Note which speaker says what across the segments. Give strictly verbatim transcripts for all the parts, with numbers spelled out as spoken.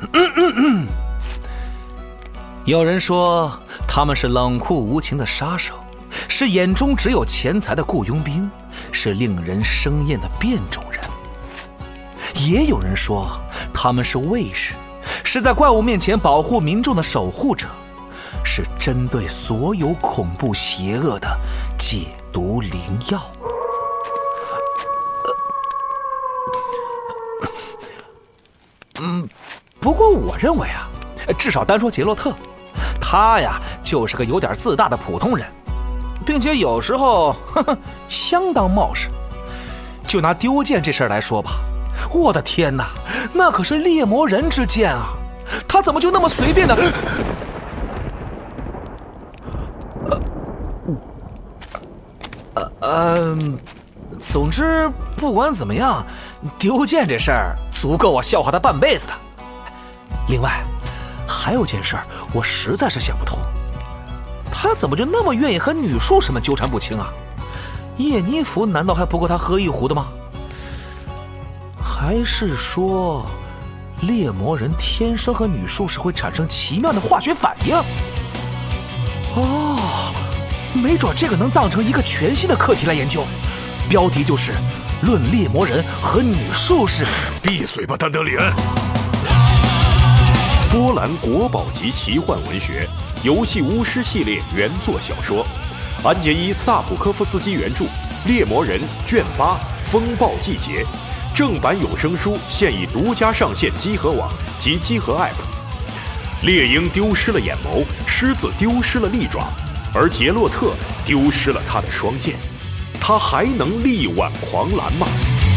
Speaker 1: 嗯嗯嗯有人说他们是冷酷无情的杀手，是眼中只有钱财的雇佣兵，是令人生厌的变种人。也有人说他们是卫士，是在怪物面前保护民众的守护者，是针对所有恐怖邪恶的解毒灵药。嗯，不过我认为啊，至少单说杰洛特，他呀就是个有点自大的普通人，并且有时候呵呵相当冒失。就拿丢剑这事儿来说吧，我的天哪，那可是猎魔人之剑啊，他怎么就那么随便的？呃呃，总之不管怎么样，丢剑这事儿足够我笑话他半辈子的。另外，还有件事儿我实在是想不通，他怎么就那么愿意和女术士们纠缠不清啊？叶尼弗难道还不够他喝一壶的吗？还是说猎魔人天生和女术士会产生奇妙的化学反应？哦，没准这个能当成一个全新的课题来研究，标题就是论猎魔人和女术士。
Speaker 2: 闭嘴吧，丹德里恩！波兰国宝级奇幻文学，游戏巫师系列原作小说，安杰伊·萨普科夫斯基原著，《猎魔人》卷八，风暴季节。正版有声书现已独家上线机核网及机核 App。猎鹰丢失了眼眸，狮子丢失了利爪，而杰洛特丢失了他的双剑，他还能力挽狂澜吗？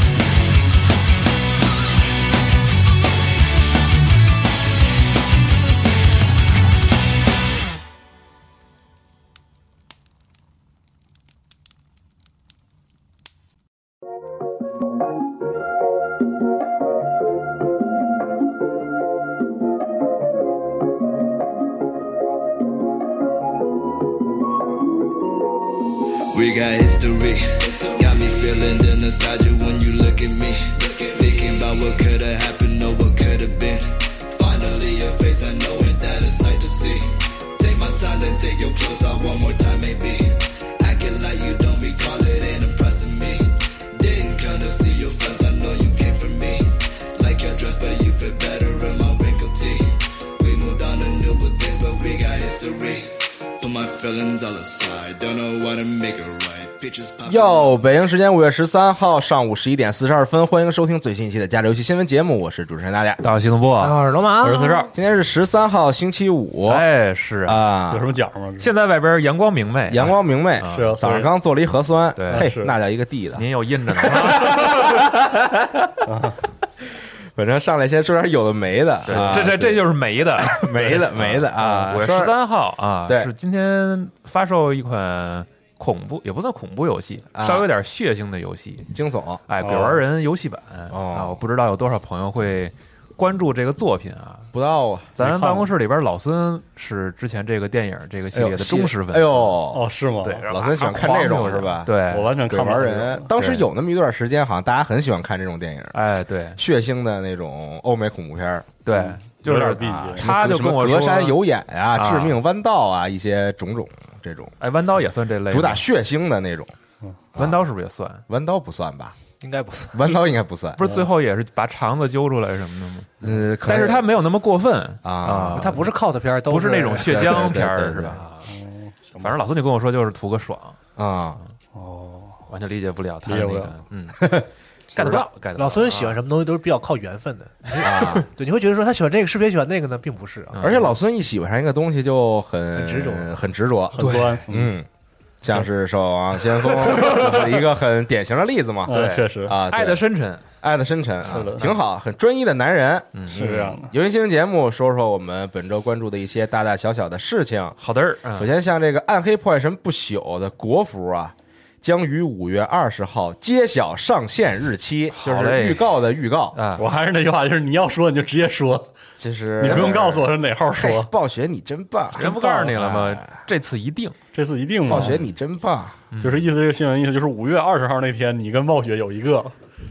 Speaker 3: We got history, got me feeling the nostalgia when you look at me. Thinking about what could have happened or what could have been. Finally your face, I know it, that a sight to see. Take my time and take your clothes off one more time maybe. Acting like you don't recall it ain't impressing me. Didn't come to see your friends, I know you came for me. Like your dress but you fit better in my wrinkled tee. We moved on to newer things but we got history.Put my feelings all aside, don't know what to make it right.
Speaker 4: 哟，北京时间五月十三号上午十一点四十二分，欢迎收听最新一期的加流游戏新闻节目，我是主持人大家，
Speaker 5: 大家系统部，
Speaker 6: 我是龙马，
Speaker 5: 我是四少。
Speaker 4: 今天是十三号星期五，
Speaker 5: 哎，是啊，
Speaker 4: 啊
Speaker 6: 有什么讲吗？
Speaker 5: 现在外边阳光明媚，
Speaker 4: 阳光明媚，
Speaker 6: 是啊
Speaker 4: 早上刚做了一核酸，
Speaker 5: 对
Speaker 4: 嘿，
Speaker 6: 是
Speaker 4: 那叫一个地的，
Speaker 5: 您有印着呢。
Speaker 4: 反正上来先说点有的没的，
Speaker 5: 对，
Speaker 4: 啊
Speaker 5: 这这这就是没的，
Speaker 4: 没的没的啊！
Speaker 5: 五月十三号啊，
Speaker 4: 对
Speaker 5: 是今天发售一款恐怖，也不算恐怖游戏，
Speaker 4: 啊
Speaker 5: 稍微有点血腥的游戏，
Speaker 4: 惊悚，
Speaker 5: 哎，鬼玩人游戏版
Speaker 4: 哦
Speaker 5: 啊，我不知道有多少朋友会关注这个作品啊。
Speaker 4: 不到啊，
Speaker 5: 咱办公室里边老孙是之前这个电影这个系列的忠实粉丝，
Speaker 4: 哎呦，
Speaker 6: 哦，是吗？
Speaker 5: 对，
Speaker 4: 老孙喜欢看这种是吧？
Speaker 5: 对，
Speaker 6: 我完全
Speaker 4: 鬼
Speaker 6: 看不了
Speaker 4: 玩人，当时有那么一段时间，好像大家很喜欢看这种电影，
Speaker 5: 哎，对
Speaker 4: 血腥的那种欧美恐怖片，
Speaker 5: 对，就是
Speaker 6: 有点 B 级
Speaker 5: 啊他就跟我说
Speaker 4: 隔山有眼啊，
Speaker 5: 啊
Speaker 4: 致命弯道啊，一些种种这种，
Speaker 5: 哎，弯刀也算这类，
Speaker 4: 主打血腥的那种。
Speaker 5: 弯刀是不是也算？
Speaker 4: 弯刀不算吧？
Speaker 6: 应该不算。
Speaker 4: 弯刀应该不算，
Speaker 5: 不是最后也是把肠子揪出来什么的吗？
Speaker 4: 呃，可能
Speaker 5: 但是他没有那么过分
Speaker 4: 啊
Speaker 6: 它不是 cult 片，都
Speaker 5: 不是那种血浆片儿
Speaker 4: 对对对对
Speaker 5: 是吧？反正老孙就跟我说就是图个爽，
Speaker 4: 啊，
Speaker 6: 哦，
Speaker 5: 完全理解不了他
Speaker 6: 理解不了
Speaker 5: 那个，嗯，get 得到，get 得到。
Speaker 7: 老孙喜欢什么东西都是比较靠缘分的
Speaker 4: 啊，
Speaker 7: 对，你会觉得说他喜欢这个是不是也喜欢那个呢？并不是啊，
Speaker 4: 而且老孙一喜欢上一个东西就很
Speaker 7: 很执着
Speaker 4: 很执着，
Speaker 6: 很钻，
Speaker 4: 嗯，像是《守望先锋》是一个很典型的例子嘛，
Speaker 6: 对，确实
Speaker 4: 啊，对
Speaker 5: 爱的深沉，
Speaker 4: 爱的深沉啊
Speaker 6: 是的，
Speaker 4: 挺好，很专一的男人，
Speaker 6: 是这样的。
Speaker 4: 游戏新闻节目说说我们本周关注的一些大大小小的事情。
Speaker 5: 好的儿。
Speaker 4: 首先，像这个《暗黑破坏神不朽》的国服啊，将于五月二十号揭晓上线日期，就是预告的预告
Speaker 5: 啊。
Speaker 6: 我还是那句话，就是你要说你就直接说，
Speaker 4: 就是
Speaker 6: 你不用告诉我是哪号说。
Speaker 4: 暴雪你真棒，
Speaker 5: 真不告诉你了吗？这次一定，
Speaker 6: 这次一定吗？
Speaker 4: 暴雪你真棒，
Speaker 6: 就是意思这个新闻意思就是五月二十号那天，你跟暴雪有一个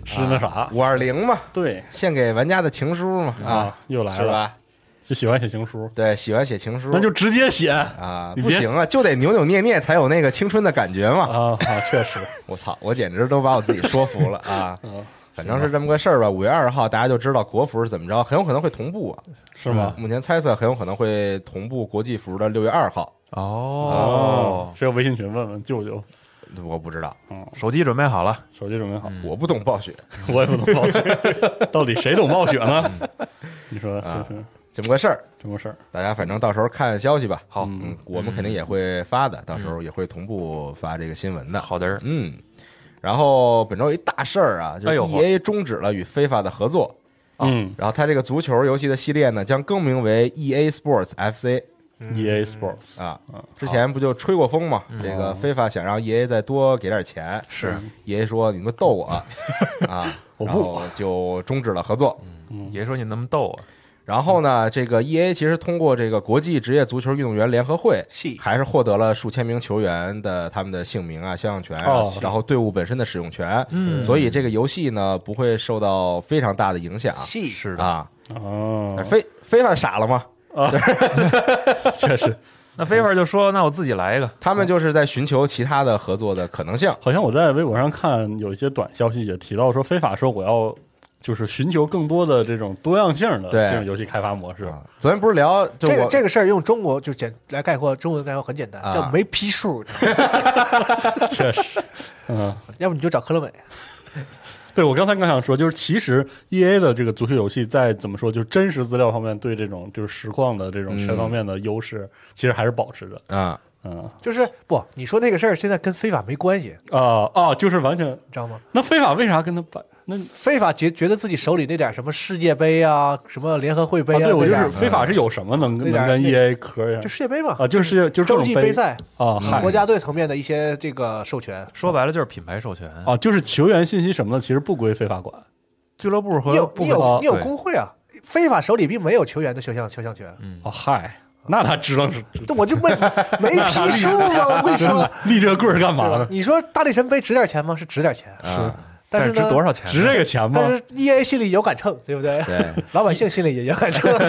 Speaker 6: 是那啥，
Speaker 4: 五二零嘛，
Speaker 6: 对
Speaker 4: 献给玩家的情书嘛啊，
Speaker 6: 又来了，
Speaker 4: 是吧？
Speaker 6: 就喜欢写情书，
Speaker 4: 对，喜欢写情书，
Speaker 6: 那就直接写
Speaker 4: 啊，
Speaker 6: 你别
Speaker 4: 不行啊，就得扭扭捏捏才有那个青春的感觉嘛。
Speaker 6: 啊啊，确实，
Speaker 4: 我操，我简直都把我自己说服了啊！
Speaker 6: 嗯，
Speaker 4: 反正是这么个事儿吧。五月二号大家就知道国服是怎么着，很有可能会同步啊，
Speaker 6: 是吗？
Speaker 4: 目前猜测很有可能会同步国际服的六月二号。
Speaker 5: 哦，
Speaker 6: 谁有微信群问问舅舅？
Speaker 4: 我不知道，
Speaker 6: 嗯，
Speaker 5: 手机准备好了，
Speaker 6: 手机准备好，
Speaker 4: 我不懂暴雪，
Speaker 6: 我也不懂暴雪，到底谁懂暴雪呢？你说
Speaker 4: 啊
Speaker 6: 这是
Speaker 4: 这么个事儿，
Speaker 6: 这么事儿？
Speaker 4: 大家反正到时候看消息吧。
Speaker 5: 好，
Speaker 4: 嗯，我们肯定也会发的，到时候也会同步发这个新闻的。
Speaker 5: 好的，
Speaker 4: 嗯。然后本周有一大事儿啊，就是 E A 终止了与 FIFA 的合作。
Speaker 6: 嗯，
Speaker 4: 然后它这个足球游戏的系列呢，将更名为 E A Sports F C。E
Speaker 6: A Sports
Speaker 4: 啊，之前不就吹过风嘛？这个 FIFA 想让 E A 再多给点钱，
Speaker 5: 是
Speaker 4: E A 说你们逗我啊，
Speaker 6: 我
Speaker 4: 然后就终止了合作。
Speaker 5: 爷说你那么逗啊，
Speaker 4: 然后呢，这个 E A 其实通过这个国际职业足球运动员联合会，还是获得了数千名球员的他们的姓名啊、肖像权啊，然后队伍本身的使用权。嗯，所以这个游戏呢不会受到非常大的影响。
Speaker 5: 是的
Speaker 4: 啊，
Speaker 6: 哦，
Speaker 4: 非非法傻了吗？
Speaker 6: 啊，确实。
Speaker 5: 那飞法就说：“那我自己来一个。”
Speaker 4: 他们就是在寻求其他的合作的可能性。
Speaker 6: 好像我在微博上看有一些短消息也提到说，非法说我要就是寻求更多的这种多样性的这种游戏开发模式。
Speaker 4: 啊、昨天不是聊就
Speaker 7: 这个这个事儿用中国就简来概括，中文概括很简单，
Speaker 4: 啊、
Speaker 7: 叫没批数。
Speaker 6: 确实，嗯，
Speaker 7: 要不你就找科乐美。
Speaker 6: 对，我刚才刚想说，就是其实 E A 的这个足球游戏在怎么说，就是真实资料方面对这种就是实况的这种全方面的优势，嗯、其实还是保持着。
Speaker 4: 啊，
Speaker 6: 嗯，
Speaker 7: 就是不，你说那个事儿现在跟非法没关系
Speaker 6: 啊啊，就是完全
Speaker 7: 知道吗？
Speaker 6: 那非法为啥跟他把那
Speaker 7: 非法觉觉得自己手里那点什么世界杯啊，什么联合会杯啊？
Speaker 6: 啊对，我就是非法是有什么能能跟 E A 磕呀？
Speaker 7: 就世界杯嘛，
Speaker 6: 啊，就是就是
Speaker 7: 洲际杯赛
Speaker 6: 啊，
Speaker 7: 国家队层面的一些这个授权，
Speaker 5: 说白了就是品牌授权
Speaker 6: 啊，就是球员信息什么的，其实不归非法管。
Speaker 5: 俱乐部和
Speaker 7: 你有你有你有工会啊，非法手里并没有球员的肖像肖像权。
Speaker 6: 嗯，哦嗨，那他知道是，
Speaker 7: 对，我就问没批数吗？我跟你说，
Speaker 6: 立这棍儿干嘛呢？
Speaker 7: 你说大力神杯值点钱吗？是值点钱，
Speaker 6: 是，
Speaker 7: 但是
Speaker 5: 值多少钱？
Speaker 6: 值这个钱吗？
Speaker 7: 但是 E A 心里有杆秤，对不对？
Speaker 4: 对，
Speaker 7: 老百姓心里也有杆秤。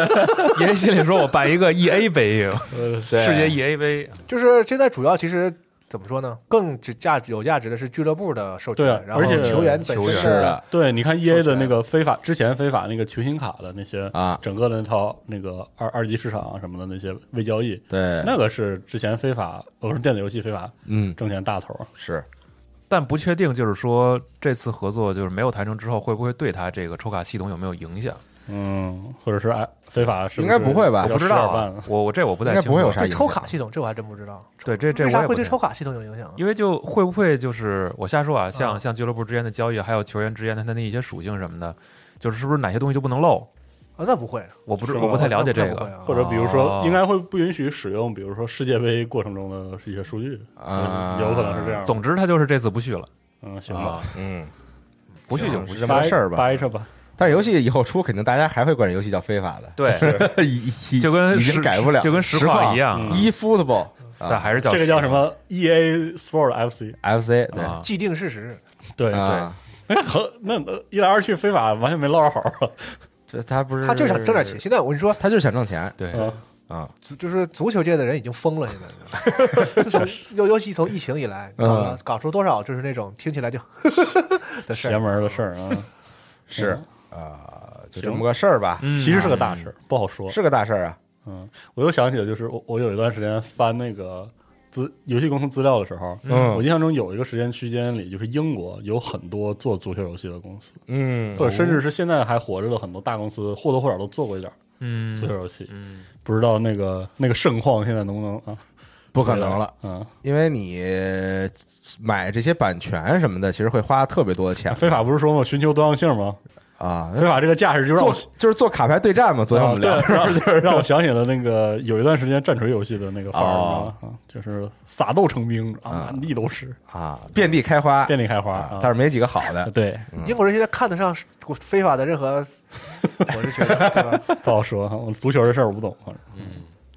Speaker 5: E A 心里说：“我办一个 E A 杯，世界 E A 杯。”
Speaker 7: 就是现在主要其实。怎么说呢？更值价值有价值的是俱乐部的授权，
Speaker 6: 对，
Speaker 7: 然后
Speaker 6: 而且
Speaker 7: 球员本身
Speaker 4: 的。
Speaker 6: 对，你看 E A 的那个非法之前非法那个球星卡的那些
Speaker 4: 啊，
Speaker 6: 整个的那套那个二二级市场什么的那些微交易，
Speaker 4: 对，
Speaker 6: 那个是之前非法，都是电子游戏非法，
Speaker 4: 嗯，
Speaker 6: 挣钱大头
Speaker 4: 是。
Speaker 5: 但不确定，就是说这次合作就是没有谈成之后，会不会对他这个抽卡系统有没有影响？
Speaker 6: 嗯，或者是哎，非法是
Speaker 4: 应该不会吧？
Speaker 5: 我不知道、啊，我我这我不太清楚。
Speaker 4: 不会有啥
Speaker 7: 这抽卡系统，这我还真不知道。
Speaker 5: 对，这这
Speaker 7: 为啥会对抽卡系统有影响？
Speaker 5: 因为就会不会就是我瞎说啊，像、嗯、像俱乐部之间的交易，还有球员之间的他的一些属性什么的，就是是不是哪些东西就不能漏？
Speaker 7: 啊，那不会，
Speaker 5: 我不知我不太了解这个，
Speaker 7: 啊、
Speaker 6: 或者比如说，应该会不允许使用，比如说世界杯过程中的一些数据啊，有可能是这样。
Speaker 5: 总之，他就是这次不续了。
Speaker 6: 嗯，行吧，
Speaker 4: 嗯，
Speaker 5: 不续就不续，
Speaker 4: 这么个事儿吧，
Speaker 6: 掰扯吧。
Speaker 4: 但是游戏以后出，肯定大家还会管这游戏叫非法的，
Speaker 5: 对，就跟
Speaker 4: 已经改不了，
Speaker 5: 就跟实况一样
Speaker 4: ，e football，
Speaker 5: 但还是叫
Speaker 6: 这个叫什么 E A Sport F C，F
Speaker 4: C， 对，
Speaker 7: 既定事实，
Speaker 6: 对对，那和那一来二去非法完全没捞着好，
Speaker 4: 这他不是
Speaker 7: 他就想挣点钱，现在我跟你说，
Speaker 4: 他就是想挣钱，
Speaker 5: 对
Speaker 4: 啊，
Speaker 7: 就是足球界的人已经疯了，现在自从尤尤其从疫情以来，搞了搞出多少就是那种听起来就
Speaker 6: 的邪门的事儿啊，
Speaker 4: 是。啊，就这么个事儿吧，
Speaker 6: 其实是个大事，不好说，
Speaker 4: 是个大事儿啊。
Speaker 6: 嗯，我又想起了，就是我我有一段时间翻那个资游戏公司资料的时候，嗯，我印象中有一个时间区间里，就是英国有很多做足球游戏的公司，
Speaker 4: 嗯，
Speaker 6: 或者甚至是现在还活着的很多大公司，或多或少都做过一点，嗯，足球游戏，嗯，不知道那个那个盛况现在能不能啊？
Speaker 4: 不可能了，
Speaker 6: 嗯，
Speaker 4: 因为你买这些版权什么的，其实会花特别多的钱。
Speaker 6: 非法不是说嘛，寻求多样性吗？
Speaker 4: 啊，
Speaker 6: 非法这个架势就让
Speaker 4: 做就是做卡牌对战嘛，昨天我们聊，
Speaker 6: 让就是让我想起了那个有一段时间战锤游戏的那个范儿啊，就是撒豆成兵啊，满地都是
Speaker 4: 啊，遍地开花，
Speaker 6: 遍地开花，
Speaker 4: 但是没几个好的。
Speaker 6: 对，
Speaker 7: 英国人现在看得上非法的任何，我是觉得对吧？
Speaker 6: 不好说哈，我足球的事儿我不懂，
Speaker 5: 嗯，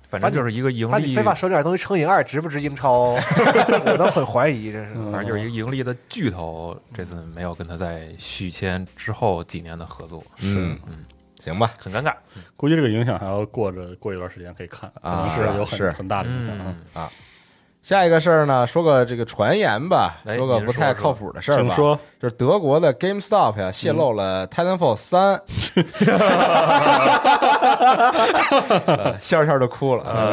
Speaker 5: 反正就是一个盈利，
Speaker 7: 把你非法收这点东西乘以二，值不值英超？我都很怀疑，这是。
Speaker 5: 反正就是一个盈利的巨头，这次没有跟他在续签之后几年的合作。
Speaker 4: 嗯嗯，行吧，
Speaker 5: 很尴尬。
Speaker 6: 估计这个影响还要过着过一段时间可以看，可能是有很很大的影响
Speaker 4: 啊。下一个事儿呢，说个这个传言吧，说个不太靠谱的事儿吧。
Speaker 6: 说
Speaker 4: 就是德国的 GameStop 呀泄露了 Titanfall 三，笑笑就哭了，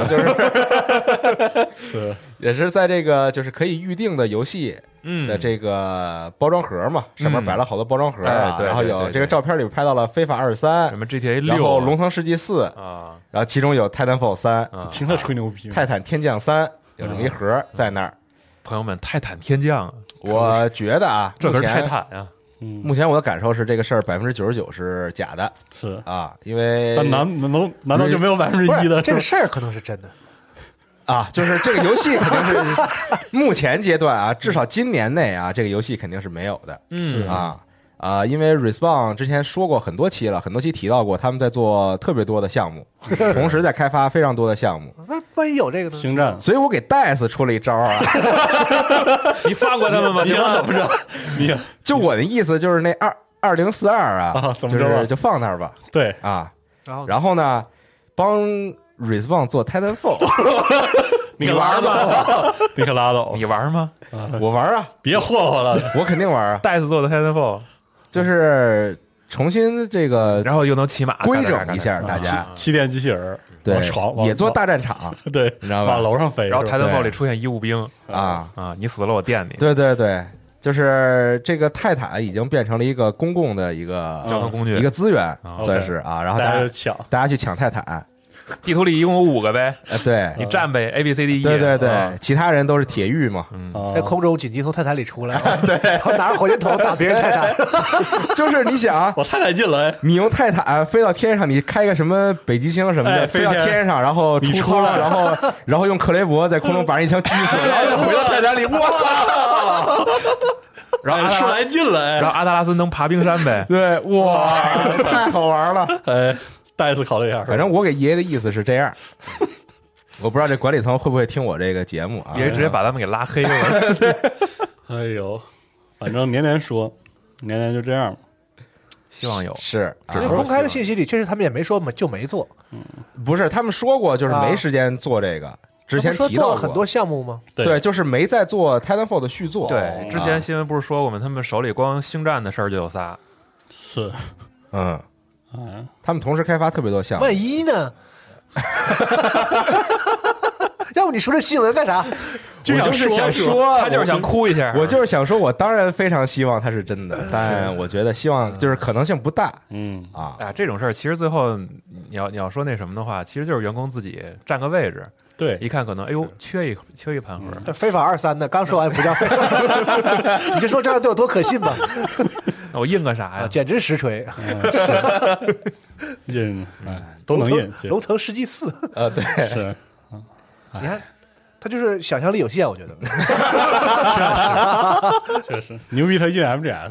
Speaker 4: 就是也是在这个就是可以预定的游戏的这个包装盒嘛，上面摆了好多包装盒啊，然后有这个照片里拍到了非法二十三，
Speaker 5: 什么 G T A 六，
Speaker 4: 然后龙腾世纪四
Speaker 5: 啊，
Speaker 4: 然后其中有 Titanfall 三，
Speaker 6: 听他吹牛逼，
Speaker 4: 泰坦天降三。有这么一盒在那儿，
Speaker 5: 朋友们，泰坦天降，
Speaker 4: 我觉得啊，
Speaker 5: 这可是泰坦呀。
Speaker 4: 目前我的感受是，这个事儿百分之九十九是假的，
Speaker 6: 是
Speaker 4: 啊，因为
Speaker 6: 但难难道难道就没有百分之一的？
Speaker 7: 这个事儿可能是真的
Speaker 4: 啊，就是这个游戏肯定是目前阶段啊，至少今年内啊，这个游戏肯定是没有的，
Speaker 5: 嗯
Speaker 4: 啊。啊，因为 Respawn 之前说过很多期了，很多期提到过，他们在做特别多的项目，同时在开发非常多的项目。
Speaker 7: 那万一有这个呢？
Speaker 6: 星战，
Speaker 4: 所以我给 D I C E 出了一招啊！
Speaker 5: 你放过他们吗？
Speaker 6: 你要怎么着？你
Speaker 4: 就我的意思就是那二二零四二啊，
Speaker 6: 啊怎么
Speaker 4: 就
Speaker 6: 着
Speaker 4: 是就放那儿吧。
Speaker 6: 对
Speaker 4: 啊，
Speaker 7: 然后
Speaker 4: 然后呢，帮 Respawn 做 Titanfall，
Speaker 6: 你玩吗？你可拉倒！
Speaker 5: 你玩吗？
Speaker 4: 我玩啊，
Speaker 6: 别霍霍了，
Speaker 4: 我肯定玩啊。
Speaker 5: D I C E 做的 Titanfall。
Speaker 4: 就是重新这个，
Speaker 5: 然后又能骑马，
Speaker 4: 规整一下大家。
Speaker 6: 气垫机器人，
Speaker 4: 对，
Speaker 6: 床
Speaker 4: 也做大战场，
Speaker 6: 对，
Speaker 4: 你知道吧？
Speaker 6: 往楼上飞，
Speaker 5: 然后 Titanfall 里出现医务兵
Speaker 4: 啊
Speaker 5: 啊，你死了我垫你。
Speaker 4: 对对对，就是这个泰坦已经变成了一个公共的一个
Speaker 5: 交通工具，
Speaker 4: 一个资源，算是啊。然后
Speaker 6: 大家就抢，
Speaker 4: 大家去抢泰坦。
Speaker 5: 地图里一共有五个呗，
Speaker 4: 呃，对，
Speaker 5: 你站呗 ，A B C D E，
Speaker 4: 对对对，其他人都是铁玉嘛，
Speaker 7: 在空中紧急从泰坦里出来，对，然后拿着火箭筒打别人泰坦，
Speaker 4: 就是你想，
Speaker 6: 我太带劲了，
Speaker 4: 你用泰坦飞到天上，你开个什么北极星什么的，飞到天上，然后出
Speaker 6: 出来，
Speaker 4: 然后然后用克雷伯在空中把人一枪击死，然后再回到泰坦里，我操！
Speaker 5: 然后
Speaker 6: 说来劲了，
Speaker 5: 然后阿达拉斯能爬冰山呗，
Speaker 4: 对，哇，太好玩了，
Speaker 6: 哎。再次考虑一下，
Speaker 4: 反正我给 E A 的意思是这样，我不知道这管理层会不会听我这个节目啊？
Speaker 5: 也直接把他们给拉黑了。
Speaker 6: 哎呦，反正年年说，年年就这样，
Speaker 5: 希望有
Speaker 4: 是。
Speaker 7: 因为公开的信息里，确实他们也没说嘛，就没做。
Speaker 6: 嗯，
Speaker 4: 不是，他们说过，就是没时间做这个。之前提到
Speaker 7: 了很多项目吗？
Speaker 4: 对，就是没在做 Titanfall 的续作。
Speaker 5: 对，之前新闻不是说过吗？他们手里光星战的事儿就有仨。
Speaker 6: 是，
Speaker 4: 嗯。嗯，他们同时开发特别多项目，
Speaker 7: 万一呢？要不你说这新闻干啥？
Speaker 4: 我就是想说，
Speaker 5: 他就是想哭一下。
Speaker 4: 我就是想说，我当然非常希望它是真的，但我觉得希望就是可能性不大。
Speaker 6: 嗯
Speaker 5: 啊，哎，这种事儿其实最后你要你要说那什么的话，其实就是员工自己占个位置。
Speaker 6: 对，
Speaker 5: 一看可能哎呦缺一缺一盘盒。
Speaker 7: 这非法二三的刚说完不叫非法，你就说这样对我多可信吧？
Speaker 5: 我印个啥呀？
Speaker 7: 简直实锤！
Speaker 6: 印，哎，都能印。
Speaker 7: 龙腾世纪四，
Speaker 4: 呃，对，
Speaker 6: 是。
Speaker 7: 你看，他就是想象力有限，我觉得。
Speaker 6: 确实，牛逼他印 M G S。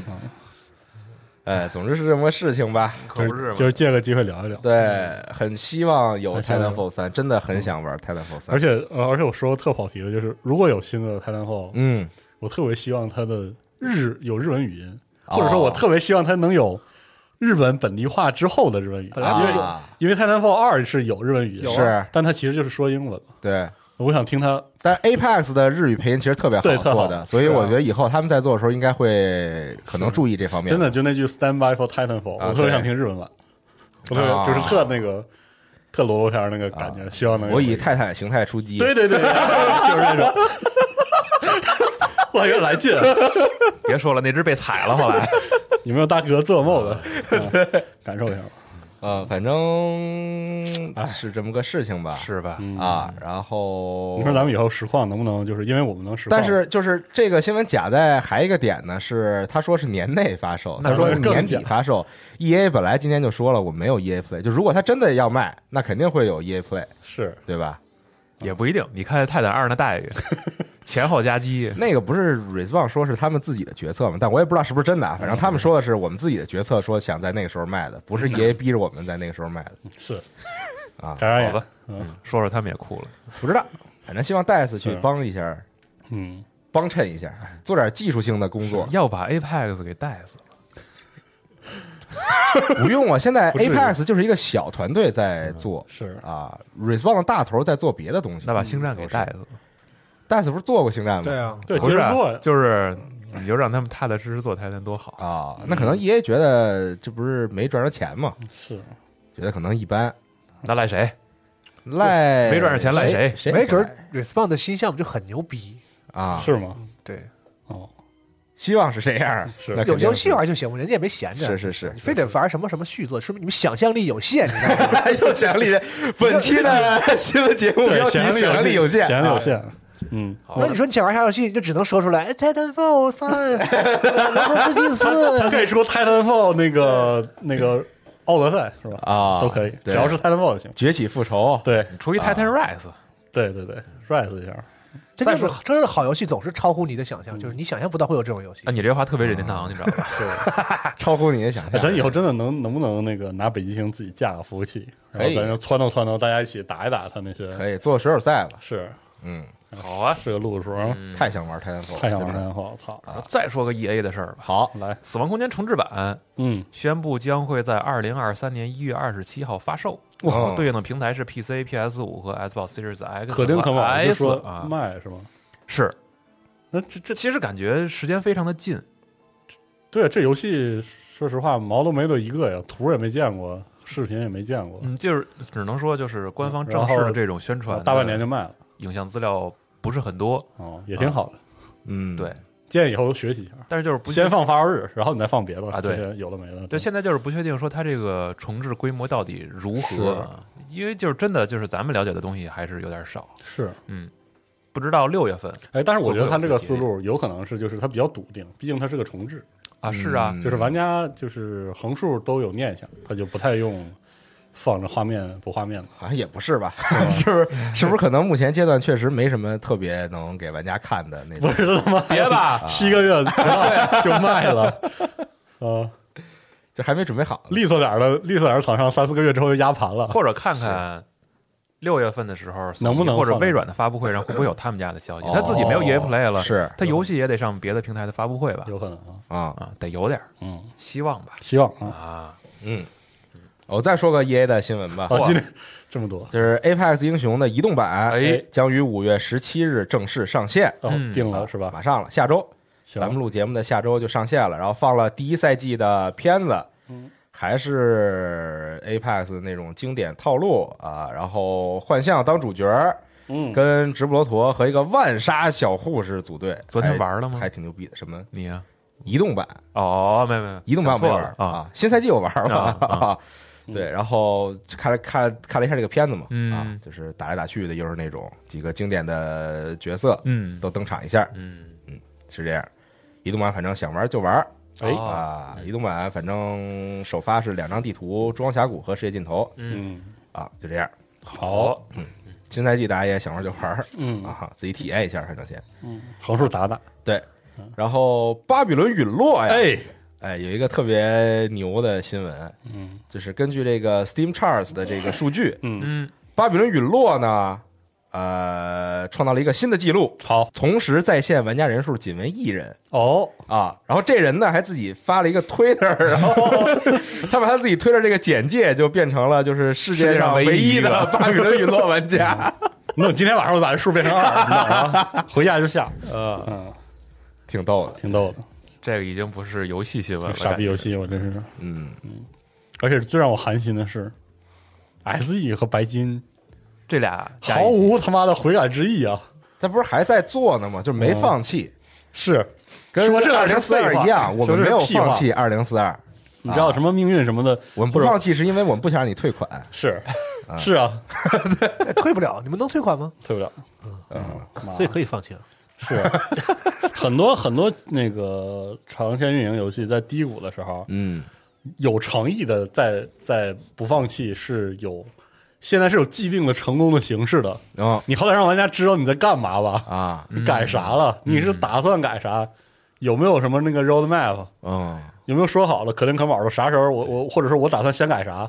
Speaker 4: 哎，总之是这么个事情吧，
Speaker 5: 可不是，
Speaker 6: 就是借个机会聊一聊。
Speaker 4: 对，很希望有 Titanfall 三，真的很想玩 Titanfall 三。
Speaker 6: 而且，而且我说特跑题的，就是如果有新的 Titanfall，
Speaker 4: 嗯，
Speaker 6: 我特别希望它的日有日文语音，或者说我特别希望它能有日本本地化之后的日文语音，因为因为 Titanfall 二是有日文语音，
Speaker 4: 是，
Speaker 6: 但它其实就是说英文。
Speaker 4: 对，
Speaker 6: 我想听它。
Speaker 4: 但 Apex 的日语配音其实特别好做的，所以我觉得以后他们在做的时候应该会可能注意这方面。
Speaker 6: 真的，就那句 Stand by for Titanfall，我特别想听日文版，我特别就是特那个特萝卜片那个感觉，希望能
Speaker 4: 我以泰坦形态出击。
Speaker 6: 对对对，就是那种。我越来劲，
Speaker 5: 别说了，那只被踩了。后来
Speaker 6: 有没有大哥做梦的？感受一下吧。
Speaker 4: 呃，反正是这么个事情吧，
Speaker 5: 是吧？
Speaker 4: 啊，然后
Speaker 6: 你说咱们以后实况能不能就是因为我们能实况，
Speaker 4: 但是就是这个新闻假在还一个点呢，是他说是年内发售，他说是年底发售。E A 本来今天就说了，我没有 E A Play， 就如果他真的要卖，那肯定会有 E A Play，
Speaker 6: 是
Speaker 4: 对吧？
Speaker 5: 也不一定，你看泰坦二那待遇，前后夹击，
Speaker 4: 那个不是 Respawn 说是他们自己的决策嘛？但我也不知道是不是真的啊。反正他们说的是我们自己的决策，说想在那个时候卖的，不是 E A 逼着我们在那个时候卖的。
Speaker 6: 是
Speaker 4: 啊，
Speaker 6: 眨眨眼
Speaker 5: 好吧，
Speaker 6: 嗯，
Speaker 5: 说说他们也哭了。
Speaker 4: 不知道，反正希望戴斯去帮一下，
Speaker 6: 嗯，
Speaker 4: 帮衬一下，做点技术性的工作。
Speaker 5: 要把 Apex 给带死了。
Speaker 4: 不用啊，现在
Speaker 6: 不至于
Speaker 4: Apex 就是一个小团队在做，
Speaker 6: 是
Speaker 4: 啊 ，Respawn 的大头在做别的东西。
Speaker 5: 那把星战给带死了。
Speaker 4: 戴斯不是做过星战吗？
Speaker 7: 对啊，
Speaker 6: 对，
Speaker 5: 不是啊
Speaker 6: 接着做呀，
Speaker 5: 就是你就让他们踏踏实实做泰坦多好。
Speaker 4: 啊，那可能 E A 觉得这不是没赚着钱吗？
Speaker 6: 是
Speaker 4: 觉得可能一般，
Speaker 5: 那赖谁？
Speaker 4: 赖
Speaker 5: 没赚着钱赖谁
Speaker 4: 谁？
Speaker 7: 没准 Respawn 的新项目就很牛逼。
Speaker 4: 啊，
Speaker 6: 是吗？
Speaker 7: 对，
Speaker 6: 哦，
Speaker 4: 希望是这样。
Speaker 6: 是
Speaker 7: 有
Speaker 4: 那肯定
Speaker 7: 游戏玩就行，人家也没闲着。
Speaker 4: 是是是
Speaker 7: 你非得玩什么什么续作，说明你们想象力有限，你知道吗？
Speaker 4: 有想象力。本期的新闻节目
Speaker 6: 对，
Speaker 4: 标题：
Speaker 6: 想
Speaker 4: 想象力有限，啊
Speaker 6: 想象力有限。嗯，
Speaker 7: 那你说你想玩啥游戏，你就只能说出来哎 Titanfall 三、龙头世纪四，
Speaker 6: 他可以说 Titanfall 那个那个奥德赛是吧？
Speaker 4: 啊，
Speaker 6: 都可以，只
Speaker 4: 对
Speaker 6: 要是 Titanfall 就行。
Speaker 4: 崛起复仇。
Speaker 6: 对
Speaker 5: 出一 Titan Rise，
Speaker 6: 对对对 ，rise 一下。
Speaker 7: 真正的真正的好游戏总是超乎你的想象，就是你想象不到会有这种游戏
Speaker 5: 啊，。你这话特别任天堂，你知道吧？
Speaker 4: 超乎你的想
Speaker 6: 哎，
Speaker 4: 象。
Speaker 6: 咱以后真的能能不能那个拿北极星自己架个服务器，然
Speaker 4: 可以
Speaker 6: 后咱就撺掇撺掇大家一起打一打他那些。
Speaker 4: 可以做水手赛了。
Speaker 6: 是
Speaker 4: 嗯，
Speaker 5: 好啊，
Speaker 6: 是个路数，
Speaker 4: 太想玩泰坦风，
Speaker 6: 太想玩
Speaker 4: 真的
Speaker 6: 太阳炮，操！
Speaker 5: 再说个 E A 的事儿吧。
Speaker 4: 好。
Speaker 6: 来，
Speaker 5: 《死亡空间》重置版
Speaker 6: 嗯，
Speaker 5: 宣布将会在二零二三年一月二十七号发售，
Speaker 4: 哇
Speaker 5: 对应的平台是 P C、P S 五和 Xbox Series X
Speaker 6: 可丁可卯就
Speaker 5: S
Speaker 6: 说
Speaker 5: 啊，
Speaker 6: 卖是吗？
Speaker 5: 是。
Speaker 6: 那这这
Speaker 5: 其实感觉时间非常的近，
Speaker 6: 对这游戏，说实话毛都没了一个呀，图也没见过，视频也没见过，
Speaker 5: 嗯，就是只能说就是官方正式的这种宣传，
Speaker 6: 大半年就卖了，
Speaker 5: 影像资料不是很多，
Speaker 6: 哦，也挺好的。
Speaker 4: 嗯，
Speaker 5: 对，
Speaker 6: 建议以后都学习一下，
Speaker 5: 但是就是不
Speaker 6: 先放发售日，然后你再放别的
Speaker 5: 啊对
Speaker 6: 这些有的没的。
Speaker 5: 对，现在就是不确定说它这个重置规模到底如何，因为就是真的就是咱们了解的东西还是有点少，
Speaker 6: 是，
Speaker 5: 嗯，不知道六月份
Speaker 6: 哎，但是我觉得他这个思路有可能是，就是他比较笃定，毕竟它是个重置，
Speaker 5: 啊，是啊，
Speaker 4: 嗯
Speaker 6: 就是玩家就是横竖都有念想，他就不太用放着画面不画面的。
Speaker 4: 好像也不是吧？是不是？是不是可能目前阶段确实没什么特别能给玩家看的那种？
Speaker 6: 不是他妈
Speaker 5: 别吧，
Speaker 6: 七个月不到就卖了，呃，
Speaker 4: 就还没准备好呢。
Speaker 6: 利索点的利索点的厂商三四个月之后就压盘了，
Speaker 5: 或者看看六月份的时候
Speaker 6: 能不能放
Speaker 5: 或者微软的发布会上会不会有他们家的消息？
Speaker 4: 哦
Speaker 5: 他自己没有 E A Play 了，
Speaker 4: 是
Speaker 5: 他游戏也得上别的平台的发布会吧？
Speaker 6: 有可能啊，
Speaker 4: 啊，
Speaker 5: 啊，得有点儿
Speaker 6: 嗯，
Speaker 5: 希望吧？
Speaker 6: 希望啊。
Speaker 5: 啊，
Speaker 4: 嗯，我再说个 E A 的新闻吧，
Speaker 6: 哦，今天这么多，
Speaker 4: 就是 Apex 英雄的移动版，
Speaker 5: 哎
Speaker 4: 将于五月十七日正式上线，
Speaker 6: 哦
Speaker 5: 嗯，
Speaker 6: 定了是吧？
Speaker 4: 马上了，下周，
Speaker 6: 行
Speaker 4: 咱们录节目的下周就上线了，然后放了第一赛季的片子，
Speaker 6: 嗯
Speaker 4: 还是 Apex 的那种经典套路啊，然后幻象当主角，
Speaker 6: 嗯，
Speaker 4: 跟直布罗陀和一个万杀小护士组队，
Speaker 5: 昨天
Speaker 4: 还
Speaker 5: 玩了吗
Speaker 4: 还挺牛逼的，什么
Speaker 5: 你呀？
Speaker 4: 移动版？
Speaker 5: 哦，没没没，
Speaker 4: 移动版我没
Speaker 5: 想错
Speaker 4: 玩
Speaker 5: 了啊，
Speaker 4: 新赛季我玩了
Speaker 5: 啊啊
Speaker 4: 对，然后看了看看了一下这个片子嘛，
Speaker 5: 嗯
Speaker 4: 啊，就是打来打去的，又是那种几个经典的角色
Speaker 5: 嗯
Speaker 4: 都登场一下，
Speaker 5: 嗯，
Speaker 4: 是这样。移动版反正想玩就玩，
Speaker 6: 哎
Speaker 5: 哦
Speaker 4: 啊，移动版反正首发是两张地图：中央峡谷和世界尽头
Speaker 6: 嗯，
Speaker 4: 啊，就这样。
Speaker 6: 好，
Speaker 4: 新赛季大家也想玩就玩
Speaker 6: 嗯
Speaker 4: 啊，自己体验一下，反正先
Speaker 6: 嗯，横竖打打，
Speaker 4: 对。然后巴比伦陨落呀，
Speaker 6: 哎，
Speaker 4: 哎，有一个特别牛的新闻，
Speaker 6: 嗯
Speaker 4: 就是根据这个 Steam Charts 的这个数据，
Speaker 6: 嗯，
Speaker 5: 嗯，
Speaker 4: 巴比伦陨落呢，呃，创造了一个新的记录，
Speaker 6: 好，
Speaker 4: 同时在线玩家人数仅为一人
Speaker 6: 哦，
Speaker 4: 啊。然后这人呢还自己发了一个 Twitter，然后他把他自己 Twitter 这个简介就变成了就是世界上唯一的巴比伦陨落玩家。
Speaker 6: 那我今天晚上我把这数变成二，你知道吗？回家就下，
Speaker 4: 呃，
Speaker 6: 嗯，
Speaker 4: 挺逗的，
Speaker 6: 挺逗的，
Speaker 5: 这个已经不是游戏新闻了，
Speaker 6: 傻逼游戏，我真是。
Speaker 4: 嗯，
Speaker 6: 而且最让我寒心的是，S E 和白金
Speaker 5: 这俩加一
Speaker 6: 毫
Speaker 5: 起
Speaker 6: 无他妈的悔改之意啊！
Speaker 4: 他不是还在做呢吗？就没放弃，
Speaker 6: 是，
Speaker 4: 跟
Speaker 6: 说这
Speaker 4: 二零四二一样，我们没有放弃二零四二。
Speaker 6: 你知道什么命运什么的，
Speaker 4: 我们不放弃是因为我们不想让你退款。
Speaker 6: 是是啊，
Speaker 7: 哎退不了，你们能退款吗？
Speaker 6: 退不了，
Speaker 4: 嗯，
Speaker 7: 所以可以放弃了。
Speaker 6: 是很多很多那个长线运营游戏在低谷的时候，
Speaker 4: 嗯，
Speaker 6: 有诚意的在在不放弃是有，现在是有既定的成功的形式的。
Speaker 4: 哦
Speaker 6: 你好歹让玩家知道你在干嘛吧？
Speaker 4: 啊，
Speaker 6: 你改啥了？你是打算改啥？有没有什么那个 road map？
Speaker 4: 嗯
Speaker 6: 有没有说好了可丁可卯的啥时候我我或者说我打算先改啥，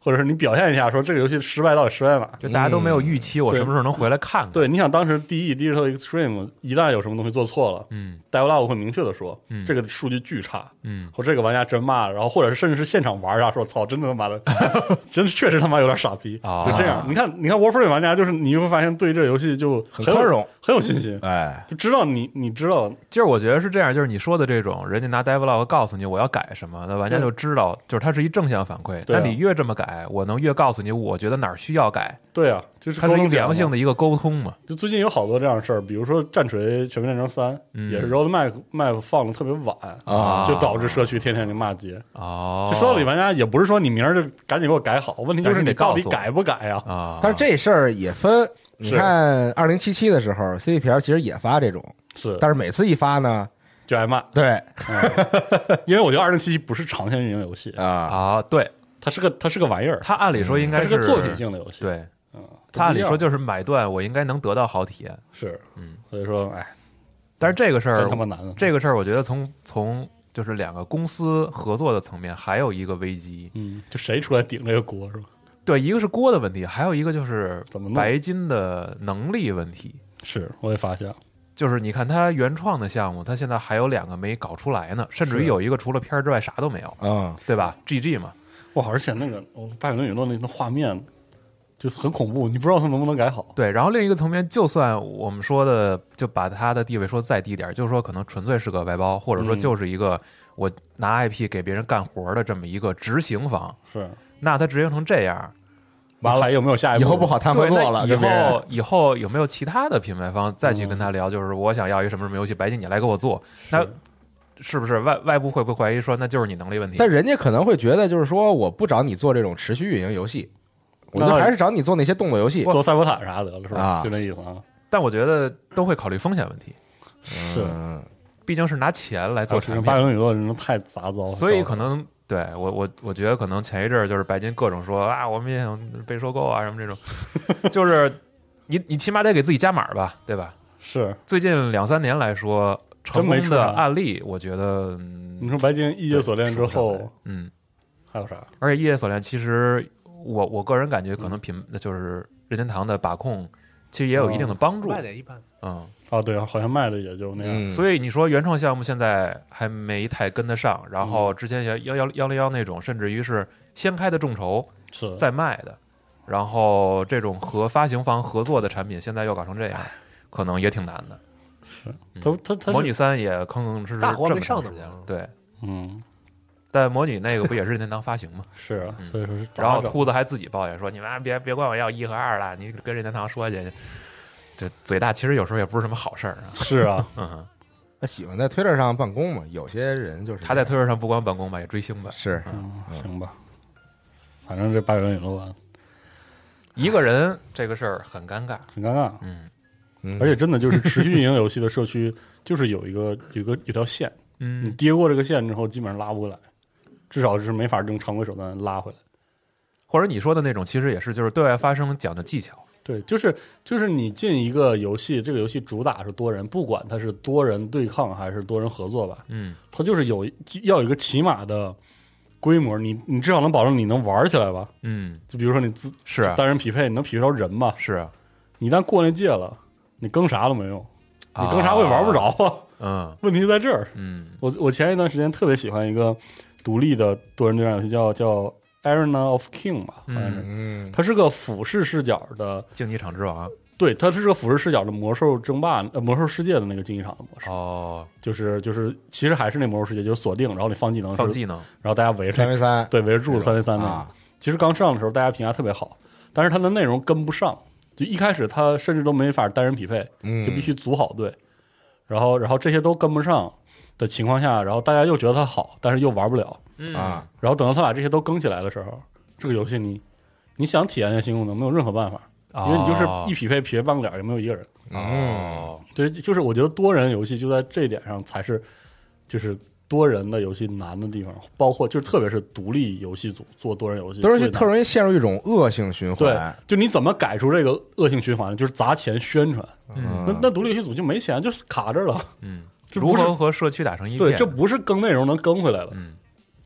Speaker 6: 或者是你表现一下说这个游戏失败到底失败在哪，
Speaker 5: 就大家都没有预期我什么时候能回来看看。
Speaker 6: 对，你想当时第一 Digital Extreme 一旦有什么东西做错了，嗯 ，Devolver 会明确的说，嗯，这个数据巨差，嗯，或这个玩家真骂了，然后或者是甚至是现场玩一下说，操，真的他妈的，真确实他妈有点傻逼，就这样。你看，你看 Warframe 玩家就是你会发现对这游戏就
Speaker 4: 很宽容，
Speaker 6: 很有信心，
Speaker 4: 哎，
Speaker 6: 就知道你你知道，
Speaker 5: 就是我觉得是这样，就是你说的这种，人家拿 Devolver 告诉你我要改什么，那玩家就知道，就是它是一正向反馈。那你越这么改，我能越告诉你，我觉得哪儿需要改。
Speaker 6: 对啊，就是
Speaker 5: 它是一良性的一个沟通嘛。
Speaker 6: 就最近有好多这样的事儿，比如说战锤全面战争三、嗯、也是 roadmap map 放的特别晚啊，就导致社区天天就骂街
Speaker 5: 啊。
Speaker 6: 就说到底，玩家也不是说你明儿就赶紧给我改好，问题就是你到底改不改呀？
Speaker 5: 啊，
Speaker 4: 但是这事儿也分，你看二零七七的时候 ，C D P L 其实也发这种，
Speaker 6: 是，
Speaker 4: 但是每次一发呢
Speaker 6: 就挨骂。
Speaker 4: 对，
Speaker 6: 嗯、因为我觉得二零七七不是长线运营游戏
Speaker 5: 啊啊，对，
Speaker 6: 它是个它是个玩意儿，
Speaker 5: 它按理说应该
Speaker 6: 是,、嗯、是个作品性的游戏，
Speaker 5: 对。
Speaker 6: 嗯，
Speaker 5: 他按理说就是买断，我应该能得到好体验。
Speaker 6: 是，
Speaker 5: 嗯，
Speaker 6: 所以说，哎，
Speaker 5: 但是这个事儿
Speaker 6: 真他妈难了。
Speaker 5: 这个事儿，我觉得从从就是两个公司合作的层面，还有一个危机。
Speaker 6: 嗯，就谁出来顶这个锅是吧？
Speaker 5: 对，一个是锅的问题，还有一个就是
Speaker 6: 怎么
Speaker 5: 白金的能力问题。
Speaker 6: 是，我也发现，
Speaker 5: 就是你看他原创的项目，他现在还有两个没搞出来呢，甚至于有一个除了片儿之外啥都没有。
Speaker 4: 嗯，
Speaker 5: 对吧 ？G G 嘛。
Speaker 6: 哇，而且那个哦，巴比伦陨落那那画面。就很恐怖，你不知道他能不能改好。
Speaker 5: 对，然后另一个层面，就算我们说的，就把他的地位说再低点，就是说可能纯粹是个外包，或者说就是一个我拿 I P 给别人干活的这么一个执行方。
Speaker 6: 是，
Speaker 5: 那他执行成这样，
Speaker 6: 完了还有没有下一步？
Speaker 4: 以后不好谈合作了。
Speaker 5: 以后以后有没有其他的品牌方再去跟他聊？就是我想要一个什么什么游戏，白金你来给我做，那是不是外外部会不会怀疑说那就是你能力问题？
Speaker 4: 但人家可能会觉得，就是说我不找你做这种持续运营游戏。我就还是找你做那些动作游戏，
Speaker 6: 做赛博坦啥得了，是吧？
Speaker 4: 啊，
Speaker 6: 就那意思啊。
Speaker 5: 但我觉得都会考虑风险问题，
Speaker 6: 是，
Speaker 5: 毕竟是拿钱来做产品。
Speaker 6: 巴比伦陨落人太杂糟了，
Speaker 5: 所以可能对我我我觉得可能前一阵就是白金各种说啊，我们也想被收购啊什么这种，就是你你起码得给自己加码吧，对吧？
Speaker 6: 是，
Speaker 5: 最近两三年来说，成功的案例，我觉得、嗯、
Speaker 6: 你说白金异界锁链之后，
Speaker 5: 嗯，
Speaker 6: 还有啥？
Speaker 5: 而且异界锁链其实。我我个人感觉，可能品就是任天堂的把控，其实也有一定的帮助。
Speaker 7: 卖的一般，
Speaker 5: 嗯，
Speaker 6: 哦，对啊，好像卖的也就那样。
Speaker 5: 嗯、所以你说原创项目现在还没太跟得上，然后之前幺幺幺零幺那种，甚至于是先开的众筹
Speaker 6: 是
Speaker 5: 再卖的，然后这种和发行方合作的产品，现在又搞成这样，可能也挺难的。
Speaker 6: 是，他他他
Speaker 5: 模拟三也吭吭哧哧
Speaker 7: 大活没上的
Speaker 5: 时间了，对，
Speaker 6: 嗯。
Speaker 5: 但模拟那个不也是任天堂发行吗？
Speaker 6: 是啊，所以说是。
Speaker 5: 然后秃子还自己抱怨说：“你们别别管我要一和二了，你跟任天堂说去。”这嘴大其实有时候也不是什么好事儿啊。
Speaker 6: 是啊，
Speaker 5: 嗯，
Speaker 4: 他喜欢在推特上办公嘛，有些人就是
Speaker 5: 他在推特上不光办公吧，也追星吧。
Speaker 4: 是，
Speaker 6: 嗯，行吧，反正这巴比伦陨落完，
Speaker 5: 一个人这个事儿很尴尬，
Speaker 6: 很尴尬。
Speaker 5: 嗯，
Speaker 6: 嗯而且真的就是持续运营游戏的社区，就是有一个有一个有条线，
Speaker 5: 嗯，
Speaker 6: 你跌过这个线之后，基本上拉不回来。至少是没法用常规手段拉回来，
Speaker 5: 或者你说的那种，其实也是就是对外发声讲的技巧。
Speaker 6: 对，就是就是你进一个游戏，这个游戏主打是多人，不管它是多人对抗还是多人合作吧，
Speaker 5: 嗯，
Speaker 6: 它就是有要有一个起码的规模，你你至少能保证你能玩起来吧，
Speaker 5: 嗯，
Speaker 6: 就比如说你自
Speaker 5: 是啊，
Speaker 6: 单人匹配，你能匹配着人吧，
Speaker 5: 是啊，
Speaker 6: 你一旦过那界了，你更啥都没用，你更啥我也玩不着啊，
Speaker 5: 嗯，
Speaker 6: 问题在这儿，
Speaker 5: 嗯，
Speaker 6: 我我前一段时间特别喜欢一个。独立的多人对战游戏叫叫 Arena of King 吧，好像是，
Speaker 4: 嗯，
Speaker 6: 它是个俯视视角的
Speaker 5: 竞技场之王，
Speaker 6: 对，它是个俯视视角的魔兽争霸，呃，魔兽世界的那个竞技场的模式，
Speaker 5: 哦，
Speaker 6: 就是就是其实还是那魔兽世界，就是锁定，然后你放技能，
Speaker 5: 放技能，
Speaker 6: 然后大家围着
Speaker 4: 三 v 三，
Speaker 6: 对，围着柱子三 v 三那个、
Speaker 4: 啊。
Speaker 6: 其实刚上的时候大家评价特别好，但是它的内容跟不上，就一开始它甚至都没法单人匹配，
Speaker 4: 嗯，
Speaker 6: 就必须组好队，然后然后这些都跟不上的情况下，然后大家又觉得它好，但是又玩不了。
Speaker 5: 嗯
Speaker 4: 啊，
Speaker 6: 然后等到他把这些都更起来的时候，这个游戏你你想体验一下新功能，没有任何办法，
Speaker 5: 哦、
Speaker 6: 因为你就是一匹配匹配半个脸也没有一个人。
Speaker 5: 哦，
Speaker 6: 对，就是我觉得多人游戏就在这一点上才是，就是多人的游戏难的地方，包括就是特别是独立游戏组做多人游戏，
Speaker 4: 都是特容易陷入一种恶性循环。
Speaker 6: 对，就你怎么改出这个恶性循环？就是砸钱宣传，
Speaker 5: 嗯、
Speaker 6: 那那独立游戏组就没钱，就是卡这儿了。
Speaker 5: 嗯，
Speaker 6: 如
Speaker 5: 何和社区打成一片？
Speaker 6: 对，这不是更内容能更回来了。
Speaker 5: 嗯。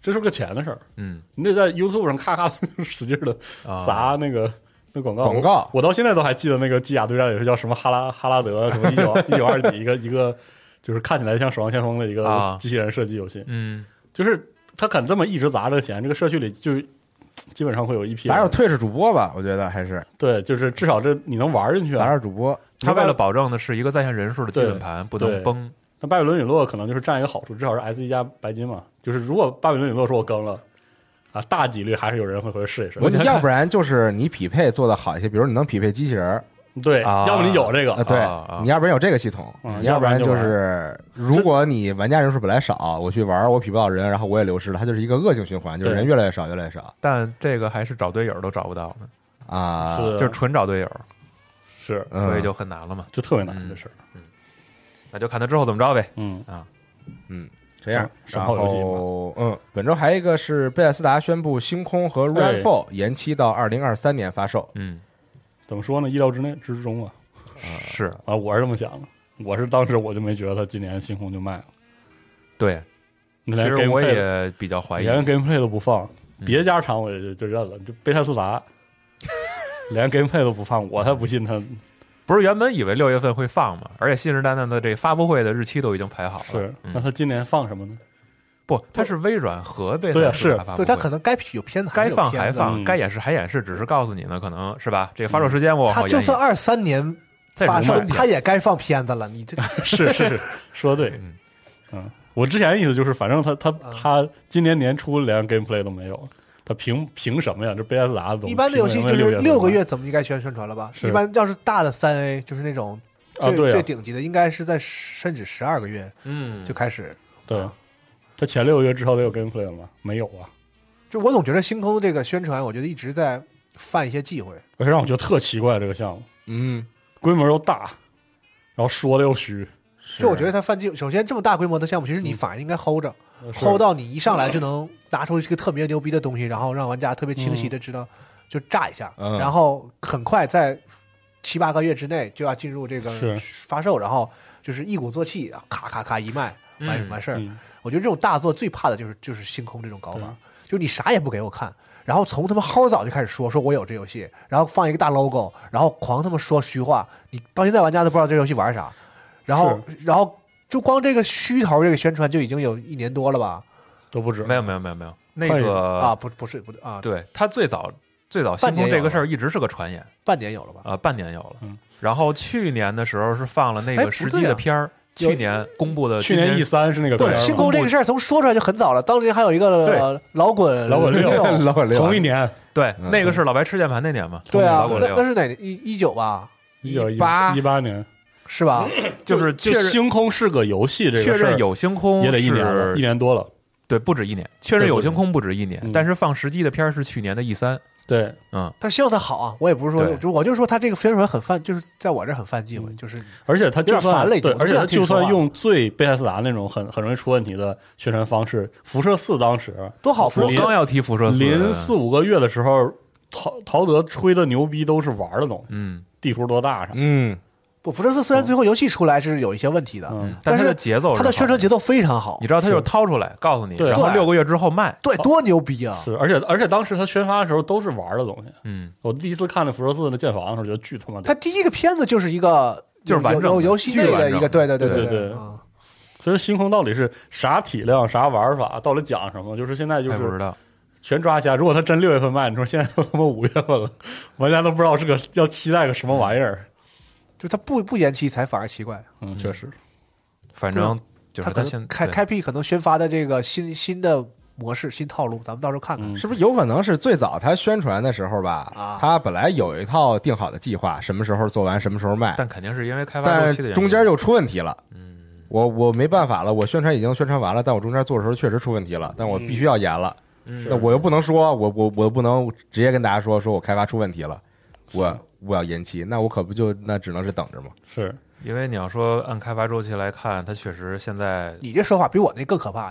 Speaker 6: 这是个钱的事儿。
Speaker 5: 嗯，
Speaker 6: 你得在 YouTube 上咔咔使劲的砸那个、啊、那广告。
Speaker 4: 广告
Speaker 6: 我，我到现在都还记得那个机甲对战也是叫什么哈拉哈拉德什么一九一九二几一个一个，就是看起来像《守望先锋》的一个机器人射击游戏。
Speaker 5: 嗯，
Speaker 6: 就是他肯这么一直砸这个钱，这个社区里就基本上会有一批。
Speaker 4: 咱有退市主播吧？我觉得还是
Speaker 6: 对，就是至少这你能玩进去、啊。
Speaker 4: 咱是主播，
Speaker 5: 他为了保证的是一个在线人数的基本盘不能崩。
Speaker 6: 那巴比伦陨落可能就是占一个好处，至少是 S 一加白金嘛。就是如果巴比伦陨落说我更了啊，大几率还是有人会回去试一试。
Speaker 4: 我要不然就是你匹配做的好一些，比如你能匹配机器人，
Speaker 6: 对，
Speaker 5: 啊、
Speaker 6: 要不你有这个，
Speaker 4: 啊、对、
Speaker 6: 啊，
Speaker 4: 你要不然有这个系统，
Speaker 6: 嗯、
Speaker 4: 你要不然就是如果你玩家人数本来少，我去玩我匹不到人，然后我也流失了，它就是一个恶性循环，就是人越来越少，越来越少。
Speaker 5: 但这个还是找队友都找不到呢
Speaker 4: 啊，
Speaker 5: 就是纯找队友，
Speaker 6: 是，
Speaker 5: 所以就很难了嘛，
Speaker 6: 就特别难这事儿。
Speaker 5: 嗯，那就看他之后怎么着呗。
Speaker 6: 嗯
Speaker 5: 啊，
Speaker 4: 嗯。这样，
Speaker 6: 然后
Speaker 4: 嗯，本周还有一个是贝塞斯达宣布《星空》和《Redfall》延期到二零二三年发售。
Speaker 5: 嗯，
Speaker 6: 怎么说呢？意料之内之中啊。
Speaker 5: 是
Speaker 6: 啊，我是这么想的。我是当时我就没觉得他今年《星空》就卖了。
Speaker 5: 对，
Speaker 6: 其
Speaker 5: 实我也比较怀疑，
Speaker 6: 连 gameplay 都不放，别家厂我也就就认了。就贝塞斯达连 gameplay 都不放，我才不信他。
Speaker 5: 不是原本以为六月份会放嘛，而且信誓旦旦的这发布会的日期都已经排好了。
Speaker 6: 是，那他今年放什么呢？
Speaker 5: 不，他是微软和贝塞斯达发布会，
Speaker 7: 对他可能该有片子
Speaker 5: 该放还放，该演示还演示，只是告诉你呢，可能是吧？这个发售时间我
Speaker 7: 他就算二三年发售，他也该放片子了。你这个
Speaker 6: 是是是说的对，嗯，我之前的意思就是，反正他他他今年年初连 gameplay 都没有。他凭凭什么呀？这贝塞斯达的东西，
Speaker 7: 一般的游戏就是六个月，怎么应该宣宣传了吧？一般要是大的三 A， 就是那种最、
Speaker 6: 啊啊、
Speaker 7: 最顶级的，应该是在甚至十二个月，
Speaker 5: 嗯，
Speaker 7: 就开始。
Speaker 6: 对，他前六个月至少得有 gameplay 了吗？没有啊。
Speaker 7: 就我总觉得星空这个宣传，我觉得一直在犯一些忌讳，
Speaker 6: 而且让我觉得特奇怪这个项目，
Speaker 4: 嗯，
Speaker 6: 规模又大，然后说的又虚。
Speaker 7: 就我觉得他犯忌，首先这么大规模的项目，其实你反而应该 hold 着。hold 到你一上来就能拿出一个特别牛逼的东西，然后让玩家特别清晰的知道，嗯、就炸一下，
Speaker 4: 嗯、
Speaker 7: 然后很快在七八个月之内就要进入这个发售，然后就是一鼓作气，咔咔咔一卖完、嗯、完事儿、嗯。我觉得这种大作最怕的就是就是星空这种搞法，就是你啥也不给我看，然后从他妈齁早就开始说说我有这游戏，然后放一个大 logo， 然后狂他妈说虚话，你到现在玩家都不知道这游戏玩啥，然后然后。就光这个虚头这个宣传就已经有一年多了吧，
Speaker 6: 都不止。
Speaker 5: 没有没有没有没有那个
Speaker 7: 啊，不不是不啊，
Speaker 5: 对他最早最早星空这个事儿一直是个传言，
Speaker 7: 半年有了吧？
Speaker 5: 啊、呃，半年有了。
Speaker 6: 嗯，
Speaker 5: 然后去年的时候是放了那个实际的片儿、啊，去年公布的，
Speaker 6: 去年 E 三是那个片儿。
Speaker 7: 对，星空这个事儿从说出来就很早了，当年还有一个老滚
Speaker 6: 老滚六，
Speaker 4: 老滚六，
Speaker 6: 同一年。
Speaker 5: 对，嗯、那个是老白吃键盘那年嘛？
Speaker 7: 对啊，
Speaker 5: 老滚六
Speaker 7: 那那是哪一一九吧？
Speaker 6: 一九
Speaker 4: 一八
Speaker 6: 一八年。
Speaker 7: 是吧？
Speaker 5: 就是确认
Speaker 6: 星空是个游戏，这个
Speaker 5: 确认有星空
Speaker 6: 也得一年了，一年多了。
Speaker 5: 对，不止一年，确认有星空不止一年，
Speaker 6: 嗯、
Speaker 5: 但是放实际的片是去年的 E 三。
Speaker 6: 对，
Speaker 5: 嗯，
Speaker 7: 但希望它好啊！我也不是说，就我就说它这个宣传很犯，就是在我这很犯忌讳，
Speaker 6: 嗯、
Speaker 7: 就是
Speaker 6: 而且它就算
Speaker 7: 烦了，
Speaker 6: 对，而且它就算用最贝塞斯达那种很很容易出问题的宣传方式，辐射四当时
Speaker 7: 多好，
Speaker 5: 我刚要提辐射四，
Speaker 6: 临四五个月的时候，陶陶德吹的牛逼都是玩的东西，
Speaker 5: 嗯，
Speaker 6: 地图多大啥，
Speaker 4: 嗯。
Speaker 7: 不，辐射四虽然最后游戏出来是有一些问题的，
Speaker 6: 嗯、
Speaker 5: 但
Speaker 7: 是
Speaker 5: 它的节奏，
Speaker 7: 它的宣传节奏非常好。
Speaker 5: 你知道，它就掏出来告诉你，
Speaker 6: 对，
Speaker 5: 然后六个月之后卖，
Speaker 7: 对，多牛逼啊！
Speaker 6: 是，而且而且当时它宣发的时候都是玩的东西。
Speaker 5: 嗯，
Speaker 6: 我第一次看那辐射四的剑法的时候，觉得巨他妈。
Speaker 7: 它第一个片子就是一个
Speaker 5: 就是完整
Speaker 7: 有游戏内的一个，对对
Speaker 6: 对
Speaker 7: 对
Speaker 6: 对。所以星空到底是啥体量、啥玩法，到底讲什么？就是现在就是
Speaker 5: 不知道。
Speaker 6: 全抓瞎。如果它真六月份卖，你说现在都他妈五月份了，玩家都不知道是个要期待个什么玩意儿。
Speaker 7: 就他不不延期才反而奇怪。
Speaker 6: 嗯，确实。
Speaker 5: 反正就是
Speaker 7: 他可能开开辟可能宣发的这个新新的模式、新套路，咱们到时候看看，
Speaker 6: 嗯、
Speaker 4: 是不是有可能是最早他宣传的时候吧？
Speaker 7: 啊，
Speaker 4: 他本来有一套定好的计划，什么时候做完，什么时候卖。
Speaker 5: 但肯定是因为开发周期的原因，
Speaker 4: 但中间又出问题了。
Speaker 5: 嗯，
Speaker 4: 我我没办法了，我宣传已经宣传完了，但我中间做的时候确实出问题了，但我必须要延了。
Speaker 5: 嗯，
Speaker 4: 那我又不能说，我我我不能直接跟大家说，说我开发出问题了，我我要延期，那我可不就那只能是等着嘛。
Speaker 6: 是。
Speaker 5: 因为你要说按开发周期来看，它确实现在
Speaker 7: 你这说法比我那更可怕。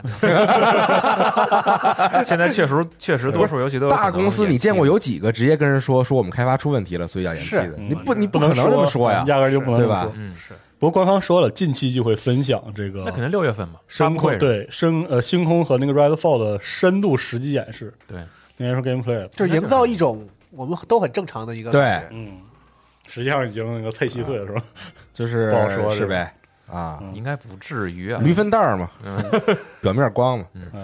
Speaker 5: 现在确实确实多数游戏都有
Speaker 4: 大公司，你见过有几个直接跟人说说我们开发出问题了，所以要延期的？你不你不可能这么说呀，
Speaker 6: 压根就不能
Speaker 4: 对吧？
Speaker 5: 嗯，是。
Speaker 6: 不过官方说了，近期就会分享这个，
Speaker 5: 那肯定六月份嘛，
Speaker 6: 深空对深呃星空和那个 Redfall 的深度实际演示，
Speaker 5: 对，
Speaker 6: 应该说 gameplay，
Speaker 7: 就是营造一种我们都很正常的一个
Speaker 4: 对，
Speaker 6: 嗯，实际上已经那个菜稀碎了，是吧？
Speaker 4: 就是
Speaker 6: 不好说
Speaker 4: 是呗啊，
Speaker 5: 应该不至于啊，
Speaker 4: 驴粪蛋儿嘛，表面光嘛。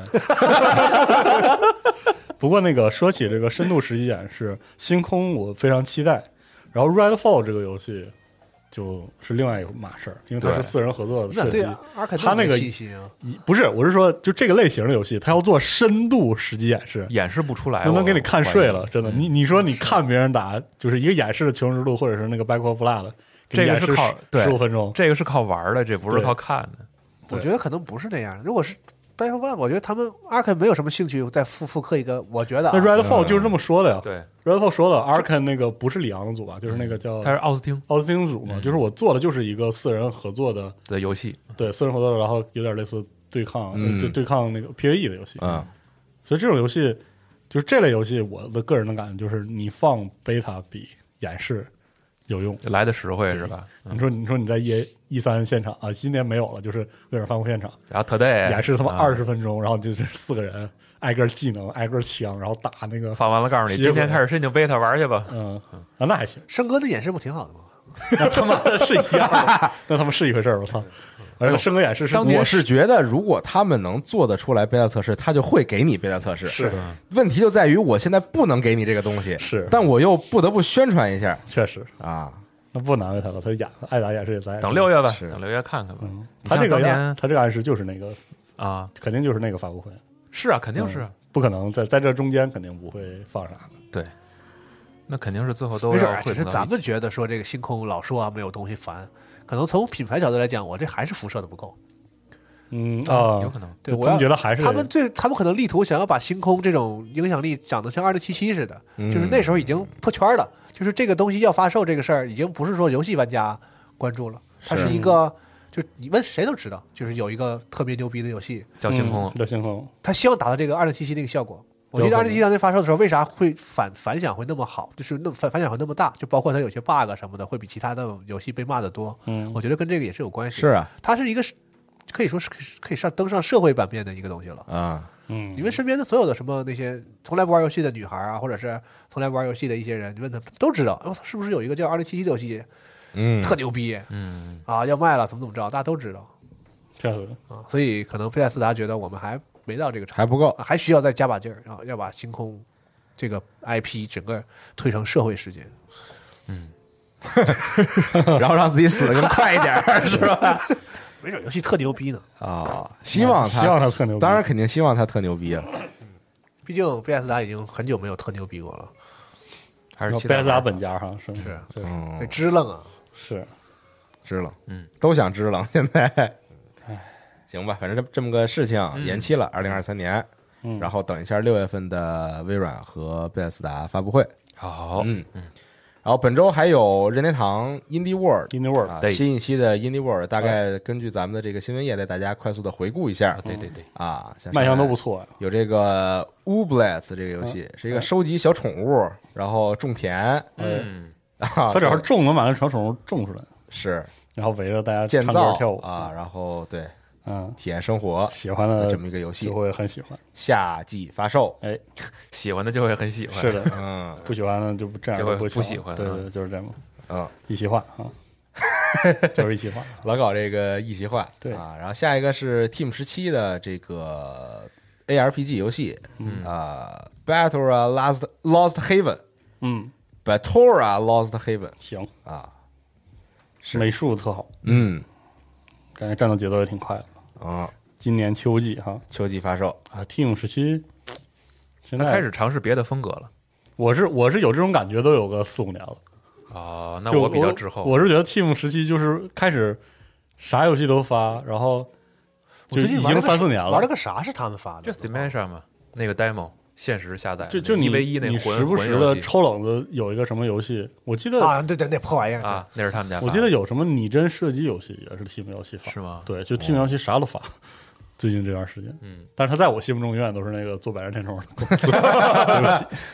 Speaker 6: 不过那个说起这个深度实际演示，星空我非常期待，然后 Redfall 这个游戏。就是另外一码事儿，因为它是四人合作的设计，它那个不是，我是说，就这个类型的游戏，它要做深度实际演示，
Speaker 5: 演示不出来，
Speaker 6: 能能给你看睡了，真的。你你说你看别人打，就是一个演示的求生之路，或者是那个 Back of Blood，
Speaker 5: 这个是靠
Speaker 6: 十五分钟，
Speaker 5: 这个是靠玩的，这不是靠看的。
Speaker 7: 我觉得可能不是那样，如果是。Back of Blood， 我觉得他们 Arkane 没有什么兴趣再复复刻一个，我觉得、啊。
Speaker 6: 那 Redfall 就是这么说的呀。
Speaker 5: 对
Speaker 6: ，Redfall 说了 ，Arkane 那个不是里昂的组吧，就是那个叫
Speaker 5: 他是奥斯汀，
Speaker 6: 奥斯汀组嘛，嗯、就是我做的就是一个四人合作的
Speaker 5: 的游戏，
Speaker 6: 对，四人合作的，然后有点类似对抗，嗯、对对抗那个 P V E 的游戏。
Speaker 4: 嗯，
Speaker 6: 所以这种游戏就是这类游戏，我的个人的感觉就是你放 beta 比演示有用，
Speaker 5: 来的实惠是吧？
Speaker 6: 你说你说你在 E E 三现场啊，今年没有了，就是威尔范库现场，
Speaker 5: 然后 Today
Speaker 6: 演示他妈二十分钟，然后就是四个人挨个技能，挨个枪，然后打那个，
Speaker 5: 放完了告诉你，今天开始申请 beta 玩去吧。
Speaker 6: 嗯啊，那还行。
Speaker 7: 生哥的演示不挺好的吗？
Speaker 6: 那他妈的是一样的，那他妈是一回事儿，我操！而且生哥演示是，
Speaker 4: 我是觉得如果他们能做得出来贝塔测试，他就会给你贝塔测试。
Speaker 6: 是，
Speaker 4: 问题就在于我现在不能给你这个东西，
Speaker 6: 是，
Speaker 4: 但我又不得不宣传一下，
Speaker 6: 确实
Speaker 4: 啊。
Speaker 6: 那不难为他了，他演爱打演示也在
Speaker 5: 等六月吧，等六月看看吧。
Speaker 6: 嗯、他这个
Speaker 5: 年
Speaker 6: 他这个暗示就是那个
Speaker 5: 啊，
Speaker 6: 肯定就是那个发布会。
Speaker 5: 是啊，肯定是、嗯、
Speaker 6: 不可能在在这中间肯定不会放啥的。
Speaker 5: 对，那肯定是最后都
Speaker 7: 没事。只是咱们觉得说这个星空老说啊没有东西烦，可能从品牌角度来讲，我这还是辐射的不够。
Speaker 6: 嗯啊，
Speaker 5: 有可能。
Speaker 7: 对，
Speaker 6: 我觉得还是
Speaker 7: 他们最他们可能力图想要把星空这种影响力长得像二零七七似的，
Speaker 4: 嗯、
Speaker 7: 就是那时候已经破圈了。就是这个东西要发售这个事儿，已经不是说游戏玩家关注了，它是一个，就你问谁都知道，就是有一个特别牛逼的游戏
Speaker 5: 叫星空，
Speaker 6: 叫星空，
Speaker 7: 他希望达到这个二零七七那个效果。我记得二零七七当年发售的时候，为啥会反反响会那么好，就是那反反响会那么大，就包括它有些 bug 什么的，会比其他的游戏被骂的多。
Speaker 6: 嗯，
Speaker 7: 我觉得跟这个也是有关系。
Speaker 4: 是啊，
Speaker 7: 它是一个可以说是可以上登上社会版面的一个东西了
Speaker 4: 啊。
Speaker 6: 嗯，
Speaker 7: 你问身边的所有的什么那些从来不玩游戏的女孩啊，或者是从来不玩游戏的一些人，你问他都知道，我操，是不是有一个叫二零七七的游戏，
Speaker 4: 嗯，
Speaker 7: 特牛逼，
Speaker 5: 嗯
Speaker 7: 啊，要卖了，怎么怎么着，大家都知道，
Speaker 6: 这样
Speaker 7: 啊，所以可能贝塞斯达觉得我们还没到这个程度，
Speaker 4: 还不够，
Speaker 7: 还需要再加把劲儿，然后要把星空这个 I P 整个推成社会事件，
Speaker 5: 嗯，
Speaker 4: 然后让自己死的更快一点，是吧？
Speaker 7: 没准游戏特牛逼呢
Speaker 4: 啊！希望他，
Speaker 6: 希望他特牛逼，
Speaker 4: 当然肯定希望他特牛逼了。
Speaker 7: 毕竟贝塞斯达已经很久没有特牛逼过了，
Speaker 5: 还是
Speaker 6: 贝塞斯达本家哈，是
Speaker 7: 是
Speaker 6: 是，
Speaker 7: 这支棱啊，
Speaker 6: 是
Speaker 4: 支棱，
Speaker 5: 嗯，
Speaker 4: 都想支棱。现在，哎，行吧，反正这这么个事情延期了，二零二三年，
Speaker 6: 嗯，
Speaker 4: 然后等一下六月份的微软和贝塞斯达发布会。
Speaker 5: 好，
Speaker 4: 嗯嗯。然后本周还有任天堂 Indie World，Indie
Speaker 6: World
Speaker 4: 啊，新一期的 Indie World， 大概根据咱们的这个新闻页带大家快速的回顾一下。
Speaker 5: 对对对，
Speaker 4: 啊，
Speaker 6: 卖相都不错呀。
Speaker 4: 有这个 Ooblets 这个游戏，是一个收集小宠物，然后种田。
Speaker 6: 嗯，它只要是种能把那小宠物种出来，
Speaker 4: 是，
Speaker 6: 然后围着大家
Speaker 4: 建造
Speaker 6: 跳舞
Speaker 4: 啊，然后对。
Speaker 6: 嗯，
Speaker 4: 体验生活，
Speaker 6: 喜欢的
Speaker 4: 这么一个游戏，
Speaker 6: 就会很喜欢。
Speaker 4: 夏季发售，
Speaker 6: 哎，
Speaker 5: 喜欢的就会很喜欢。
Speaker 6: 是的，
Speaker 4: 嗯，
Speaker 6: 不喜欢的就不这样
Speaker 5: 就会
Speaker 6: 不
Speaker 5: 不喜欢。
Speaker 6: 对对，就是这样。
Speaker 4: 嗯，
Speaker 6: 一席话啊，就是一席话，
Speaker 4: 老搞这个一席话。
Speaker 6: 对
Speaker 4: 啊，然后下一个是 Team 十七的这个 A R P G 游戏，
Speaker 6: 嗯
Speaker 4: 啊 ，Battora Lost Lost Haven，
Speaker 6: 嗯
Speaker 4: ，Battora Lost Haven，
Speaker 6: 行
Speaker 4: 啊，
Speaker 6: 美术特好，
Speaker 4: 嗯，
Speaker 6: 感觉战斗节奏也挺快的。
Speaker 4: 啊，
Speaker 6: 今年秋季哈，
Speaker 4: 秋季发售
Speaker 6: 啊 ，Team 十七，现在
Speaker 5: 他开始尝试别的风格了。
Speaker 6: 我是我是有这种感觉，都有个四五年了。
Speaker 5: 哦，那我比较滞后。
Speaker 6: 我是觉得 Team 十七就是开始啥游戏都发，然后就已经三四年了。
Speaker 7: 玩了个啥是他们发的？
Speaker 5: 就 Dimension 嘛，那个 demo 现实下载，
Speaker 6: 就就你
Speaker 5: 一 v 一那
Speaker 6: 你时不时的抽冷子有一个什么游戏，我记得
Speaker 7: 啊，对对，那破玩意儿
Speaker 5: 啊，那是他们家发的。
Speaker 6: 我记得有什么拟真射击游戏也是 Team 游戏发，
Speaker 5: 是吗？
Speaker 6: 对，就 Team 游戏啥都发。最近这段时间，
Speaker 5: 嗯，
Speaker 6: 但是他在我心目中永远都是那个做百人天虫的公司游戏。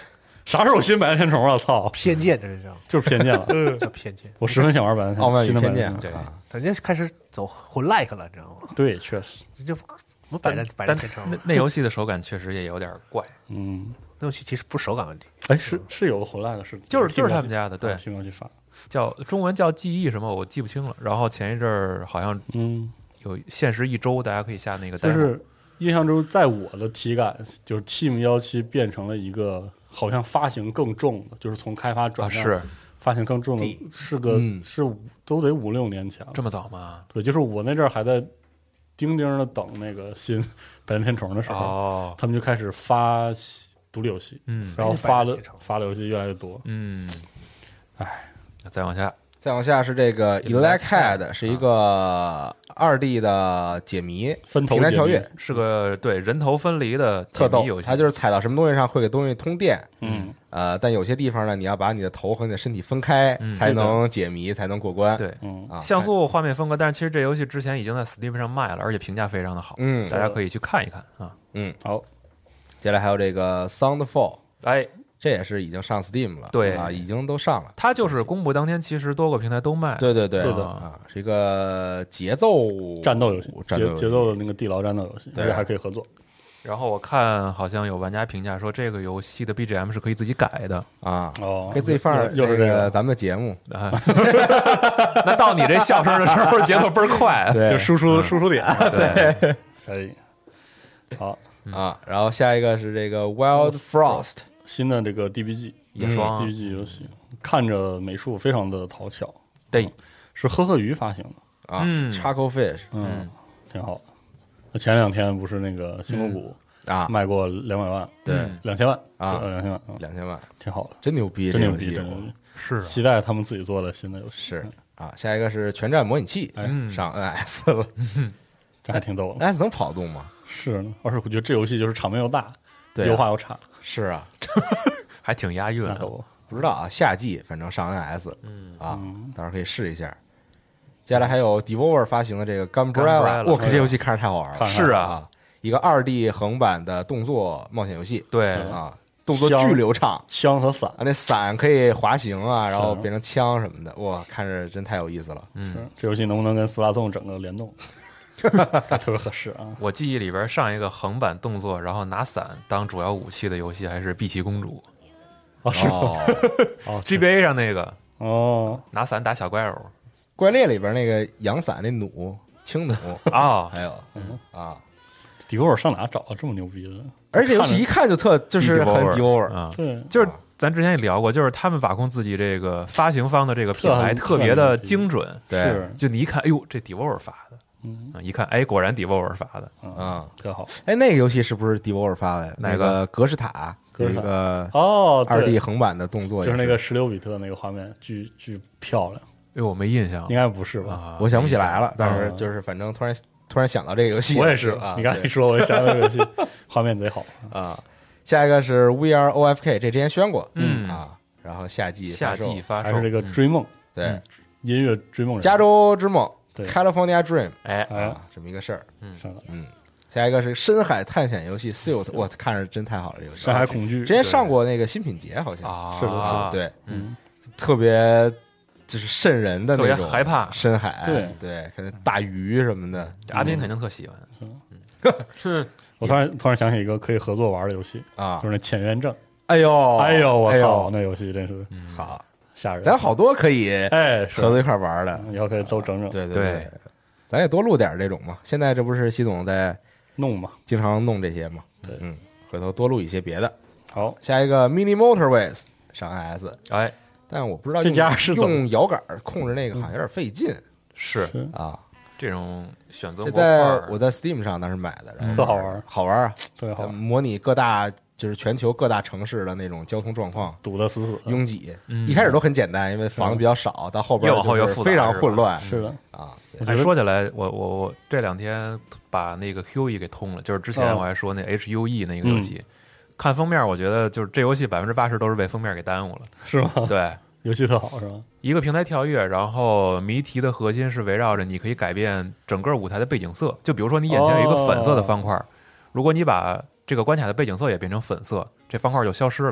Speaker 6: 啥时候有新百战天虫啊？操，
Speaker 7: 偏见，这是叫
Speaker 6: 就是偏见了，
Speaker 7: 叫偏见。
Speaker 6: 我十分想玩百战天
Speaker 4: 傲慢与
Speaker 6: 新的百
Speaker 4: 偏见
Speaker 6: 战天虫，
Speaker 7: 对，人家开始走混 like 了，你知道吗？
Speaker 6: 对，确实，
Speaker 7: 这就我百战百
Speaker 5: 但
Speaker 7: 战天虫
Speaker 5: 那那游戏的手感确实也有点怪，
Speaker 6: 嗯，
Speaker 7: 那游戏其实不是手感问题，
Speaker 6: 哎，是是有个回来的，是
Speaker 5: 就是就是他们家的，对，
Speaker 6: 奇妙去发，
Speaker 5: 叫中文叫记忆什么我记不清了。然后前一阵儿好像
Speaker 6: 嗯，
Speaker 5: 有限时一周，大家可以下那个 demo，
Speaker 6: 就是印象中，在我的体感，就是 Team 幺七变成了一个好像发行更重的，就是从开发转
Speaker 5: 啊
Speaker 6: 向
Speaker 5: 是
Speaker 6: 发行更重的，是个、
Speaker 4: 嗯
Speaker 6: 是五都得五六年前了，
Speaker 5: 这么早吗？
Speaker 6: 对，就是我那阵儿还在钉钉的等那个新百战天虫的时候，
Speaker 5: 哦，
Speaker 6: 他们就开始发独立游戏，
Speaker 5: 嗯
Speaker 6: 然后发的
Speaker 7: 百战天虫
Speaker 6: 发的游戏越来越多，
Speaker 5: 嗯，
Speaker 6: 唉，
Speaker 5: 再往下，
Speaker 4: 再往下是这个 Elecad，是一个二 D 的解谜
Speaker 6: 分头解谜
Speaker 4: 平台跳跃，
Speaker 5: 是个对人头分离的解
Speaker 4: 特逗
Speaker 5: 谜游。戏，
Speaker 4: 它就是踩到什么东西上会给东西通电，
Speaker 6: 嗯，
Speaker 4: 呃，但有些地方呢，你要把你的头和你的身体分开，
Speaker 5: 嗯
Speaker 4: 才能解谜，才能过关。
Speaker 5: 对
Speaker 6: 嗯，
Speaker 4: 啊，
Speaker 5: 像素画面风格，但是其实这游戏之前已经在 Steam 上卖了，而且评价非常的好，
Speaker 4: 嗯
Speaker 5: 大家可以去看一看啊。
Speaker 4: 嗯，
Speaker 6: 好，
Speaker 4: 接下来还有这个 Soundfall，
Speaker 5: 哎，
Speaker 4: 这也是已经上 Steam 了，
Speaker 5: 对
Speaker 4: 啊，已经都上了。
Speaker 5: 它就是公布当天，其实多个平台都卖。
Speaker 4: 对对对，
Speaker 6: 对的
Speaker 4: 啊，是一个节奏
Speaker 6: 战斗游戏，
Speaker 4: 战斗游戏
Speaker 6: 节节奏的那个地牢战斗游戏，
Speaker 4: 对
Speaker 6: 而且还可以合作，
Speaker 5: 然后我看好像有玩家评价说，这个游戏的 B G M 是可以自己改的。
Speaker 4: 啊，
Speaker 6: 哦，
Speaker 4: 可以自己放上
Speaker 6: 又又是这个，
Speaker 4: 这个咱们的节目，
Speaker 5: 啊，那到你这笑声的时候，节奏倍儿快。
Speaker 4: 对
Speaker 6: 就输出输出点，
Speaker 5: 对，
Speaker 6: 可以，好，
Speaker 4: 啊，然后下一个是这个 Wild Frost，
Speaker 6: 新的这个 D B G
Speaker 5: 野霜
Speaker 6: D B G 游戏，看着美术非常的讨巧，
Speaker 5: 对，
Speaker 6: 是赫赫鱼发行的，
Speaker 4: 啊
Speaker 5: 嗯
Speaker 4: ，Charcoal Fish
Speaker 6: 嗯，挺好的。那前两天不是那个星露谷
Speaker 4: 啊，
Speaker 6: 卖过两百万，
Speaker 4: 对，
Speaker 5: 嗯
Speaker 6: 两千万
Speaker 4: 啊
Speaker 6: 两千万，嗯
Speaker 4: 两千万，
Speaker 6: 挺好的，
Speaker 4: 真牛逼，
Speaker 6: 真牛逼，
Speaker 4: 这游戏
Speaker 6: 真牛逼，
Speaker 5: 是啊
Speaker 6: 期待他们自己做的新的游戏，
Speaker 4: 是啊，下一个是全战模拟器
Speaker 6: 哎
Speaker 5: 嗯
Speaker 4: 上 N S 了
Speaker 6: 这还挺逗的。
Speaker 4: ，N S 能跑动吗？
Speaker 6: 是呢，而且我觉得这游戏就是场面又大，
Speaker 4: 对啊
Speaker 6: 优化又差，
Speaker 4: 是啊，
Speaker 5: 还挺押韵的。
Speaker 6: 那可不。
Speaker 4: 不知道啊，夏季反正上 N S，
Speaker 5: 嗯
Speaker 4: 啊
Speaker 6: 嗯，
Speaker 4: 到时候可以试一下。接下来还有 Devolver 发行的这个 Gunbrella，
Speaker 5: Gunbrella
Speaker 4: 我靠，这游戏看着太好玩了，
Speaker 6: 看
Speaker 5: 是啊，
Speaker 4: 啊，一个二 D 横版的动作冒险游戏
Speaker 5: 对，
Speaker 4: 啊，动作巨流畅
Speaker 6: 枪和伞
Speaker 4: 啊，那伞可以滑行啊，然后
Speaker 6: 是
Speaker 4: 变成枪什么的，哇，看着真太有意思了。
Speaker 5: 嗯，
Speaker 6: 是这游戏能不能跟斯拉痛整个联动？这特别合适啊！
Speaker 5: 我记忆里边上一个横版动作，然后拿伞当主要武器的游戏还是《碧琪公主
Speaker 6: 哦，是
Speaker 4: 哦，
Speaker 6: 哦》
Speaker 5: G B A 上那个
Speaker 6: 哦，
Speaker 5: 拿伞打小怪偶
Speaker 4: 怪猎里边那个阳伞那弩青弩，
Speaker 5: 啊，
Speaker 4: 还有
Speaker 6: 嗯
Speaker 4: 啊，
Speaker 6: 迪戈尔上哪找这么牛逼的？
Speaker 4: 而且这游戏一看就特就是很 Devolver，
Speaker 5: 啊，
Speaker 6: 对，
Speaker 5: 就是咱之前也聊过，就是他们把控自己这个发行方的这个品牌
Speaker 6: 特
Speaker 5: 特别的精准，
Speaker 4: 对
Speaker 6: 是，
Speaker 5: 就你一看，哎呦，这 Devolver 发的，
Speaker 6: 嗯
Speaker 5: 啊，一看，哎，果然 Devolver 发的，
Speaker 4: 啊，
Speaker 6: 特好。
Speaker 4: 哎，那个游戏是不是 Devolver 发的？
Speaker 5: 哪个
Speaker 4: 那个格式塔有一
Speaker 6: 格式塔
Speaker 4: 个
Speaker 6: 哦，
Speaker 4: 二 D
Speaker 6: 对，
Speaker 4: 横版的动作，
Speaker 6: 就是那个十六比特那个画面，巨巨漂亮，
Speaker 5: 哎呦，我没印象
Speaker 6: 应该不是吧？
Speaker 5: 啊，
Speaker 4: 我想不起来了，但是
Speaker 6: 啊
Speaker 4: 就是反正突然突然想到这个游戏，
Speaker 6: 我也是
Speaker 4: 啊，
Speaker 6: 你刚才一
Speaker 4: 对
Speaker 6: 说，我就想到这个游戏画面贼好。
Speaker 4: 啊。下一个是 V R O F K，这之前宣过，
Speaker 5: 嗯
Speaker 4: 啊，然后夏季
Speaker 5: 夏
Speaker 4: 发售
Speaker 5: 季发售
Speaker 6: 还是这个
Speaker 5: 嗯
Speaker 6: 追梦
Speaker 4: 对
Speaker 5: 嗯
Speaker 6: 音乐追梦人，
Speaker 4: 加州之梦
Speaker 6: 对
Speaker 4: California Dream
Speaker 5: 哎，
Speaker 6: 哎
Speaker 4: 啊，这么一个事儿。
Speaker 6: 上了
Speaker 4: 嗯，下一个是深海探险游戏 Silt，我看着真太好了，这游戏
Speaker 6: 山海恐惧
Speaker 4: 之前上过那个新品节，好像
Speaker 5: 啊，
Speaker 6: 是的是的
Speaker 4: 对，
Speaker 5: 嗯，
Speaker 4: 特别就是瘆人的
Speaker 5: 特别
Speaker 4: 那种，
Speaker 5: 害怕
Speaker 4: 深海，
Speaker 6: 对
Speaker 4: 对，可能大鱼什么的
Speaker 5: 这阿斌肯定特喜欢，
Speaker 4: 是
Speaker 6: 我突然突然想起一个可以合作玩的游戏，
Speaker 4: 啊
Speaker 6: 就，是那潜渊症。
Speaker 4: 哎呦，
Speaker 6: 哎呦，我
Speaker 4: 哎
Speaker 6: 操，
Speaker 4: 呦，
Speaker 6: 那游戏真是
Speaker 4: 好，
Speaker 6: 吓人。
Speaker 4: 咱好多可以
Speaker 6: 哎，是
Speaker 4: 合作一块玩的，
Speaker 6: 以后可以都整整，
Speaker 4: 对对
Speaker 5: 对，
Speaker 4: 咱也多录点这种嘛。现在这不是习总在
Speaker 6: 弄嘛。
Speaker 4: 经常弄这些嘛？
Speaker 6: 对
Speaker 4: 嗯，回头多录一些别的。
Speaker 6: 好，
Speaker 4: 下一个 Mini Motorways 上 N S，
Speaker 5: 哎，
Speaker 4: 但我不知道
Speaker 6: 这
Speaker 4: 用
Speaker 6: 家是怎么
Speaker 4: 用摇杆控制那个好像有点费劲
Speaker 5: 是
Speaker 6: 是
Speaker 4: 啊。
Speaker 5: 这种选择模
Speaker 4: 这在
Speaker 5: 块儿
Speaker 4: 我在 Steam 上当时买的，然后
Speaker 6: 特好玩，
Speaker 4: 好玩啊！
Speaker 6: 特别好玩，
Speaker 4: 模拟各大就是全球各大城市的那种交通状况。
Speaker 6: 堵得死死的。
Speaker 4: 拥挤，
Speaker 5: 嗯
Speaker 4: 一开始都很简单，因为房子比较少，到后边
Speaker 5: 越往后越
Speaker 4: 就是
Speaker 5: 复杂
Speaker 4: 非常
Speaker 5: 是吧
Speaker 4: 混乱
Speaker 6: 是的，
Speaker 4: 啊。
Speaker 5: 哎，说起来，我我我这两天把那个 Q E 给通了，就是之前
Speaker 6: 哦
Speaker 5: 我还说那 H U E 那个游戏，看封面，我觉得就是这游戏百分之八十都是被封面给耽误了。
Speaker 6: 是吗？
Speaker 5: 对，
Speaker 6: 游戏特好是吧？
Speaker 5: 一个平台跳跃，然后谜题的核心是围绕着你可以改变整个舞台的背景色，就比如说你眼前有一个粉色的方块，如果你把这个关卡的背景色也变成粉色，这方块就消失了。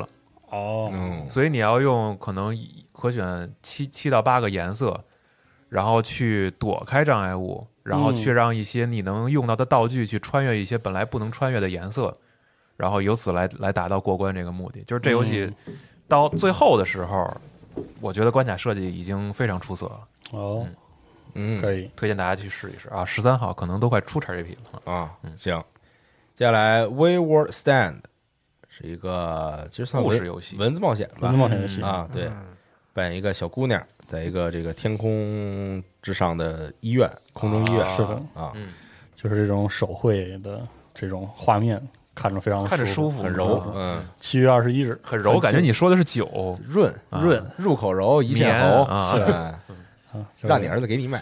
Speaker 6: 哦，
Speaker 4: 嗯，
Speaker 5: 所以你要用可能可选七七到八个颜色，然后去躲开障碍物，然后去让一些你能用到的道具去穿越一些本来不能穿越的颜色，然后由此来来达到过关这个目的。就是这游戏到最后的时候，我觉得关卡设计已经非常出色了。
Speaker 6: 哦，
Speaker 4: 嗯，
Speaker 6: 可以
Speaker 5: 推荐大家去试一试啊！十三号可能都快出 X G P 了
Speaker 4: 啊。嗯，行。接下来 Wayward Stand 是一个其实算
Speaker 5: 故事游戏，
Speaker 4: 文字冒险吧，
Speaker 6: 文字冒险游戏
Speaker 4: 啊，对，扮演一个小姑娘，在一个这个天空之上的医院，空中医院，
Speaker 6: 是的
Speaker 4: 啊，
Speaker 5: 嗯，
Speaker 6: 就是这种手绘的这种画面，看着非常
Speaker 5: 看着舒服，
Speaker 4: 很柔，嗯，
Speaker 6: 七月二十一日
Speaker 5: 很柔，感觉你说的是酒
Speaker 4: 润
Speaker 6: 润，
Speaker 4: 入口柔，一线喉
Speaker 5: 啊，
Speaker 6: 是
Speaker 4: 让你儿子给你买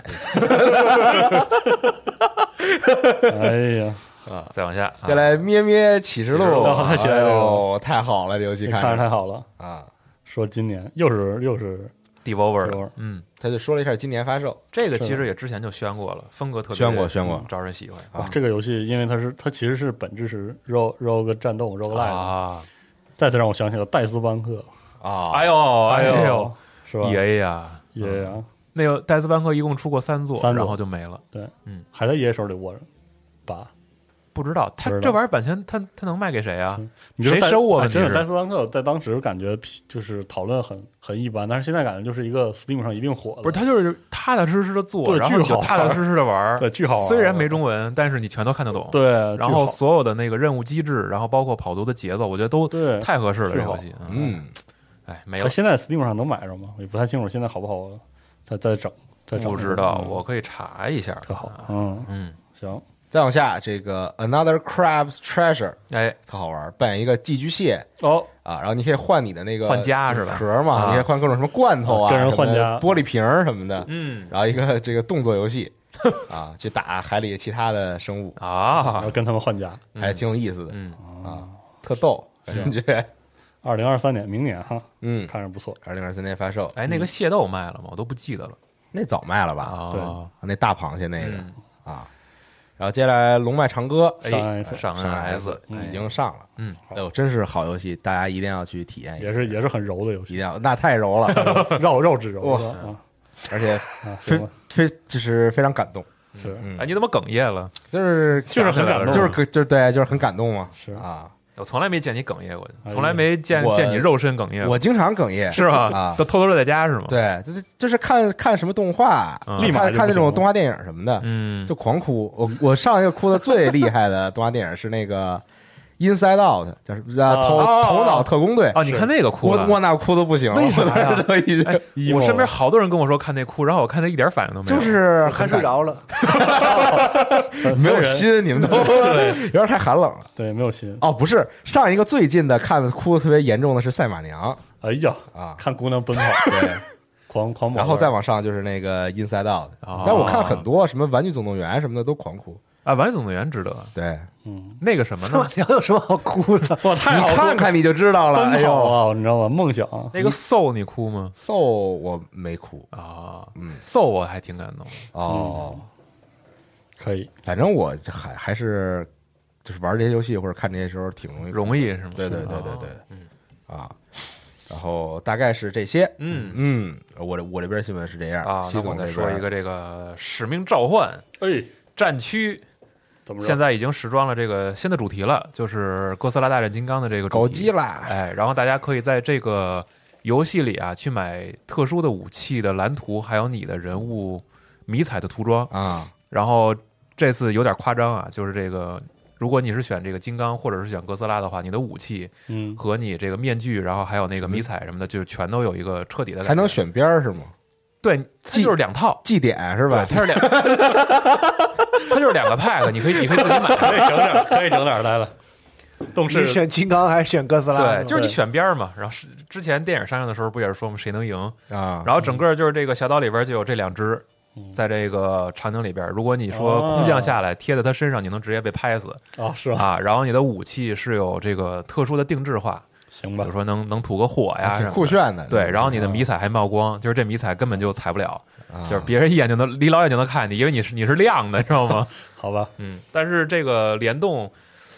Speaker 6: 哎呀。
Speaker 5: 啊，再往下，
Speaker 4: 再来咩咩启示录，
Speaker 6: 太期待了，
Speaker 4: 哦，太好了，这游戏看
Speaker 6: 着太好了
Speaker 4: 啊！
Speaker 6: 说今年又是又是
Speaker 5: Devolver， 嗯，
Speaker 4: 他就说了一下今年发售，
Speaker 5: 这个其实也之前就宣过了，风格特别
Speaker 4: 宣过宣过，
Speaker 5: 招人喜欢。
Speaker 6: 哇，这个游戏因为它是它其实是本质是 rogue rogue 战斗 roguelike
Speaker 5: 啊，
Speaker 6: 再次让我想起了戴斯班克
Speaker 4: 啊，
Speaker 5: 哎呦
Speaker 6: 哎
Speaker 5: 呦，
Speaker 6: 是吧
Speaker 5: ？E A 呀
Speaker 6: ，E A 啊，
Speaker 5: 那个戴斯班克一共出过三座，
Speaker 6: 三座
Speaker 5: 然后就没了。
Speaker 6: 对，
Speaker 5: 嗯，
Speaker 6: 还在 E A 手里握着，把。
Speaker 5: 不知道他这玩意儿版权，他他能卖给谁啊？
Speaker 6: 谁
Speaker 5: 收啊？
Speaker 6: 真的，戴斯班克在当时感觉就是讨论很很一般，但是现在感觉就是一个 Steam 上一定火的。
Speaker 5: 不是，他就是踏踏实实的做，然后就踏踏实实的玩，
Speaker 6: 对，巨好玩。
Speaker 5: 虽然没中文，但是你全都看得懂。
Speaker 6: 对，
Speaker 5: 然后所有的那个任务机制，然后包括跑图的节奏，我觉得都太合适了。这游戏，
Speaker 4: 嗯，
Speaker 5: 哎，没有。
Speaker 6: 现在 Steam 上能买着吗？也不太清楚，现在好不好？再再整，再整。
Speaker 5: 不知道，我可以查一下。
Speaker 6: 特好，嗯
Speaker 5: 嗯，
Speaker 6: 行。
Speaker 4: 再往下，这个 Another Crab's Treasure，
Speaker 5: 哎，
Speaker 4: 特好玩，扮演一个寄居蟹
Speaker 6: 哦
Speaker 4: 啊，然后你可以换你的那个
Speaker 5: 换家是吧？
Speaker 4: 壳嘛，你可以换各种什么罐头啊，
Speaker 6: 跟人换家，
Speaker 4: 玻璃瓶什么的，
Speaker 5: 嗯，
Speaker 4: 然后一个这个动作游戏啊，去打海里其他的生物
Speaker 5: 啊，
Speaker 6: 然后跟他们换家，
Speaker 4: 还挺有意思的，
Speaker 5: 嗯
Speaker 4: 啊，特逗，感觉。
Speaker 6: 二零二三年，明年哈，
Speaker 4: 嗯，
Speaker 6: 看着不错。
Speaker 4: 二零二三年发售，
Speaker 5: 哎，那个蟹豆卖了吗？我都不记得了，
Speaker 4: 那早卖了吧？
Speaker 6: 对，
Speaker 4: 那大螃蟹那个啊。然后接下来《龙脉长歌》
Speaker 5: 上上 N S
Speaker 4: 已经上了，
Speaker 5: 嗯，
Speaker 4: 哎呦，真是好游戏，大家一定要去体验一下。
Speaker 6: 也是也是很柔的游戏，
Speaker 4: 一定要，那太柔了，
Speaker 6: 绕绕之柔
Speaker 4: 哇，而且非非就是非常感动。
Speaker 6: 是，
Speaker 5: 哎，你怎么哽咽了？
Speaker 6: 就是就是很感动，
Speaker 4: 就是就是对，就是很感动嘛。
Speaker 6: 是
Speaker 4: 啊。
Speaker 5: 我从来没见你哽咽过，从来没见见你肉身哽咽。
Speaker 4: 我经常哽咽，
Speaker 5: 是吧？
Speaker 4: 啊，
Speaker 5: 都偷偷在家是吗？
Speaker 4: 对，就是看看什么动画，
Speaker 6: 立马
Speaker 4: 看那种动画电影什么的，
Speaker 5: 嗯，
Speaker 4: 就狂哭。我我上一个哭的最厉害的动画电影是那个 Inside Out， 叫什么？头头脑特工队。
Speaker 5: 哦，你看那个哭了，
Speaker 4: 我我那哭的不行了。
Speaker 5: 为啥呀？
Speaker 6: 我
Speaker 5: 身边好多人跟我说看那哭，然后我看他一点反应都没
Speaker 4: 有，就是
Speaker 7: 看睡着了，
Speaker 4: 没有心，你们都有点太寒冷了。
Speaker 6: 对，没有心。
Speaker 4: 哦，不是，上一个最近的看的哭的特别严重的是赛马娘。
Speaker 6: 哎呀
Speaker 4: 啊，
Speaker 6: 看姑娘奔跑，
Speaker 4: 对，
Speaker 6: 狂狂跑。
Speaker 4: 然后再往上就是那个 Inside Out，但我看很多什么玩具总动员什么的都狂哭。
Speaker 5: 啊，玩具总动员值得。
Speaker 4: 对，
Speaker 6: 嗯，
Speaker 5: 那个什么呢？
Speaker 7: 娘有什么好哭的？
Speaker 6: 哇，太好
Speaker 4: 你看看你就知道了。
Speaker 6: 奔跑啊，你知道吗？梦想。
Speaker 5: 那个 Soul 你哭吗
Speaker 4: ？Soul 我没哭
Speaker 5: 啊，
Speaker 4: 嗯
Speaker 5: ，Soul 我还挺感动的。
Speaker 4: 哦，
Speaker 6: 可以，
Speaker 4: 反正我还还是就是玩这些游戏或者看这些时候挺容易
Speaker 5: 容易是吗？
Speaker 4: 对对对对对，嗯啊。然后大概是这些，
Speaker 5: 嗯
Speaker 4: 嗯，我我这边新闻是这样
Speaker 5: 啊。那我再说一个这个《使命召唤》
Speaker 6: 哎
Speaker 5: 战区。现在已经时装了这个新的主题了，就是哥斯拉大战金刚的这个主题。
Speaker 4: 高级啦！
Speaker 5: 哎，然后大家可以在这个游戏里啊，去买特殊的武器的蓝图，还有你的人物迷彩的涂装
Speaker 4: 啊。
Speaker 5: 然后这次有点夸张啊，就是这个，如果你是选这个金刚或者是选哥斯拉的话，你的武器
Speaker 6: 嗯
Speaker 5: 和你这个面具，然后还有那个迷彩什么的，就全都有一个彻底的。
Speaker 4: 还能选边儿是吗？
Speaker 5: 对，它就是两套
Speaker 4: 祭典是吧？
Speaker 5: 它是两，它就是两个 pack， 你可以你可以自己买，
Speaker 6: 可以整点，可以整点来了。动视
Speaker 7: 你选金刚还是选哥斯拉？
Speaker 5: 对，就是你选边嘛。然后是之前电影上映的时候，不也是说我们谁能赢
Speaker 4: 啊？
Speaker 5: 然后整个就是这个小岛里边就有这两只，在这个场景里边，如果你说空降下来贴在他身上，你能直接被拍死
Speaker 6: 啊？是
Speaker 5: 啊。然后你的武器是有这个特殊的定制化。
Speaker 6: 行吧，
Speaker 5: 比如说能能吐个火呀，
Speaker 4: 挺酷炫的。
Speaker 5: 对，然后你的迷彩还冒光，就是这迷彩根本就踩不了，
Speaker 4: 啊、
Speaker 5: 就是别人一眼就能离老远就能看你，因为你是你是亮的，知道吗？
Speaker 6: 好吧，
Speaker 5: 嗯。但是这个联动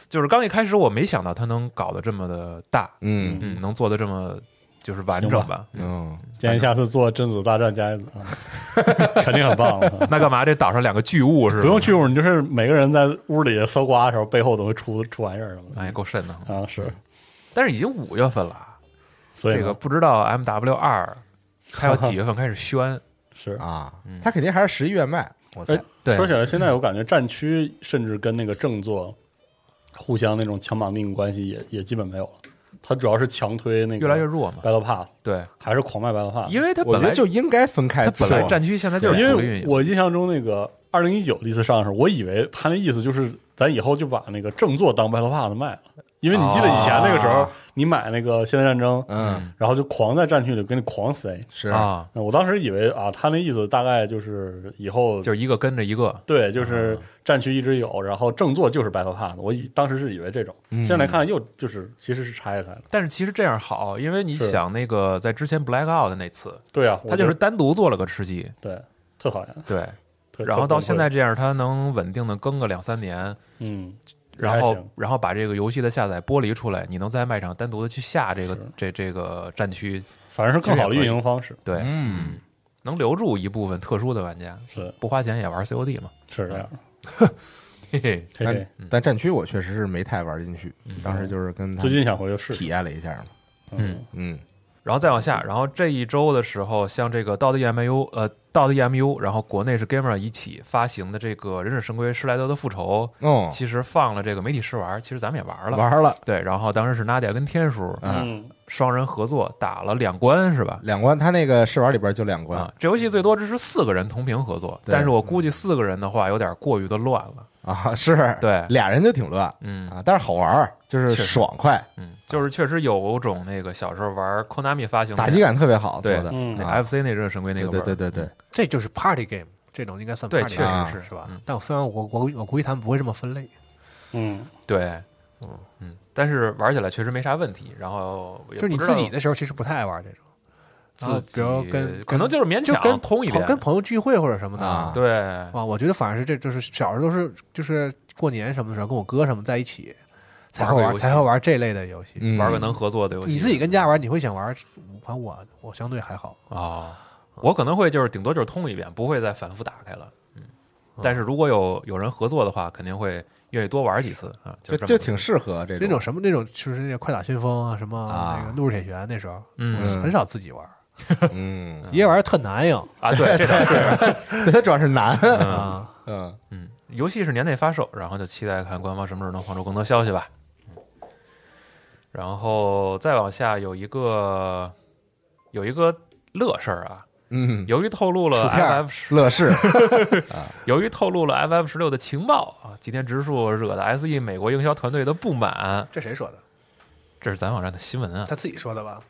Speaker 5: 就是刚一开始我没想到它能搞得这么的大，
Speaker 4: 嗯
Speaker 5: 嗯，能做的这么就是完整吧。
Speaker 4: 嗯，
Speaker 6: 建议下次做贞子大战加一子，肯定很棒。
Speaker 5: 那干嘛这岛上两个巨物是吧？
Speaker 6: 不用巨物，你就是每个人在屋里搜刮的时候，背后都会出出玩意儿。
Speaker 5: 哎，够深的
Speaker 6: 啊！是，
Speaker 5: 但是已经五月份了，
Speaker 6: 所以
Speaker 5: 这个不知道 M W 二它要几月份开始宣？
Speaker 6: 是
Speaker 4: 啊，它肯定还是十一月卖。我猜。
Speaker 5: 对，
Speaker 6: 说起来，现在我感觉战区甚至跟那个正作互相那种强绑定关系也也基本没有了。它主要是强推那个
Speaker 5: 越来越弱嘛
Speaker 6: ，Battle Pass，
Speaker 5: 对，
Speaker 6: 还是狂卖 Battle Pass，
Speaker 5: 因为它本来
Speaker 4: 就应该分开做。
Speaker 5: 它本来战区现在就是
Speaker 6: 因为我印象中那个二零一九第一次上的时候，我以为他那意思就是咱以后就把那个正作当 Battle Pass 卖了。因为你记得以前那个时候，你买那个《现代战争》，
Speaker 4: 嗯，
Speaker 6: 然后就狂在战区里给你狂塞，
Speaker 4: 是
Speaker 5: 啊。
Speaker 6: 我当时以为啊，他那意思大概就是以后
Speaker 5: 就是一个跟着一个，
Speaker 6: 对，就是战区一直有，然后正作就是 Battle Pass。我以当时是以为这种，现在看又就是其实是拆开了。
Speaker 5: 但是其实这样好，因为你想那个在之前 Blackout 的那次，
Speaker 6: 对啊，
Speaker 5: 他就是单独做了个吃鸡，
Speaker 6: 对，特讨厌，
Speaker 5: 对。然后到现在这样，它能稳定的更个两三年，
Speaker 6: 嗯。
Speaker 5: 然后，然后把这个游戏的下载剥离出来，你能在卖场单独的去下这个这这个战区，
Speaker 6: 反正是更好的运营方式。
Speaker 5: 对，嗯，能留住一部分特殊的玩家，
Speaker 6: 是
Speaker 5: 不花钱也玩 C O D 嘛，
Speaker 6: 是这样。
Speaker 5: 嘿嘿，
Speaker 6: 但
Speaker 4: 但战区我确实是没太玩进去，当时就是跟他
Speaker 6: 最近想回去试
Speaker 4: 体验了一下嘛。
Speaker 5: 嗯
Speaker 4: 嗯，
Speaker 5: 然后再往下，然后这一周的时候，像这个道德 E M U， 呃。道德 E M U， 然后国内是 Gamer 一起发行的这个《忍者神龟：施莱德的复仇》，
Speaker 4: 哦，
Speaker 5: 其实放了这个媒体试玩，其实咱们也玩了，
Speaker 4: 玩了，
Speaker 5: 对。然后当时是 Nadia 跟天叔，
Speaker 6: 嗯，
Speaker 5: 双人合作打了两关是吧？
Speaker 4: 两关，他那个试玩里边就两关。
Speaker 5: 啊，这游戏最多支持四个人同屏合作，但是我估计四个人的话有点过于的乱了
Speaker 4: 啊，是，
Speaker 5: 对，
Speaker 4: 俩人就挺乱，
Speaker 5: 嗯
Speaker 4: 啊，但是好玩，就是爽快，
Speaker 5: 嗯，就是确实有种那个小时候玩 Konami 发行
Speaker 4: 打击感特别好，做的，
Speaker 5: 那个 F C 那忍者神龟那个，
Speaker 4: 对对对对，
Speaker 7: 这就是 Party Game， 这种应该算 Party
Speaker 5: Game， 对，
Speaker 7: 确
Speaker 5: 实是
Speaker 7: 是吧？但虽然我我我估计他们不会这么分类，
Speaker 6: 嗯，
Speaker 5: 对，嗯嗯，但是玩起来确实没啥问题。然后
Speaker 7: 就是你自己的时候其实不太爱玩这种。
Speaker 5: 自
Speaker 7: 比如跟
Speaker 5: 可能就是勉强
Speaker 7: 跟
Speaker 5: 通一遍，
Speaker 7: 跟朋友聚会或者什么的，
Speaker 4: 啊、
Speaker 5: 对
Speaker 7: 啊，我觉得反而是这就是小时候都是就是过年什么的时候跟我哥什么在一起才会玩才会玩这类的游戏，
Speaker 4: 嗯、
Speaker 5: 玩个能合作的游戏。
Speaker 7: 你自己跟家玩，你会想玩，反正我我相对还好
Speaker 5: 啊、哦，我可能会就是顶多就是通一遍，不会再反复打开了。嗯，但是如果有有人合作的话，肯定会愿意多玩几次啊，就
Speaker 4: 就挺适合这
Speaker 7: 种这种什么那种就是那个快打旋风啊，什么那个怒日铁拳，那时候
Speaker 5: 嗯
Speaker 7: 很少自己玩。
Speaker 4: 嗯，
Speaker 7: 一玩意儿特难呀
Speaker 5: 啊！对，这倒
Speaker 4: 是，对，它主要是难
Speaker 7: 啊。
Speaker 5: 嗯嗯，游戏是年内发售，然后就期待看官方什么时候能放出更多消息吧。嗯，然后再往下有一个有一个乐事儿啊，
Speaker 4: 嗯，
Speaker 5: 由于透露了 F F
Speaker 4: 乐视，
Speaker 5: 由于透露了 F F 十六的情报啊，吉田直树惹得 S E 美国营销团队的不满。
Speaker 7: 这谁说的？
Speaker 5: 这是咱网站的新闻啊，
Speaker 7: 他自己说的吧？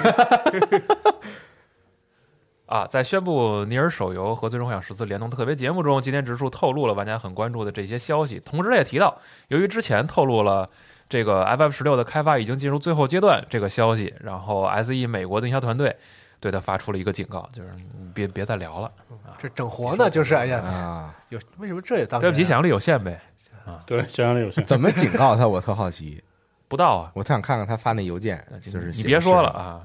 Speaker 5: 啊，在宣布尼尔手游和最终幻想十四联动特别节目中，吉田直树透露了玩家很关注的这些消息，同时他也提到，由于之前透露了这个 F F 十六的开发已经进入最后阶段这个消息，然后 S E 美国的营销团队对他发出了一个警告，就是别别再聊了。啊、
Speaker 7: 这整活呢，就是哎呀
Speaker 4: 啊，
Speaker 7: 有为什么这也当？
Speaker 5: 对不起，想象力有限呗。啊，
Speaker 6: 对，想象力有限。
Speaker 4: 怎么警告他？我特好奇。
Speaker 5: 不到啊，
Speaker 4: 我特想看看他发那邮件，就是
Speaker 5: 你别说了啊。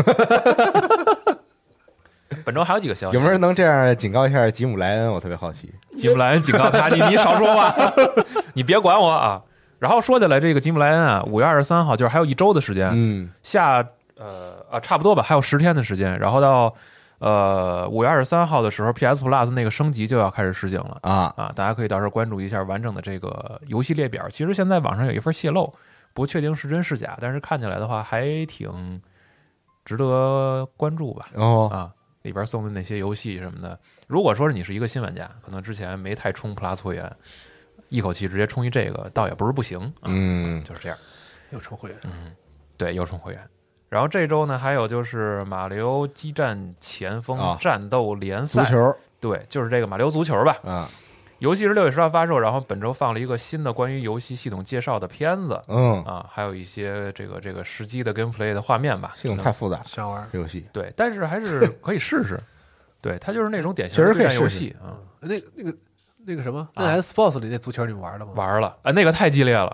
Speaker 5: 本周还有几个消息，
Speaker 4: 有没有人能这样警告一下吉姆莱恩？我特别好奇。
Speaker 5: 吉姆莱恩警告他，你你少说话，你别管我啊。然后说起来，这个吉姆莱恩啊，五月二十三号就是还有一周的时间，
Speaker 4: 嗯，
Speaker 5: 下呃啊差不多吧，还有十天的时间，然后到呃五月二十三号的时候 ，P S Plus 那个升级就要开始实行了
Speaker 4: 啊
Speaker 5: 啊，大家可以到时候关注一下完整的这个游戏列表。其实现在网上有一份泄露。不确定是真是假，但是看起来的话还挺值得关注吧。
Speaker 4: 哦
Speaker 5: 啊，里边送的那些游戏什么的，如果说是你是一个新玩家，可能之前没太充 Plus 会员，一口气直接充一这个，倒也不是不行。啊、
Speaker 4: 嗯，
Speaker 5: 就是这样。
Speaker 7: 又充会员，
Speaker 5: 嗯，对，又充会员。然后这周呢，还有就是马里奥激战前锋战斗联赛、
Speaker 4: 哦、足球，
Speaker 5: 对，就是这个马里奥足球吧。
Speaker 4: 啊。
Speaker 5: 游戏是六月十号发售，然后本周放了一个新的关于游戏系统介绍的片子，
Speaker 4: 嗯
Speaker 5: 啊，还有一些这个这个实际的 gameplay 的画面吧。
Speaker 4: 系统太复杂，
Speaker 7: 想玩
Speaker 4: 这游戏，
Speaker 5: 对，但是还是可以试试。对，它就是那种典型的对战游戏啊。
Speaker 7: 那那个那个什么，那 S Sports 里那足球你们玩了吗？
Speaker 5: 玩了啊，那个太激烈了，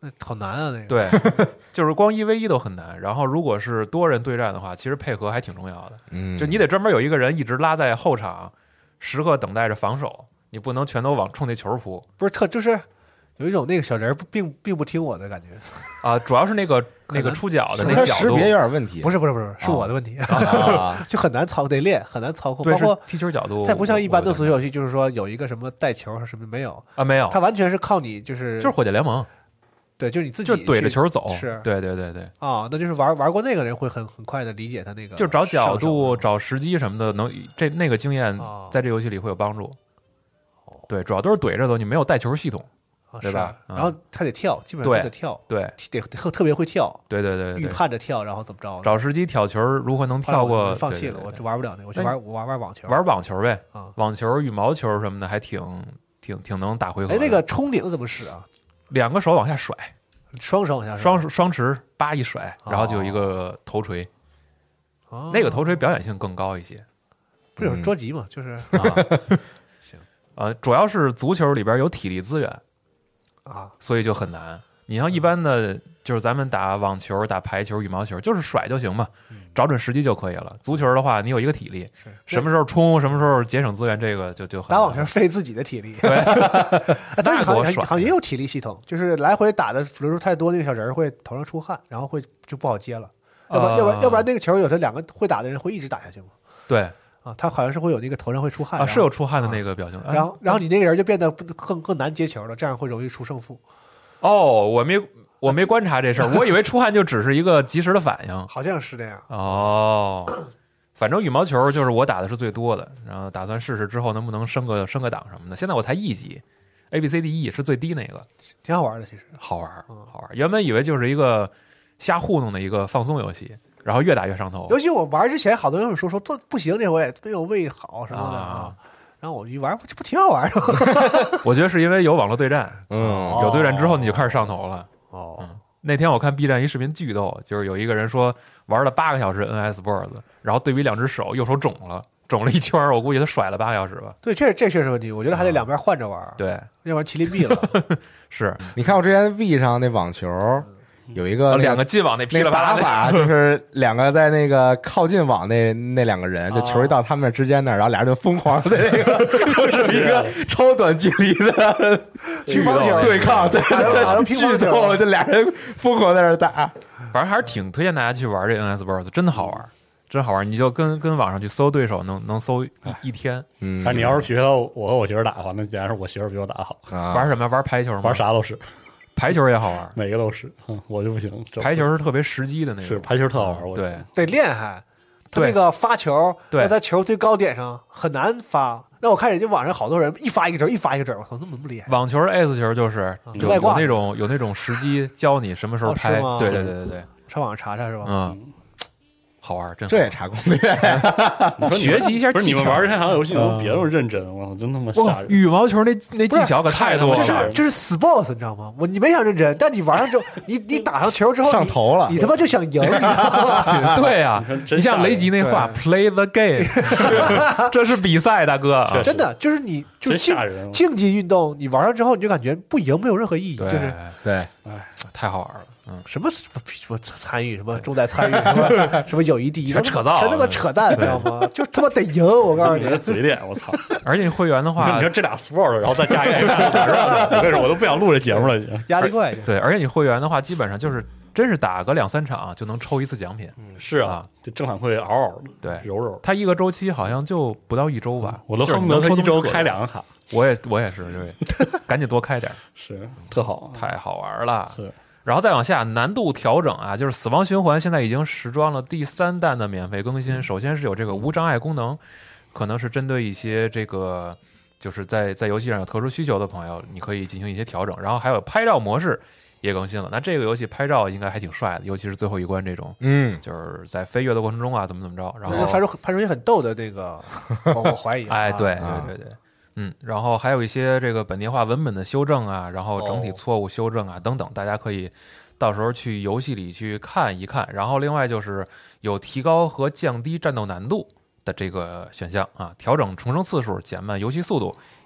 Speaker 7: 那好难啊，那个。
Speaker 5: 对，就是光一 v 一都很难。然后如果是多人对战的话，其实配合还挺重要的。
Speaker 4: 嗯，
Speaker 5: 就你得专门有一个人一直拉在后场，时刻等待着防守，你不能全都往冲那球扑。
Speaker 7: 不是特就是有一种那个小人并并不听我的感觉
Speaker 5: 啊，主要是那个那个出脚的那角度
Speaker 4: 识别有点问题。
Speaker 7: 不是不是不是，是我的问题，啊、就很难操，得练，很难操控。包括
Speaker 5: 踢球角度，
Speaker 7: 它不像一般的足球游戏，就是说有一个什么带球什么没有
Speaker 5: 啊，没有，
Speaker 7: 它完全是靠你就是
Speaker 5: 就是火箭联盟。
Speaker 7: 对，就是你自己
Speaker 5: 就怼着球走，
Speaker 7: 是，
Speaker 5: 对对对对
Speaker 7: 啊，那就是玩玩过那个人会很很快的理解他那个，
Speaker 5: 就找角度、找时机什么的，能这那个经验在这游戏里会有帮助。
Speaker 7: 哦、
Speaker 5: 对，主要都是怼着走，你没有带球系统，
Speaker 7: 啊、
Speaker 5: 对吧？
Speaker 7: 然后他得跳，基本上得跳，
Speaker 5: 对，
Speaker 7: 得特特别会跳，
Speaker 5: 对对对，
Speaker 7: 预判着跳，然后怎么着？
Speaker 5: 找时机挑球，如何能跳过？
Speaker 7: 我放弃了，我就玩不了那个，我就玩我玩玩网球，
Speaker 5: 玩网球呗，
Speaker 7: 啊，
Speaker 5: 网球、羽毛球什么的还挺挺挺能打回合。
Speaker 7: 哎，那个冲顶怎么使啊？
Speaker 5: 两个手往下甩。
Speaker 7: 双手往下
Speaker 5: 双双持叭一甩，然后就有一个头锤，
Speaker 7: 哦、
Speaker 5: 那个头锤表演性更高一些。
Speaker 7: 不是有捉急嘛？就是
Speaker 5: 啊，行，呃，主要是足球里边有体力资源
Speaker 7: 啊，
Speaker 5: 所以就很难。你像一般的，就是咱们打网球、打排球、羽毛球，就是甩就行嘛，找准时机就可以了。足球的话，你有一个体力，什么时候冲，什么时候节省资源，这个就就很
Speaker 7: 打网球费自己的体力。
Speaker 5: 对，
Speaker 7: 但是好像好像也有体力系统，就是来回打的流数太多，那个小人会头上出汗，然后会就不好接了。要不然、呃、要不然要不然那个球有的两个会打的人会一直打下去吗？
Speaker 5: 对。
Speaker 7: 啊，他好像是会有那个头上会出汗
Speaker 5: 啊，是有出汗的那个表情，
Speaker 7: 啊、然后然后你那个人就变得更更难接球了，这样会容易出胜负。
Speaker 5: 哦，我没我没观察这事儿，我以为出汗就只是一个及时的反应，
Speaker 7: 好像是这样。
Speaker 5: 哦，反正羽毛球就是我打的是最多的，然后打算试试之后能不能升个升个档什么的。现在我才一级 ，A B C D E 是最低那个，
Speaker 7: 挺好玩的，其实
Speaker 5: 好玩，好玩。原本以为就是一个瞎糊弄的一个放松游戏。然后越打越上头，
Speaker 7: 尤其我玩之前，好多人说说这不行，这回没有喂好什么的啊。然后我一玩，这不挺好玩的？
Speaker 5: 我觉得是因为有网络对战，
Speaker 4: 嗯，
Speaker 5: 有对战之后你就开始上头了。
Speaker 7: 哦、
Speaker 5: 嗯，那天我看 B 站一视频巨逗，就是有一个人说玩了八个小时 N S Boards， 然后对比两只手，右手肿了，肿了一圈，我估计他甩了八个小时吧。
Speaker 7: 对，这这确实问题，我觉得还得两边换着玩。
Speaker 5: 啊、对，
Speaker 7: 要不然麒麟毙了。
Speaker 5: 是
Speaker 4: 你看我之前 V 上那网球。有一个、那个、
Speaker 5: 两个进网那噼里啪啦
Speaker 4: 打法，就是两个在那个靠近网那那两个人，就球一到他们之间那儿，然后俩人就疯狂的那个，就是一个超短距离的
Speaker 7: 乒乓球
Speaker 4: 对抗，对，
Speaker 7: 打成乒乓球，
Speaker 4: 就俩人疯狂在那儿打。
Speaker 5: 反正还是挺推荐大家去玩这 N S Boards， 真的好玩，真好玩。你就跟跟网上去搜对手，能能搜一一天。
Speaker 4: 嗯，
Speaker 6: 但你要是觉得我和我媳妇打的话，那显然是我媳妇比我打好。
Speaker 4: 啊、
Speaker 5: 玩什么？玩排球吗？
Speaker 6: 玩啥都是。
Speaker 5: 排球也好玩，
Speaker 6: 每个都是，嗯，我就不行。
Speaker 5: 排球是特别时机的那种，
Speaker 6: 是排球特好玩，我
Speaker 5: 对，
Speaker 7: 得练还。他那个发球，
Speaker 5: 对，
Speaker 7: 在球最高点上很难发。让我看人家网上好多人一发一个准，一发一个准，我操，那么那么厉害。
Speaker 5: 网球 ace 球就是有有那种有那种时机教你什么时候拍，
Speaker 7: 哦、
Speaker 5: 对对对对对，
Speaker 7: 上网查查是吧？
Speaker 5: 嗯。好玩，真好
Speaker 4: 这也查攻略，
Speaker 5: 学习一下技巧。
Speaker 6: 不是你们玩这场游戏，能别那么认真，我真他妈吓人！
Speaker 5: 羽毛球那那技巧可太多了，
Speaker 7: 这是这是死 boss， 你知道吗？我你没想认真，但你玩上之后，你你打上球之后
Speaker 4: 上头了，
Speaker 7: 你他妈就想赢，你知道吗？
Speaker 5: 对呀，你像雷吉那话 ，play the game， 这是比赛，大哥，
Speaker 7: 真的就是你就是竞竞技运动，你玩上之后你就感觉不赢没有任何意义，就是
Speaker 4: 对，
Speaker 5: 哎，太好玩了。嗯，
Speaker 7: 什么什么什么参与什么重在参与什么什么友谊第一，
Speaker 5: 全扯淡，
Speaker 7: 全他妈扯淡，你知道吗？就他妈得赢，我告诉你，
Speaker 6: 嘴脸，我操！
Speaker 5: 而且你会员的话，
Speaker 6: 你说这俩 sport， 然后再加一个，我跟你说，我都不想录这节目了，已经
Speaker 7: 压力怪。
Speaker 5: 对，而且你会员的话，基本上就是真是打个两三场就能抽一次奖品。
Speaker 6: 嗯，是啊，这正反馈嗷嗷的，
Speaker 5: 对，
Speaker 6: 柔柔。
Speaker 5: 它一个周期好像就不到一周吧，
Speaker 6: 我都恨不得他一周开两个卡。
Speaker 5: 我也我也是，对，赶紧多开点，
Speaker 6: 是特好，
Speaker 5: 太好玩了。
Speaker 6: 是。
Speaker 5: 然后再往下难度调整啊，就是死亡循环现在已经时装了第三弹的免费更新。首先是有这个无障碍功能，可能是针对一些这个就是在在游戏上有特殊需求的朋友，你可以进行一些调整。然后还有拍照模式也更新了。那这个游戏拍照应该还挺帅的，尤其是最后一关这种，
Speaker 4: 嗯，
Speaker 5: 就是在飞跃的过程中啊，怎么怎么着。然后
Speaker 7: 拍出拍出一些很逗的那个，我我怀疑，
Speaker 5: 哎，对对对对。嗯，然后还有一些这个本地化文本的修正啊，然后整体错误修正啊、哦、等等，大家可以到时候去游戏里去看一看。然后另外就是有提高和降低战斗难度的这个选项啊，调整重生次数、减慢游戏速度，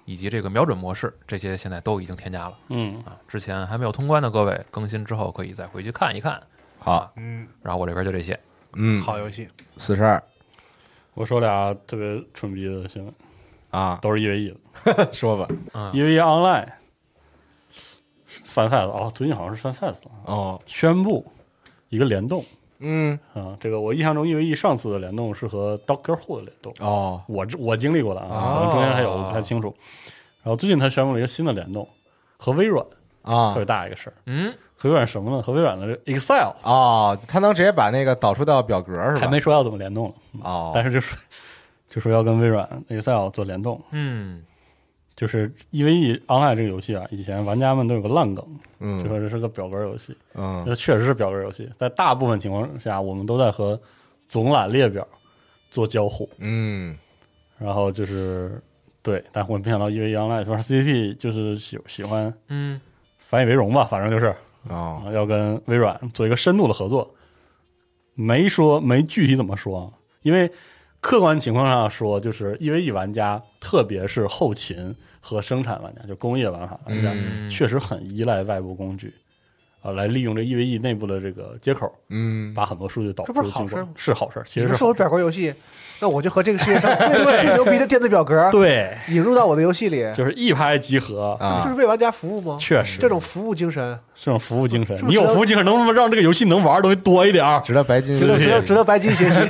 Speaker 5: 以及这个瞄准模式，这些现在都已经添加了。
Speaker 6: 嗯
Speaker 5: 啊，之前还没有通关的各位，更新之后可以再回去看一看。
Speaker 4: 好，
Speaker 7: 嗯，
Speaker 5: 然后我这边就这些。
Speaker 4: 嗯，
Speaker 7: 好游戏，
Speaker 4: 四十二
Speaker 6: 我说俩特别蠢逼的新闻
Speaker 4: 啊，
Speaker 6: 都是 E V E 的，
Speaker 4: 说吧。
Speaker 5: 嗯
Speaker 6: E V E Online FanFest 哦，最近好像是 FanFest
Speaker 4: 哦，
Speaker 6: 宣布一个联动
Speaker 4: 嗯，
Speaker 6: 啊，这个我印象中 E V E 上次的联动是和 Doctor Who 的联动，
Speaker 4: 哦，
Speaker 6: 我我经历过的啊，
Speaker 5: 哦
Speaker 6: 可能中间还有我不太清楚。然后最近他宣布了一个新的联动，和微软
Speaker 4: 啊
Speaker 6: 特别大一个事儿。
Speaker 5: 嗯，
Speaker 6: 和微软什么呢？和微软的这个 Excel
Speaker 4: 哦，它能直接把那个导出到表格是吧？
Speaker 6: 还没说要怎么联动，
Speaker 4: 哦，
Speaker 6: 但是就说就说要跟微软 Excel 做联动。
Speaker 5: 嗯，
Speaker 6: 就是 E V E Online 这个游戏啊，以前玩家们都有个烂梗，
Speaker 4: 嗯，
Speaker 6: 就说这是个表格游戏。
Speaker 4: 嗯，
Speaker 6: 这确实是表格游戏，在大部分情况下，我们都在和总览列表做交互。
Speaker 4: 嗯，
Speaker 6: 然后就是对，但我没想到 E V E Online 说 C C P 就是喜喜欢
Speaker 5: 嗯，
Speaker 6: 反以为荣吧，反正就是
Speaker 4: 哦，
Speaker 6: 要跟微软做一个深度的合作，没说没具体怎么说，因为客观情况上说，就是 E V E 玩家，特别是后勤和生产玩家，就工业玩法玩家，
Speaker 5: 嗯
Speaker 6: 确实很依赖外部工具啊、呃，来利用这 E V E 内部的这个接口，
Speaker 4: 嗯，
Speaker 6: 把很多数据导出
Speaker 7: 这不是好事吗
Speaker 6: 进攻是好事，其实是
Speaker 7: 你们说我表格游戏，那我就和这个世界上最最牛逼的电子表格
Speaker 6: 对，
Speaker 7: 引入到我的游戏里，
Speaker 6: 就是一拍即合
Speaker 4: 啊
Speaker 7: 这不是为玩家服务吗？
Speaker 6: 确实
Speaker 7: 这种服务精神
Speaker 6: 这种服务精神，
Speaker 7: 是不是
Speaker 6: 你有服务精神，能不能让这个游戏能玩的东西多一点儿？
Speaker 4: 值得白金
Speaker 7: 值得值得值得白金学习。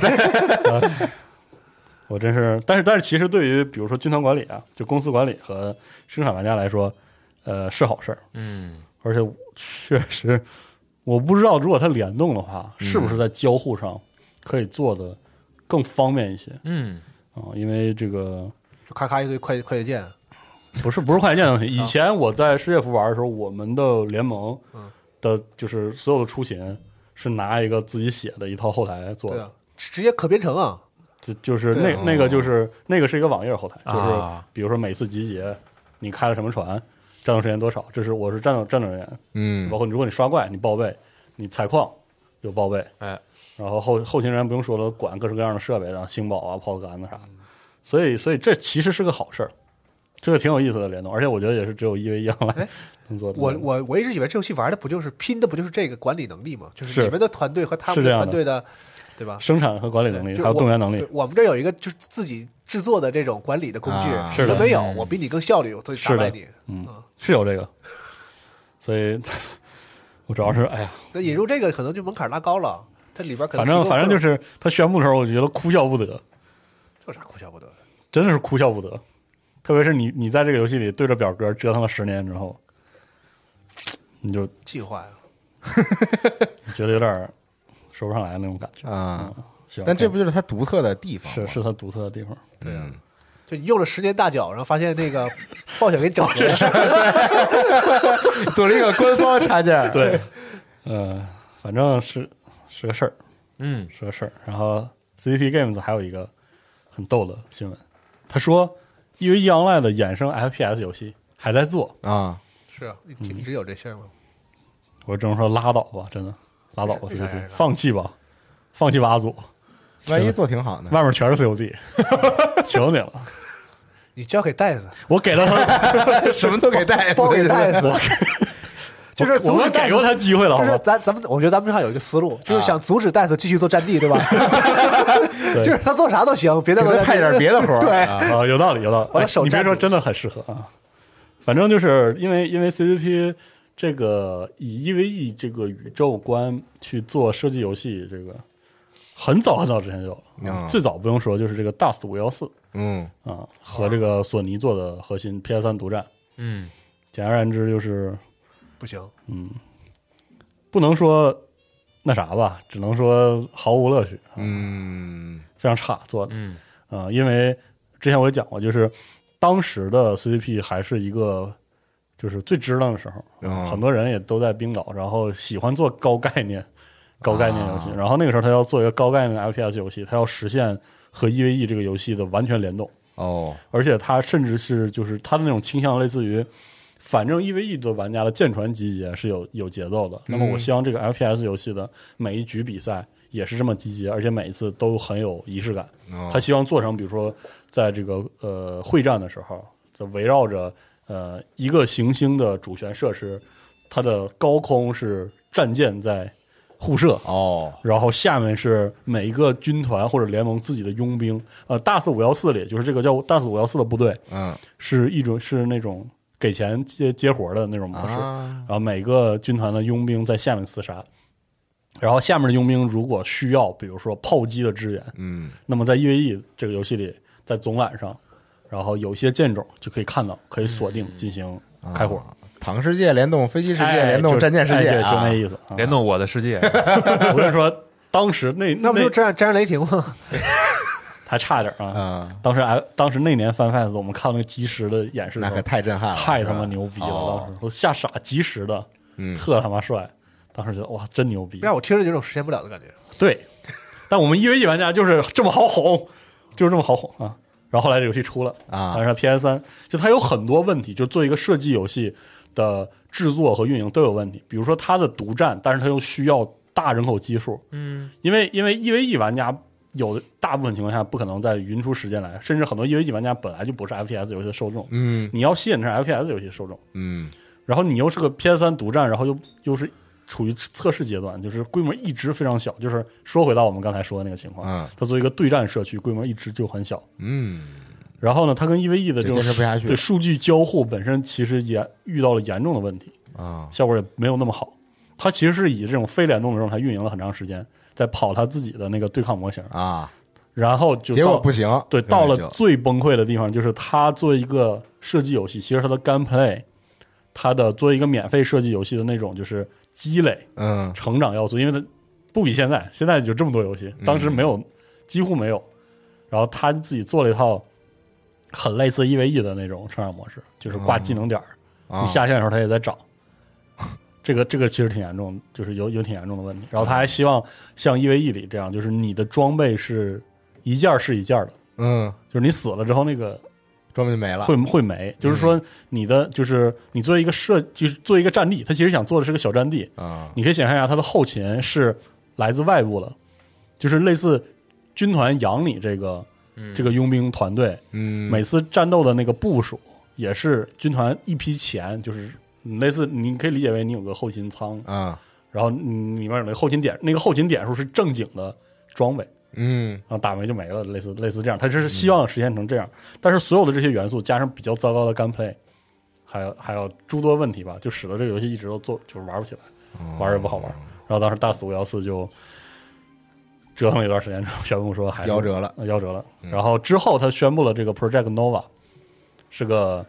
Speaker 6: 我真是，但是但是，其实对于比如说军团管理啊，就公司管理和生产玩家来说，呃，是好事儿。
Speaker 5: 嗯，
Speaker 6: 而且确实，我不知道如果它联动的话，是不是在交互上可以做的更方便一些？
Speaker 5: 嗯，
Speaker 6: 啊、因为这个
Speaker 7: 就咔咔一堆快快捷键，
Speaker 6: 不是不是快捷键的问题。以前我在世界服玩的时候，我们的联盟的就是所有的出勤是拿一个自己写的一套后台做的。
Speaker 7: 对啊，直接可编程啊。
Speaker 6: 就就是那
Speaker 7: 对
Speaker 6: 那个就是那个是一个网页后台，就是
Speaker 5: 啊
Speaker 6: 比如说每次集结你开了什么船，战斗时间多少，这是我是战斗战斗人员，
Speaker 4: 嗯
Speaker 6: 包括如果你刷怪你报备，你采矿有报备，
Speaker 5: 哎，
Speaker 6: 然后后后勤人员不用说了，管各式各样的设备，然后星宝啊、炮子杆子啥的，所以所以这其实是个好事儿，这个挺有意思的联动，而且我觉得也是只有一 v 一样来能做的。
Speaker 7: 我我我一直以为这游戏玩的不就是拼的不就是这个管理能力吗？就是
Speaker 6: 是
Speaker 7: 你们的团队和他们
Speaker 6: 是这样的
Speaker 7: 团队的，对吧？
Speaker 6: 生产和管理能力还有
Speaker 7: 就我
Speaker 6: 动员能力
Speaker 7: 对，我们这有一个就是自己制作的这种管理的工具，
Speaker 4: 啊
Speaker 6: 是的
Speaker 7: 你们没有，
Speaker 5: 嗯
Speaker 7: 我比你更效率，我都打
Speaker 6: 是的
Speaker 7: 败你。
Speaker 6: 嗯，是有这个，所以我主要是哎呀，
Speaker 7: 那引入这个可能就门槛拉高了，它里边可能
Speaker 6: 反正
Speaker 7: 提供各种
Speaker 6: 反正就是他宣布的时候，我觉得哭笑不得，
Speaker 7: 这有啥哭笑不得的？
Speaker 6: 真的是哭笑不得。特别是你你在这个游戏里对着表格折腾了十年之后，你就
Speaker 7: 进化呀！
Speaker 6: 觉得有点说不上来那种感觉
Speaker 4: 啊。
Speaker 6: 是吧
Speaker 4: 但这不就是它独特的地方吗？
Speaker 6: 是是它独特的地方。
Speaker 4: 对啊，
Speaker 7: 就你用了十年大脚，然后发现那个暴雪给你整回来，
Speaker 4: 做了一个官方插件。
Speaker 6: 对，呃，反正是是个事儿，
Speaker 5: 嗯，
Speaker 6: 是个事儿。然后 C C P Games 还有一个很逗的新闻，他说 E V E Online 的衍生 F P S 游戏还在做
Speaker 4: 啊，
Speaker 7: 是啊，一直一直有这事儿吗？
Speaker 6: 我只能说拉倒吧，真的拉倒吧，C
Speaker 7: 为啥
Speaker 6: C
Speaker 7: 为
Speaker 6: P
Speaker 7: 啥
Speaker 6: 放弃吧，放弃吧，阿祖，
Speaker 4: 万一做挺好呢？
Speaker 6: 外面全是 C O D， 求你了，
Speaker 7: 你交给袋子，
Speaker 6: 我给了他，
Speaker 4: 什么都给带，
Speaker 7: 包给袋子，就是
Speaker 6: 我
Speaker 7: 阻止袋子
Speaker 6: 们给过他机会了，好
Speaker 7: 就是
Speaker 6: 吧？
Speaker 7: 咱咱们，我觉得咱们正好有一个思路，就是想阻止戴斯继续做战地，对吧？
Speaker 6: 对
Speaker 7: 就是他做啥都行，别再做战地
Speaker 4: 给他派点别的活儿
Speaker 7: 对，
Speaker 6: 啊，有道理，有道理。
Speaker 7: 把他手
Speaker 6: 哎你别说，
Speaker 7: 占住
Speaker 6: 真的很适合啊。反正就是因为因为 C C P 这个以 E V E 这个宇宙观去做射击游戏，这个很早很早之前就有了。
Speaker 4: 嗯
Speaker 6: 最早不用说，就是这个 Dust 五幺四
Speaker 4: 嗯
Speaker 6: 啊，和这个索尼做的核心 P S 三独占。
Speaker 5: 嗯，
Speaker 6: 简而言之，就是
Speaker 7: 不行，
Speaker 6: 不能说那啥吧，只能说毫无乐趣，
Speaker 4: 嗯
Speaker 6: 非常差做的。
Speaker 5: 嗯
Speaker 6: 啊、因为之前我也讲过，就是当时的 C C P 还是一个就是最支棱的时候，
Speaker 4: 嗯
Speaker 6: 很多人也都在冰岛，然后喜欢做高概念、高概念游戏。
Speaker 4: 啊
Speaker 6: 然后那个时候他要做一个高概念的 F P S 游戏，他要实现和 E V E 这个游戏的完全联动，
Speaker 4: 哦
Speaker 6: 而且他甚至是就是他的那种倾向，类似于反正 E V E 的玩家的舰船集结是有有节奏的。那么我希望这个 F P S 游戏的每一局比赛也是这么集结，而且每一次都很有仪式感。
Speaker 4: 哦
Speaker 6: 他希望做成，比如说在这个呃会战的时候， 就围绕着呃一个行星的主权设施，它的高空是战舰在互射
Speaker 4: 哦，
Speaker 6: 然后下面是每一个军团或者联盟自己的佣兵。呃，大四五幺四里就是这个叫大四五幺四的部队，
Speaker 4: 嗯，
Speaker 6: 是一种是那种给钱接接活的那种模式，
Speaker 4: 啊、
Speaker 6: 然后每个军团的佣兵在下面厮杀。然后下面的佣兵如果需要，比如说炮击的支援，
Speaker 4: 嗯，
Speaker 6: 那么在 E V E 这个游戏里，在总览上，然后有些舰种就可以看到，可以锁定进行开火。
Speaker 4: 啊、坦克世界联动飞机世界、哎、联动战舰世界，
Speaker 6: 哎、就, 就那意思、
Speaker 5: 啊，联动我的世界。
Speaker 6: 我跟你说，当时那
Speaker 7: 那不就战战雷霆吗？
Speaker 6: 还差点啊！嗯，当时哎，当时那年翻 Fest 我们看那个即时的演示，
Speaker 4: 那可太震撼了，
Speaker 6: 太他妈牛逼了！
Speaker 4: 哦、
Speaker 6: 当时都吓傻，即时的，
Speaker 4: 嗯，
Speaker 6: 特他妈帅。当时觉得哇，真牛逼！
Speaker 7: 让我听着有种实现不了的感觉。
Speaker 6: 对，但我们 E V E 玩家就是这么好哄，就是这么好哄啊！然后后来这游戏出了
Speaker 4: 啊，
Speaker 6: 但是 P S 三就它有很多问题，就做一个射击游戏的制作和运营都有问题。比如说它的独占，但是它又需要大人口基数，
Speaker 5: 嗯，
Speaker 6: 因为因为 E V E 玩家有的大部分情况下不可能再匀出时间来，甚至很多 E V E 玩家本来就不是 F P S 游戏的受众，
Speaker 4: 嗯，
Speaker 6: 你要吸引的是 F P S 游戏的受众，
Speaker 4: 嗯，
Speaker 6: 然后你又是个 P S 三独占，然后又又是处于测试阶段，就是规模一直非常小。就是说回到我们刚才说的那个情况，
Speaker 4: 嗯，
Speaker 6: 它作为一个对战社区，规模一直就很小，
Speaker 4: 嗯，
Speaker 6: 然后呢，它跟 E V E 的这种对数据交互本身其实也遇到了严重的问题
Speaker 4: 啊，
Speaker 6: 效果也没有那么好。它其实是以这种非联动的状态运营了很长时间，在跑它自己的那个对抗模型
Speaker 4: 啊，
Speaker 6: 然后就
Speaker 4: 结果不行，
Speaker 6: 对，到了最崩溃的地方，就是它作为一个射击游戏，其实它的 gunplay， 它的作为一个免费射击游戏的那种就是积累，
Speaker 4: 嗯，
Speaker 6: 成长要素，因为它不比现在，现在有这么多游戏，当时没有，嗯、几乎没有。然后他自己做了一套很类似 E V E 的那种成长模式，就是挂技能点，
Speaker 4: 哦、
Speaker 6: 你下线的时候它也在涨。这个这个其实挺严重，就是有有挺严重的问题。然后他还希望像 E V E 里这样，就是你的装备是一件是一件的，
Speaker 4: 嗯，
Speaker 6: 就是你死了之后那个
Speaker 4: 装备就没了，
Speaker 6: 会会没。就是说你的就是你作为一个设，就是作为一个战地，他其实想做的是个小战地
Speaker 4: 啊。
Speaker 6: 你可以想象一下，他的后勤是来自外部的，就是类似军团养你这个、嗯、这个佣兵团队，
Speaker 4: 嗯，
Speaker 6: 每次战斗的那个部署也是军团一批钱，就是类似你可以理解为你有个后勤仓
Speaker 4: 啊，
Speaker 6: 然后里面有那个后勤点，那个后勤点数是正经的装备。
Speaker 4: 嗯，
Speaker 6: 然后打没就没了，类似类似这样，他就是希望实现成这样。嗯、但是所有的这些元素加上比较糟糕的 gunplay， 还有还有诸多问题吧，就使得这个游戏一直都做就是玩不起来，哦、玩也不好玩。然后当时大四五幺四就折腾了一段时间之后，宣布说还是
Speaker 4: 夭折了，
Speaker 6: 夭折了。嗯、然后之后他宣布了这个 Project Nova 是个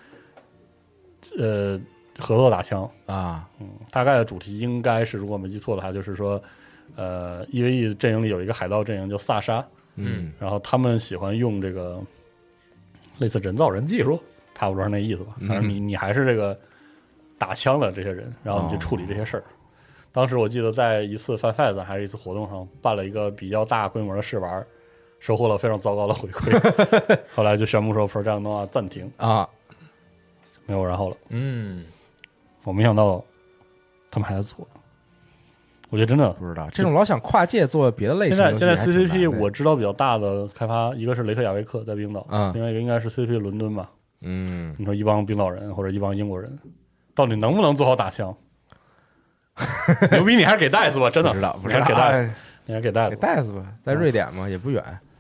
Speaker 6: 呃合作打枪
Speaker 4: 啊，
Speaker 6: 嗯，大概的主题应该是如果没记错的话，就是说。呃 ，E V E 阵营里有一个海盗阵营叫萨莎，
Speaker 4: 嗯，
Speaker 6: 然后他们喜欢用这个类似人造人技术，差不多是那意思吧。反正你你还是这个打枪的这些人，然后你就处理这些事儿。哦、当时我记得在一次 Fan Fest 还是一次活动上办了一个比较大规模的试玩，收获了非常糟糕的回馈。后来就宣布说 Project Nova 暂停
Speaker 4: 啊，
Speaker 6: 没有然后了。
Speaker 5: 嗯，
Speaker 6: 我没想到他们还在做。我觉得真的
Speaker 4: 不知道这种老想跨界做别的类型。
Speaker 6: 现在现在 C C P 我知道比较大的开发，一个是雷克雅维克在冰岛，
Speaker 4: 嗯，
Speaker 6: 另外一个应该是 C C P 伦敦吧。
Speaker 4: 嗯，
Speaker 6: 你说一帮冰岛人或者一帮英国人，到底能不能做好打枪？牛逼，你还是给袋子吧，真的
Speaker 4: 不知道，不知
Speaker 6: 道，给袋子，你还给袋子，
Speaker 4: 给袋子吧，在瑞典嘛，也不远。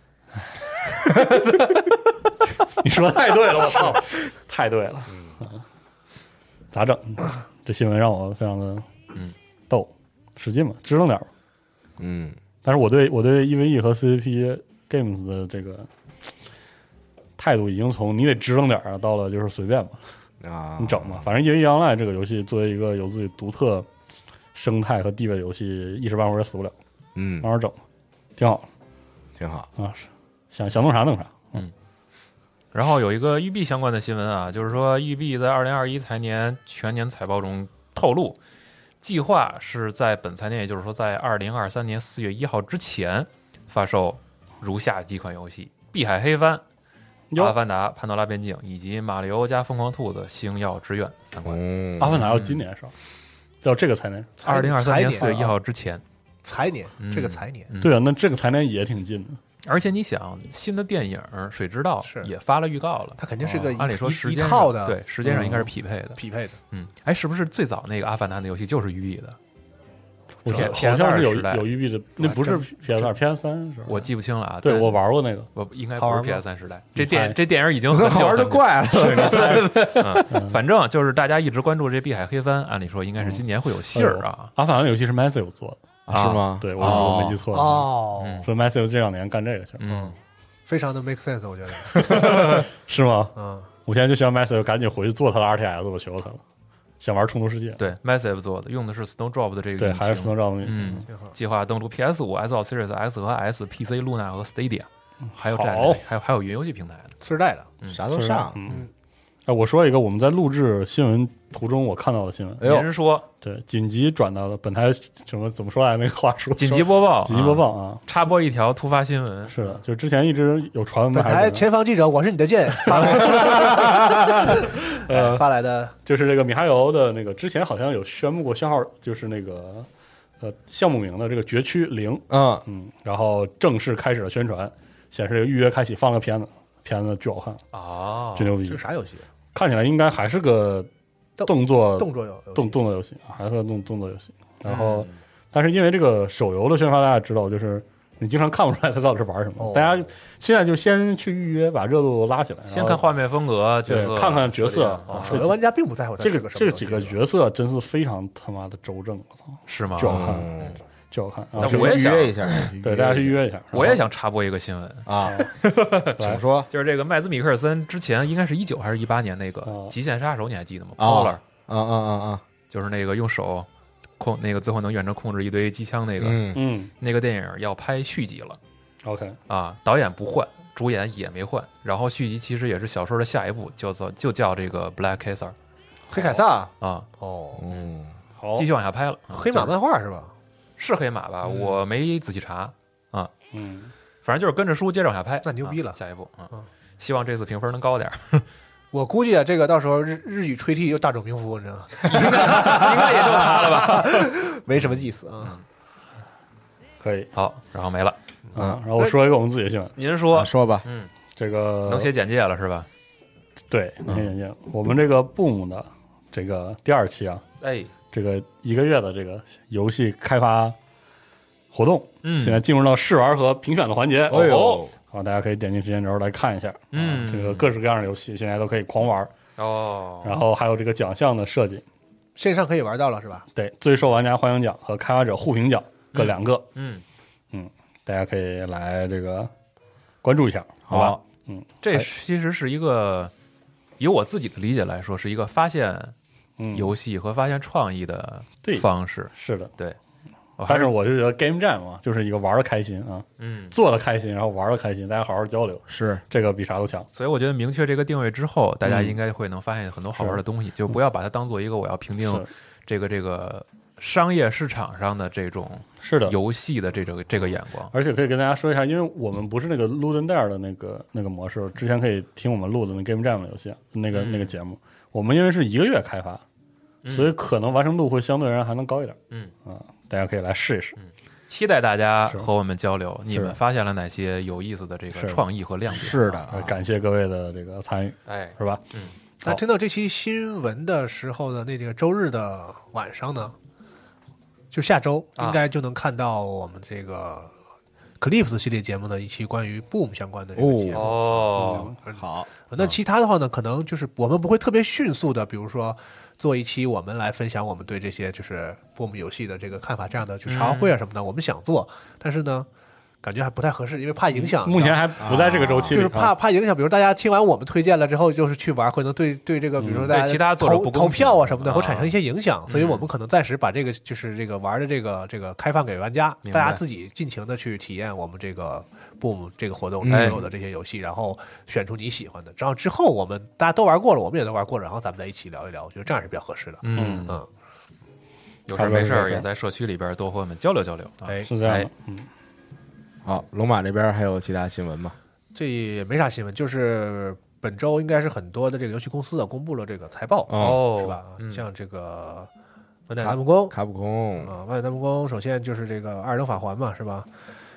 Speaker 6: 你说的太对了，我操，太对了。嗯，咋整？这新闻让我非常的嗯逗。使劲嘛，支棱点嘛，
Speaker 4: 嗯，
Speaker 6: 但是我对我对 E V E 和 C C P Games 的这个态度已经从你得支棱点啊，到了就是随便吧，
Speaker 4: 啊，
Speaker 6: 你整嘛，反正 E V E Online 这个游戏作为一个有自己独特生态和地位的游戏，一时半会儿也死不了，
Speaker 4: 嗯，
Speaker 6: 慢慢整，挺好，
Speaker 4: 挺好
Speaker 6: 啊，想想弄啥弄啥，
Speaker 5: 嗯。然后有一个育碧相关的新闻啊，就是说育碧在二零二一财年全年财报中透露。计划是在本财年，也就是说在二零二三年四月一号之前发售如下几款游戏：碧海黑帆、阿凡达、潘多拉边境以及马里奥加疯狂兔子星耀之愿三款。
Speaker 6: 嗯、阿凡达要今年上，要这个财年，
Speaker 5: 二零二三年四月一号之前，
Speaker 7: 财年，这个财年、
Speaker 6: 嗯，对啊，那这个财年也挺近的。
Speaker 5: 而且你想，新的电影《水之道》
Speaker 7: 是
Speaker 5: 也发了预告了，
Speaker 7: 它肯定是个一、
Speaker 5: 按理说时
Speaker 7: 一
Speaker 5: 间
Speaker 7: 套的，
Speaker 5: 对，时间上应该是匹配的，
Speaker 7: 匹配的。
Speaker 5: 嗯，哎，是不是最早那个《阿凡达》的游戏就是育碧的？
Speaker 6: 我好像是有有育碧的，那不是 P S 二 P S 三是吧？
Speaker 5: 我记不清了啊。
Speaker 6: 对，我玩过那个，
Speaker 5: 我应该不是 P S 三时代。这电这电影已经很
Speaker 4: 好玩就怪了。
Speaker 5: 是你猜，嗯，反正就是大家一直关注这《碧海黑帆》，按理说应该是今年会有信儿啊。
Speaker 6: 阿凡达的游戏是 Massive 做的，
Speaker 4: 是吗？
Speaker 6: 对，我我没记错
Speaker 7: 哦。
Speaker 6: 说 Massive 这两年干这个去，
Speaker 5: 嗯，
Speaker 7: 非常的 make sense， 我觉得
Speaker 6: 是吗？
Speaker 7: 嗯，
Speaker 6: 我现在就希望 Massive 赶紧回去做他的 R T S， 我求他了。想玩冲突世界，
Speaker 5: 对 Massive 做的，用的是 Snowdrop 的这个，
Speaker 6: 对，还是 Snowdrop 的，
Speaker 5: 嗯，计划登陆 P S 五、Xbox Series X 和 S、P C、Luna 和 Stadia， 还有战略，还有还有云游戏平台的
Speaker 7: 次世代的，
Speaker 5: 嗯、
Speaker 4: 啥都上。
Speaker 6: 嗯，哎，我说一个我们在录制新闻途中我看到的新闻，
Speaker 5: 别人说，
Speaker 6: 对，紧急转到了本台什么怎么说来那个话说，
Speaker 5: 紧急播报，
Speaker 6: 紧急播报啊，
Speaker 5: 插播一条突发新闻，
Speaker 6: 是的，就之前一直有传闻，
Speaker 7: 本台前方记者，我是你的剑，发来呃发来的，
Speaker 6: 就是这个米哈游的那个之前好像有宣布过消耗，就是那个呃项目名的这个绝区零，
Speaker 4: 嗯
Speaker 6: 嗯，然后正式开始了宣传，显示这个预约开启，放了个片子，片子巨好看
Speaker 5: 哦，
Speaker 6: 巨牛逼，
Speaker 7: 这是啥游戏？
Speaker 6: 看起来应该还是个动作
Speaker 7: 动作游
Speaker 6: 动动作游戏，还是个动动作游戏。然后，嗯、但是因为这个手游的宣发，大家知道，就是你经常看不出来它到底是玩什么。
Speaker 7: 哦、
Speaker 6: 大家现在就先去预约，把热度拉起来，
Speaker 5: 先看画面风格，角色，
Speaker 6: 看看角色。
Speaker 7: 啊、手游玩家并不在乎
Speaker 6: 这个这几个角色，真是非常他妈的周正，我操，
Speaker 5: 是吗？
Speaker 6: 巨好看。嗯巨好看，
Speaker 5: 那我也想
Speaker 4: 约一下，
Speaker 6: 对，大家去约一下。
Speaker 5: 我也想插播一个新闻
Speaker 4: 啊，请说，
Speaker 5: 就是这个麦兹米克尔森之前应该是一九还是一八年那个《极限杀手》，你还记得吗 ？Polar，
Speaker 4: 啊啊啊啊，
Speaker 5: 就是那个用手控那个最后能远程控制一堆机枪那个，
Speaker 6: 嗯，
Speaker 5: 那个电影要拍续集了。
Speaker 6: OK，
Speaker 5: 啊，导演不换，主演也没换，然后续集其实也是小说的下一部，叫做就叫这个 Black Caesar，
Speaker 7: 黑凯撒
Speaker 5: 啊，
Speaker 7: 哦，
Speaker 4: 嗯，
Speaker 6: 好，
Speaker 5: 继续往下拍了，
Speaker 7: 黑马漫画是吧？
Speaker 5: 是黑马吧？我没仔细查啊，
Speaker 6: 嗯，
Speaker 5: 反正就是跟着书接着往下拍，
Speaker 7: 那牛逼了。
Speaker 5: 下一步啊，希望这次评分能高点。
Speaker 7: 我估计啊，这个到时候日日语吹替又大冢平夫，你知道吗？
Speaker 5: 应该也就他了吧，
Speaker 7: 没什么意思啊。
Speaker 6: 可以，
Speaker 5: 好，然后没了
Speaker 6: 啊。然后我说一个我们自己的新闻，
Speaker 5: 您说
Speaker 4: 说吧，
Speaker 5: 嗯，
Speaker 6: 这个
Speaker 5: 能写简介了是吧？
Speaker 6: 对，能写简介。我们这个 Boom 的这个第二期啊，
Speaker 5: 哎。
Speaker 6: 这个一个月的这个游戏开发活动，
Speaker 5: 嗯，
Speaker 6: 现在进入到试玩和评选的环节。
Speaker 5: 哎呦，
Speaker 6: 好，大家可以点进时间轴来看一下，
Speaker 5: 嗯，
Speaker 6: 这个各式各样的游戏现在都可以狂玩
Speaker 5: 哦。
Speaker 6: 然后还有这个奖项的设计，
Speaker 7: 线上可以玩到了是吧？
Speaker 6: 对，最受玩家欢迎奖和开发者互评奖各两个，
Speaker 5: 嗯
Speaker 6: 嗯，大家可以来这个关注一下，好吧？嗯，
Speaker 5: 这其实是一个，以我自己的理解来说，是一个发现。游戏和发现创意的方式，
Speaker 6: 是的，
Speaker 5: 对。
Speaker 6: 但是我就觉得 Game Jam 嘛，就是一个玩的开心啊，
Speaker 5: 嗯，
Speaker 6: 做的开心，然后玩的开心，大家好好交流，
Speaker 4: 是
Speaker 6: 这个比啥都强。
Speaker 5: 所以我觉得明确这个定位之后，大家应该会能发现很多好玩的东西，就不要把它当做一个我要评定这个这个商业市场上的这种
Speaker 6: 是的
Speaker 5: 游戏的这种这个眼光。
Speaker 6: 而且可以跟大家说一下，因为我们不是那个 Loot and Dare 的那个那个模式，之前可以听我们录的那 Game Jam 的游戏，那个、嗯、那个节目，我们因为是一个月开发。所以可能完成度会相对而言还能高一点，
Speaker 5: 嗯
Speaker 6: 啊，大家可以来试一试，
Speaker 5: 嗯，期待大家和我们交流，你们发现了哪些有意思的这个创意和亮点？
Speaker 4: 是的，
Speaker 6: 啊、感谢各位的这个参与，
Speaker 5: 哎，
Speaker 6: 是吧？
Speaker 5: 嗯，
Speaker 7: 那听到这期新闻的时候的那个周日的晚上呢，就下周应该就能看到我们这个 Clips 系列节目的一期关于 Boom 相关的这个节目
Speaker 5: 哦，
Speaker 7: 嗯、
Speaker 4: 好。
Speaker 7: 那其他的话呢，可能就是我们不会特别迅速的，比如说做一期我们来分享我们对这些就是 Boom 游戏的这个看法，这样的就茶话会啊什么的，嗯、我们想做，但是呢，感觉还不太合适，因为怕影响。
Speaker 6: 目前还不在这个周期里，
Speaker 7: 就是怕怕影响，比如大家听完我们推荐了之后，就是去玩，可能对对这个，比如说大家
Speaker 5: 其他作者不
Speaker 7: 投票啊什么的，会产生一些影响，所以我们可能暂时把这个就是这个玩的这个这个开放给玩家，大家自己尽情的去体验我们这个 Boom 这个活动所有的这些游戏，然后选出你喜欢的，然后之后我们大家都玩过了，我们也都玩过了，然后咱们在一起聊一聊，我觉得这样是比较合适的。
Speaker 5: 嗯
Speaker 7: 嗯，
Speaker 5: 有事没事也在社区里边多和我们交流交流。
Speaker 7: 哎，
Speaker 6: 是这样的，嗯。
Speaker 4: 好，龙马这边还有其他新闻吗？
Speaker 7: 这也没啥新闻，就是本周应该是很多的这个游戏公司啊公布了这个财报，
Speaker 5: 哦，
Speaker 7: 是吧？
Speaker 5: 嗯、
Speaker 7: 像这个万代南梦宫、
Speaker 4: 卡普空
Speaker 7: 啊，万代南梦宫首先就是这个《二等法环》嘛，是吧？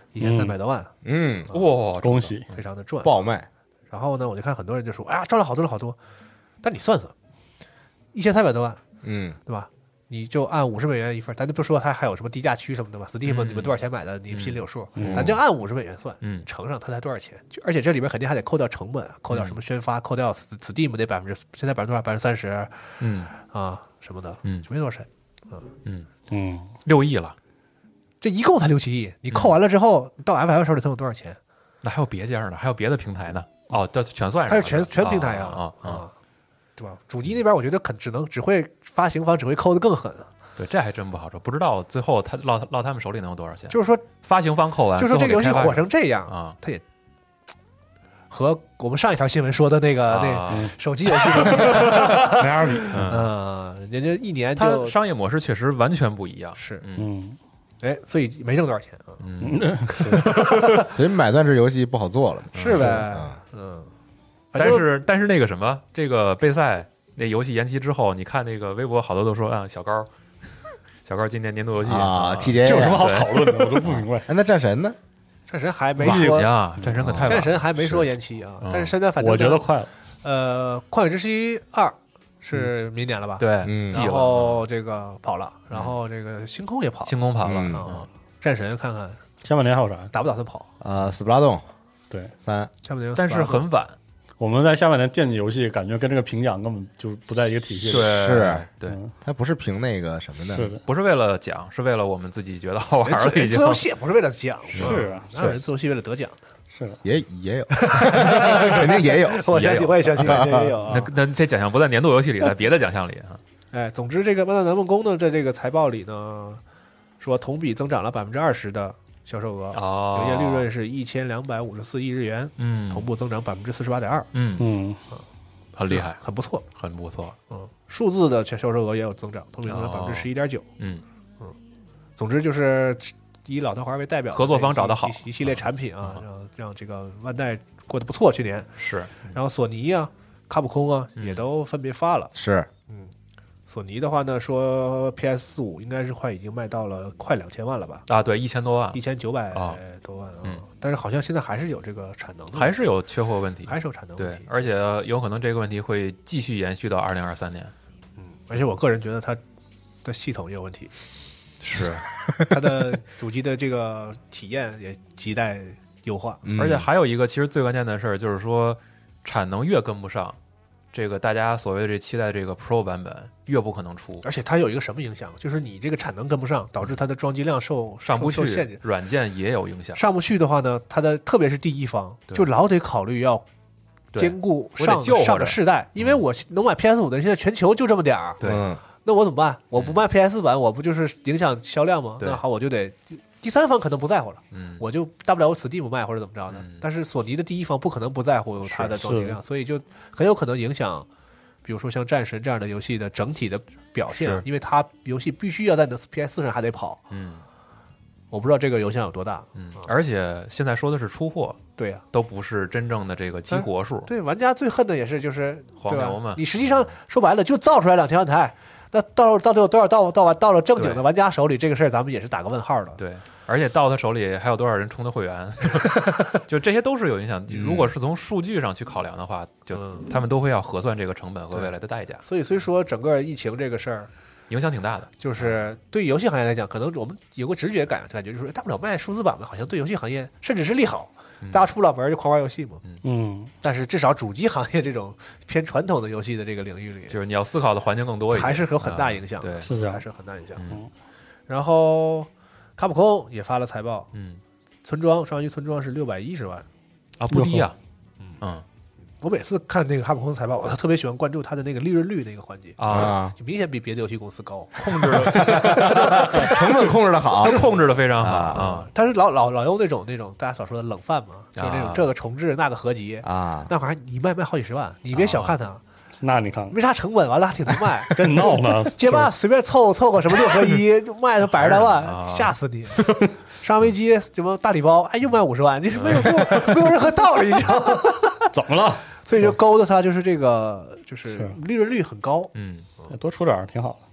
Speaker 7: 一千三百多万，
Speaker 4: 嗯，
Speaker 5: 哇，
Speaker 6: 恭喜，
Speaker 7: 非常的赚，
Speaker 4: 爆卖。
Speaker 7: 然后呢，我就看很多人就说，哎呀，赚了好多了好多，但你算算，一千三百多万，
Speaker 4: 嗯，
Speaker 7: 对吧？你就按五十美元一份，咱就不说它还有什么低价区什么的吧 ，Steam 你们多少钱买的，你心里有数，咱就按五十美元算，
Speaker 5: 嗯，
Speaker 7: 乘上它才多少钱？就而且这里边肯定还得扣掉成本，扣掉什么宣发，扣掉 Steam 得百分之现在百分之多少？百分之三十，
Speaker 5: 嗯
Speaker 7: 啊什么的，
Speaker 5: 嗯，
Speaker 7: 就没多少钱，
Speaker 5: 嗯
Speaker 6: 嗯，
Speaker 5: 六亿了，
Speaker 7: 这一共才六七亿，你扣完了之后，到 F L 手里头有多少钱？
Speaker 5: 那还有别家呢，还有别的平台呢。哦，这全算上，
Speaker 7: 它是全全平台
Speaker 5: 啊
Speaker 7: 啊
Speaker 5: 啊啊，
Speaker 7: 对吧？主机那边我觉得肯只能只会发行方只会抠得更狠。
Speaker 5: 对，这还真不好说，不知道最后他落落他们手里能有多少钱。
Speaker 7: 就是说，
Speaker 5: 发行方扣完，
Speaker 7: 就是说这个游戏火成这样
Speaker 5: 啊，
Speaker 7: 它也和我们上一条新闻说的那个
Speaker 5: 啊
Speaker 7: 那手机游戏
Speaker 6: 没法比。
Speaker 7: 嗯，人家一年
Speaker 5: 它
Speaker 7: 就
Speaker 5: 商业模式确实完全不一样。
Speaker 7: 是，
Speaker 6: 嗯，
Speaker 7: 哎，所以没挣多少钱啊，
Speaker 5: 嗯，
Speaker 4: 所以买断制游戏不好做了，
Speaker 7: 是呗，嗯。
Speaker 5: 但是但是那个什么，这个备赛那游戏延期之后，你看那个微博好多都说啊，小高，小高今年年度游戏
Speaker 4: 啊 ，T J
Speaker 6: 这有什么好讨论的？我都不明白。
Speaker 4: 哎，那战神呢？
Speaker 7: 战神还没
Speaker 5: 晚
Speaker 7: 说
Speaker 5: 呀，战神可太晚了，
Speaker 7: 战神还没说延期啊，
Speaker 5: 嗯
Speaker 7: 但是现在反正
Speaker 6: 我觉得快了。
Speaker 7: 呃，旷野之息二是明年了吧？，
Speaker 5: 对，
Speaker 4: 嗯
Speaker 7: 然
Speaker 5: 记了，
Speaker 7: 后这个跑了，然后这个星空也跑了，
Speaker 5: 星空跑了，
Speaker 4: 嗯
Speaker 5: 嗯
Speaker 7: 战神看看
Speaker 6: 下半年还有啥？
Speaker 7: 打不打算跑？
Speaker 4: 啊，斯普拉洞
Speaker 6: 对，
Speaker 4: 三，
Speaker 7: 下半年有
Speaker 5: 但是
Speaker 7: 斯巴达
Speaker 5: 很晚，
Speaker 6: 我们在下半年电子游戏感觉跟这个评奖根本就不在一个体系里。
Speaker 5: 对，
Speaker 4: 是
Speaker 5: 对，
Speaker 6: 嗯
Speaker 4: 它不是凭那个什么的，
Speaker 6: 是的，
Speaker 5: 不是为了讲，是为了我们自己觉得好玩了，已经
Speaker 7: 人做。游戏也不是为了奖，
Speaker 6: 是啊，
Speaker 7: 哪有人做游戏为了得奖的？
Speaker 6: 是的，
Speaker 4: 也也有，肯定也有，
Speaker 7: 我相信，
Speaker 4: 也有
Speaker 7: 我也相信，肯定也有啊
Speaker 5: 那。那这奖项不在年度游戏里，在别的奖项里啊。
Speaker 7: 哎，总之这个《万代南梦宫》呢，在这个财报里呢，说同比增长了百分之二十的销售额，
Speaker 5: 哦，
Speaker 7: 营业利润是一千两百五十四亿日元，
Speaker 5: 嗯，
Speaker 7: 同步增长百分之四十八点二，
Speaker 5: 嗯，
Speaker 6: 嗯，
Speaker 5: 很厉害，
Speaker 7: 很不错。
Speaker 5: 很不错。
Speaker 7: 嗯，数字的销售额也有增长，同比增长百分之十一点九。
Speaker 5: 嗯，
Speaker 7: 总之就是以老头环为代表的
Speaker 5: 合作方找得好
Speaker 7: 一一系列产品啊，让让这个万代过得不错。去年，
Speaker 5: 是，
Speaker 7: 然后索尼啊、卡普空啊
Speaker 5: 嗯
Speaker 7: 也都分别发了。
Speaker 4: 是
Speaker 7: 索尼的话呢，说 P S 五应该是快已经卖到了快两千万了吧，
Speaker 5: 啊，对，一千多万
Speaker 7: 一，千九百
Speaker 5: 啊
Speaker 7: 多万啊
Speaker 5: 嗯。
Speaker 7: 但是好像现在还是有这个产能的问题，
Speaker 5: 还是有缺货问题，
Speaker 7: 还是有产能问题，。
Speaker 5: 对而且有可能这个问题会继续延续到二零二三年。
Speaker 7: 而且我个人觉得它的系统也有问题，
Speaker 5: 是，
Speaker 7: 它的主机的这个体验也亟待优化。
Speaker 4: 嗯
Speaker 5: 而且还有一个其实最关键的事儿就是说，产能越跟不上，这个大家所谓的这期待这个 Pro 版本越不可能出，
Speaker 7: 而且它有一个什么影响？就是你这个产能跟不上，导致它的装机量受
Speaker 5: 上不去
Speaker 7: 受受限制。，
Speaker 5: 软件也有影响。
Speaker 7: 上不去的话呢，它的特别是第一方，
Speaker 5: 对
Speaker 7: 就老得考虑要
Speaker 5: 对
Speaker 7: 兼顾
Speaker 5: 我得
Speaker 7: 上
Speaker 5: 救活着
Speaker 7: 上个世代，因为我能买 P S 五的，现在全球就这么点儿，
Speaker 5: 对，
Speaker 4: 嗯
Speaker 7: 那我怎么办？我不卖 P S 版，我不就是影响销量吗？
Speaker 5: 对
Speaker 7: 那好，我就得第三方可能不在乎了，
Speaker 5: 嗯，
Speaker 7: 我就大不了我 Steam 卖或者怎么着的
Speaker 5: 嗯。
Speaker 7: 但是索尼的第一方不可能不在乎它的
Speaker 6: 是
Speaker 7: 装机量，所以就很有可能影响，比如说像战神这样的游戏的整体的表现
Speaker 5: 是，
Speaker 7: 因为它游戏必须要在 P S 上还得跑。
Speaker 5: 嗯
Speaker 7: 我不知道这个影响有多大。
Speaker 5: 嗯，而且现在说的是出货，
Speaker 7: 对呀、
Speaker 5: 都不是真正的这个激活数。
Speaker 7: 对，玩家最恨的也是就是对吧
Speaker 5: 黄牛嘛
Speaker 7: 你实际上说白了就造出来两千万台，那到到最后多少到到完到了正经的
Speaker 5: 对
Speaker 7: 玩家手里，这个事儿咱们也是打个问号的。
Speaker 5: 对，而且到他手里还有多少人充的会员，就这些都是有影响。如果是从数据上去考量的话，就
Speaker 7: 嗯
Speaker 5: 他们都会要核算这个成本和未来的代价，
Speaker 7: 所以虽说整个疫情这个事儿，
Speaker 5: 影响挺大的。
Speaker 7: 就是对游戏行业来讲，可能我们有个直觉感感觉，就是说大不了卖数字版嘛，好像对游戏行业甚至是利好，大家出不了门就狂玩游戏嘛。
Speaker 6: 嗯，
Speaker 7: 但是至少主机行业这种偏传统的游戏的这个领域里，
Speaker 5: 就是你要思考的环境更多一点，
Speaker 7: 还是有很大影响
Speaker 5: 啊对，
Speaker 6: 是这样
Speaker 7: 还。是有很大影响。
Speaker 5: 嗯
Speaker 7: 然后卡普空也发了财报，
Speaker 5: 嗯
Speaker 7: 村庄上一村庄是六百一十万。
Speaker 5: 啊，不低啊，嗯
Speaker 7: 我每次看那个卡普空的财报，我特别喜欢关注它的那个利润率那个环节，
Speaker 5: 啊，
Speaker 4: 啊，
Speaker 7: 就明显比别的游戏公司高。
Speaker 5: 控制的
Speaker 4: 成本控制的好，
Speaker 5: 它控制的非常好
Speaker 4: 啊
Speaker 5: 啊，
Speaker 7: 它是老老老用那种那种大家所说的冷饭嘛，就是那种
Speaker 5: 啊
Speaker 7: 这个重置那个合集，
Speaker 4: 啊，
Speaker 7: 那玩意儿你卖卖好几十万，你别小看它，
Speaker 6: 那你看，
Speaker 7: 没啥成本，完了还挺能卖。
Speaker 6: 真闹呢。
Speaker 7: 街霸随便凑凑个什么六合一，就卖了百十来万，
Speaker 5: 啊
Speaker 7: 吓死你！上危机什么大礼包，哎，又卖五十万，你是没有没有没有任何道理，你知道吗？
Speaker 6: 怎么了？
Speaker 7: 所以就勾搭它，就是这个，就是
Speaker 6: 是
Speaker 7: 利润率很高，
Speaker 5: 嗯
Speaker 6: 多出点儿挺好的。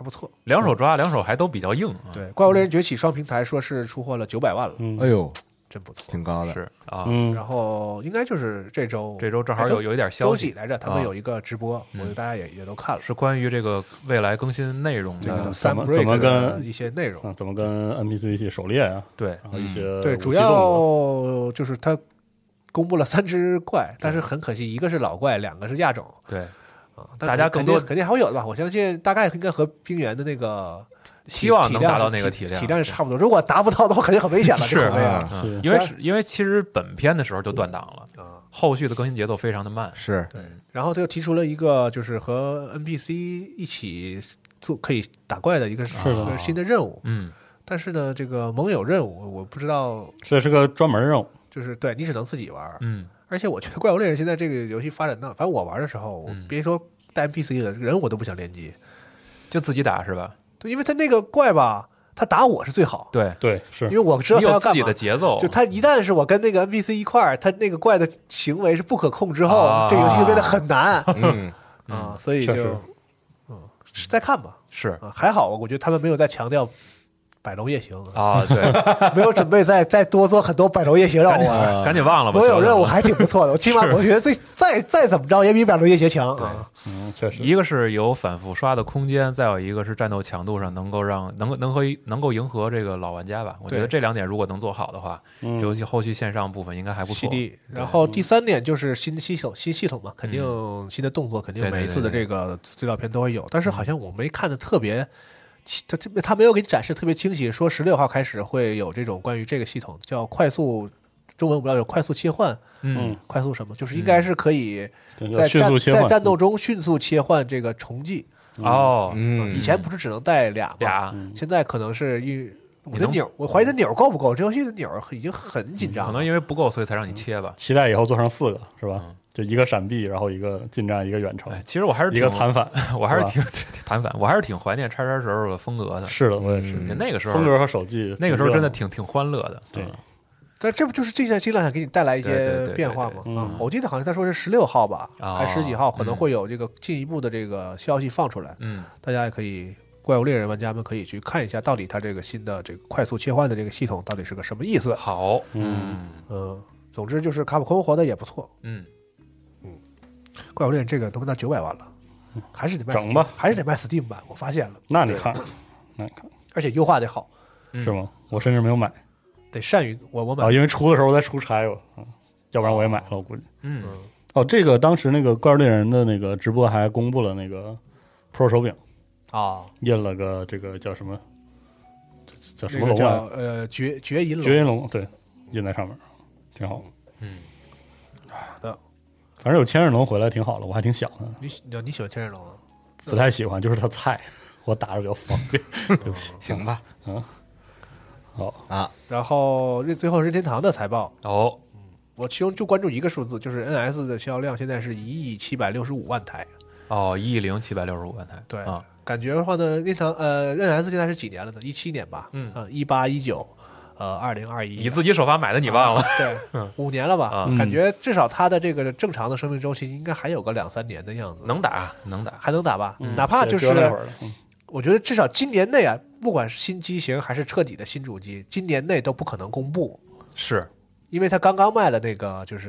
Speaker 7: 还不错，
Speaker 5: 两手抓，两手还都比较硬。
Speaker 7: 对，怪物猎人崛起双平台说是出货了九百万了，
Speaker 4: 哎呦，
Speaker 7: 真不错，
Speaker 4: 挺高的。
Speaker 5: 是啊，
Speaker 7: 然后应该就是这周，
Speaker 5: 这周正好有有一点消息
Speaker 7: 周几来着，他们有一个直播，我觉得大家也也都看了，
Speaker 5: 是关于这个未来更新内容的
Speaker 6: 怎么怎么跟
Speaker 7: 一些内容，
Speaker 6: 怎么跟 N P C 一起狩猎啊？
Speaker 5: 对，
Speaker 6: 然后一些
Speaker 7: 对，主要就是他公布了三只怪，但是很可惜，一个是老怪，两个是亚种。
Speaker 5: 对，
Speaker 7: 啊，
Speaker 5: 大家更多
Speaker 7: 肯定还会有的吧？我相信大概应该和冰原的那个
Speaker 5: 希望能达到那个体量，
Speaker 7: 体量是差不多。如果达不到的话，肯定很危险了。
Speaker 5: 是啊，因为是因为其实本片的时候就断档了啊，后续的更新节奏非常的慢。
Speaker 4: 是
Speaker 7: 对，然后他又提出了一个就是和 N P C 一起做可以打怪的一个新的任务。
Speaker 5: 嗯，
Speaker 7: 但是呢，这个盟友任务我不知道，
Speaker 6: 这是个专门任务。
Speaker 7: 就是对你只能自己玩，
Speaker 5: 嗯，
Speaker 7: 而且我觉得怪物猎人现在这个游戏发展到，反正我玩的时候，
Speaker 5: 嗯、
Speaker 7: 别说带 N P C 了，人我都不想联机，
Speaker 5: 就自己打是吧？
Speaker 7: 对，因为他那个怪吧，他打我是最好，
Speaker 5: 对
Speaker 6: 对是，
Speaker 7: 因为我知道他要干嘛，
Speaker 5: 自己的节奏，
Speaker 7: 就他一旦是我跟那个 N P C 一块儿，他那个怪的行为是不可控之后，啊、这个游戏就变得很难，
Speaker 4: 嗯
Speaker 7: 啊，所以就嗯，再看吧，
Speaker 5: 是
Speaker 7: 啊，还好，我觉得他们没有再强调。百龙夜行
Speaker 5: 啊，对，
Speaker 7: 没有准备再再多做很多百龙夜行任务，
Speaker 5: 赶紧忘了吧。
Speaker 7: 我有任务还挺不错的，我起码我觉得最再再怎么着也比百龙夜行强。
Speaker 5: 对，
Speaker 6: 嗯，确实，
Speaker 5: 一个是有反复刷的空间，再有一个是战斗强度上能够让能够能和能够迎合这个老玩家吧。我觉得这两点如果能做好的话，这游戏后续线上部分应该还不错。
Speaker 7: 然后第三点就是新系统新系统嘛，肯定新的动作，肯定每一次的这个资料片都会有，但是好像我没看的特别。他他没有给你展示特别清晰，说十六号开始会有这种关于这个系统叫快速，中文我不知道有快速切换，
Speaker 5: 嗯，
Speaker 7: 快速什么，就是应该是可以在
Speaker 6: 战
Speaker 7: 在战斗中迅速切换这个重技
Speaker 5: 哦，
Speaker 7: 嗯，以前不是只能带俩吗？
Speaker 5: 俩，
Speaker 7: 现在可能是一你的钮，我怀疑的钮够不够？这游戏的钮已经很紧张了，
Speaker 5: 可能因为不够，所以才让你切吧。
Speaker 6: 期待以后做成四个是吧？就一个闪避，然后一个近战，一个远程。
Speaker 5: 其实我还是
Speaker 6: 一个弹反，
Speaker 5: 我还是挺弹反，我还是挺怀念叉叉时候的风格的。
Speaker 6: 是的，我也是。
Speaker 5: 那个时候
Speaker 6: 风格和手技，
Speaker 5: 那个时候真的挺挺欢乐的。
Speaker 6: 对，
Speaker 7: 但这不就是这项新量想给你带来一些变化吗？啊，我记得好像他说是十六号吧，还十几号可能会有这个进一步的这个消息放出来。
Speaker 5: 嗯，
Speaker 7: 大家也可以。怪物猎人玩家们可以去看一下，到底它这个新的这个快速切换的这个系统到底是个什么意思。
Speaker 5: 好，
Speaker 6: 嗯
Speaker 7: 嗯，总之就是卡普空活的也不错。
Speaker 5: 嗯
Speaker 7: 嗯，怪物猎人这个都卖到九百万了，还是得卖
Speaker 6: 整吧，
Speaker 7: 还是得卖 Steam 版。我发现了，
Speaker 6: 那你看，那你看，
Speaker 7: 而且优化得好，
Speaker 6: 是吗？我甚至没有买，
Speaker 7: 得善于我我买，
Speaker 6: 啊，因为出的时候我在出差我，要不然我也买了，我估计。
Speaker 5: 嗯，
Speaker 6: 哦，这个当时那个怪物猎人的那个直播还公布了那个 Pro 手柄。
Speaker 7: 啊，
Speaker 6: 印了个这个叫什么？叫什么龙啊？
Speaker 7: 呃，绝绝银龙，
Speaker 6: 绝银龙，对，印在上面，挺好。
Speaker 5: 嗯，
Speaker 7: 好的，
Speaker 6: 反正有千刃龙回来挺好的，我还挺想的。
Speaker 7: 你你喜欢千刃龙吗？
Speaker 6: 不太喜欢，就是它菜，我打着比较方便。对不起，
Speaker 4: 行吧，
Speaker 6: 嗯，好
Speaker 4: 啊。
Speaker 7: 然后任最后任天堂的财报
Speaker 5: 哦，
Speaker 7: 嗯，我其中就关注一个数字，就是 N S 的销量现在是一亿七百六十五万台。
Speaker 5: 哦，一亿零七百六十五万台，
Speaker 7: 对
Speaker 5: 啊。
Speaker 7: 感觉的话呢，任天堂呃 N S 现在是几年了呢？一七年吧，
Speaker 5: 嗯
Speaker 7: 啊，一八一九，呃，二零二一，
Speaker 5: 你自己首发买的，你忘了？
Speaker 7: 啊、对，
Speaker 5: 嗯、
Speaker 7: 五年了吧？
Speaker 5: 啊、
Speaker 7: 感觉至少它的这个正常的生命周期应该还有个两三年的样子。
Speaker 5: 能打，能打，
Speaker 7: 还能打吧？
Speaker 6: 嗯、
Speaker 7: 哪怕就是，
Speaker 6: 嗯、
Speaker 7: 我觉得至少今年内啊，不管是新机型还是彻底的新主机，今年内都不可能公布。
Speaker 5: 是，
Speaker 7: 因为它刚刚卖了那个就是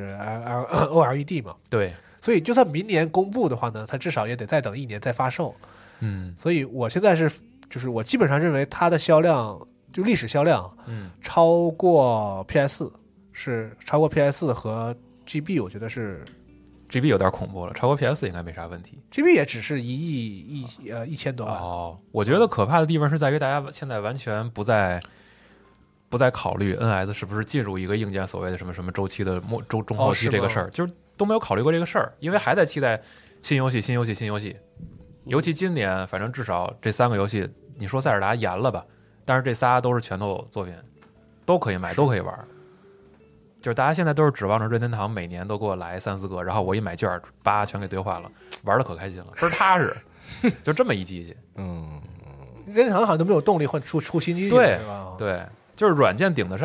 Speaker 7: O L E D 嘛。
Speaker 5: 对。
Speaker 7: 所以，就算明年公布的话呢，它至少也得再等一年再发售。
Speaker 5: 嗯，
Speaker 7: 所以我现在是，就是我基本上认为它的销量，就历史销量，
Speaker 5: 嗯，
Speaker 7: 超过 P S 是超过 P S 和 G B， 我觉得是
Speaker 5: G B 有点恐怖了，超过 P S 应该没啥问题。
Speaker 7: G B 也只是一亿一呃一千多万。
Speaker 5: 哦，我觉得可怕的地方是在于大家现在完全不在。不再考虑 N S 是不是进入一个硬件所谓的什么什么周期的末周中后期这个事儿、哦，就是都没有考虑过这个事儿，因为还在期待新游戏、新游戏、新游戏。尤其今年，反正至少这三个游戏，你说塞尔达延了吧，但是这仨都是拳头作品，都可以买，都可以玩。就是大家现在都是指望着任天堂每年都给我来三四个，然后我一买券，叭全给兑换了，玩的可开心了，倍儿踏实，就这么一机器。
Speaker 7: 嗯，任天堂好像都没有动力换出出新机器，
Speaker 5: 对
Speaker 7: 是吧？
Speaker 5: 对。就是软件顶得上，
Speaker 7: 对啊，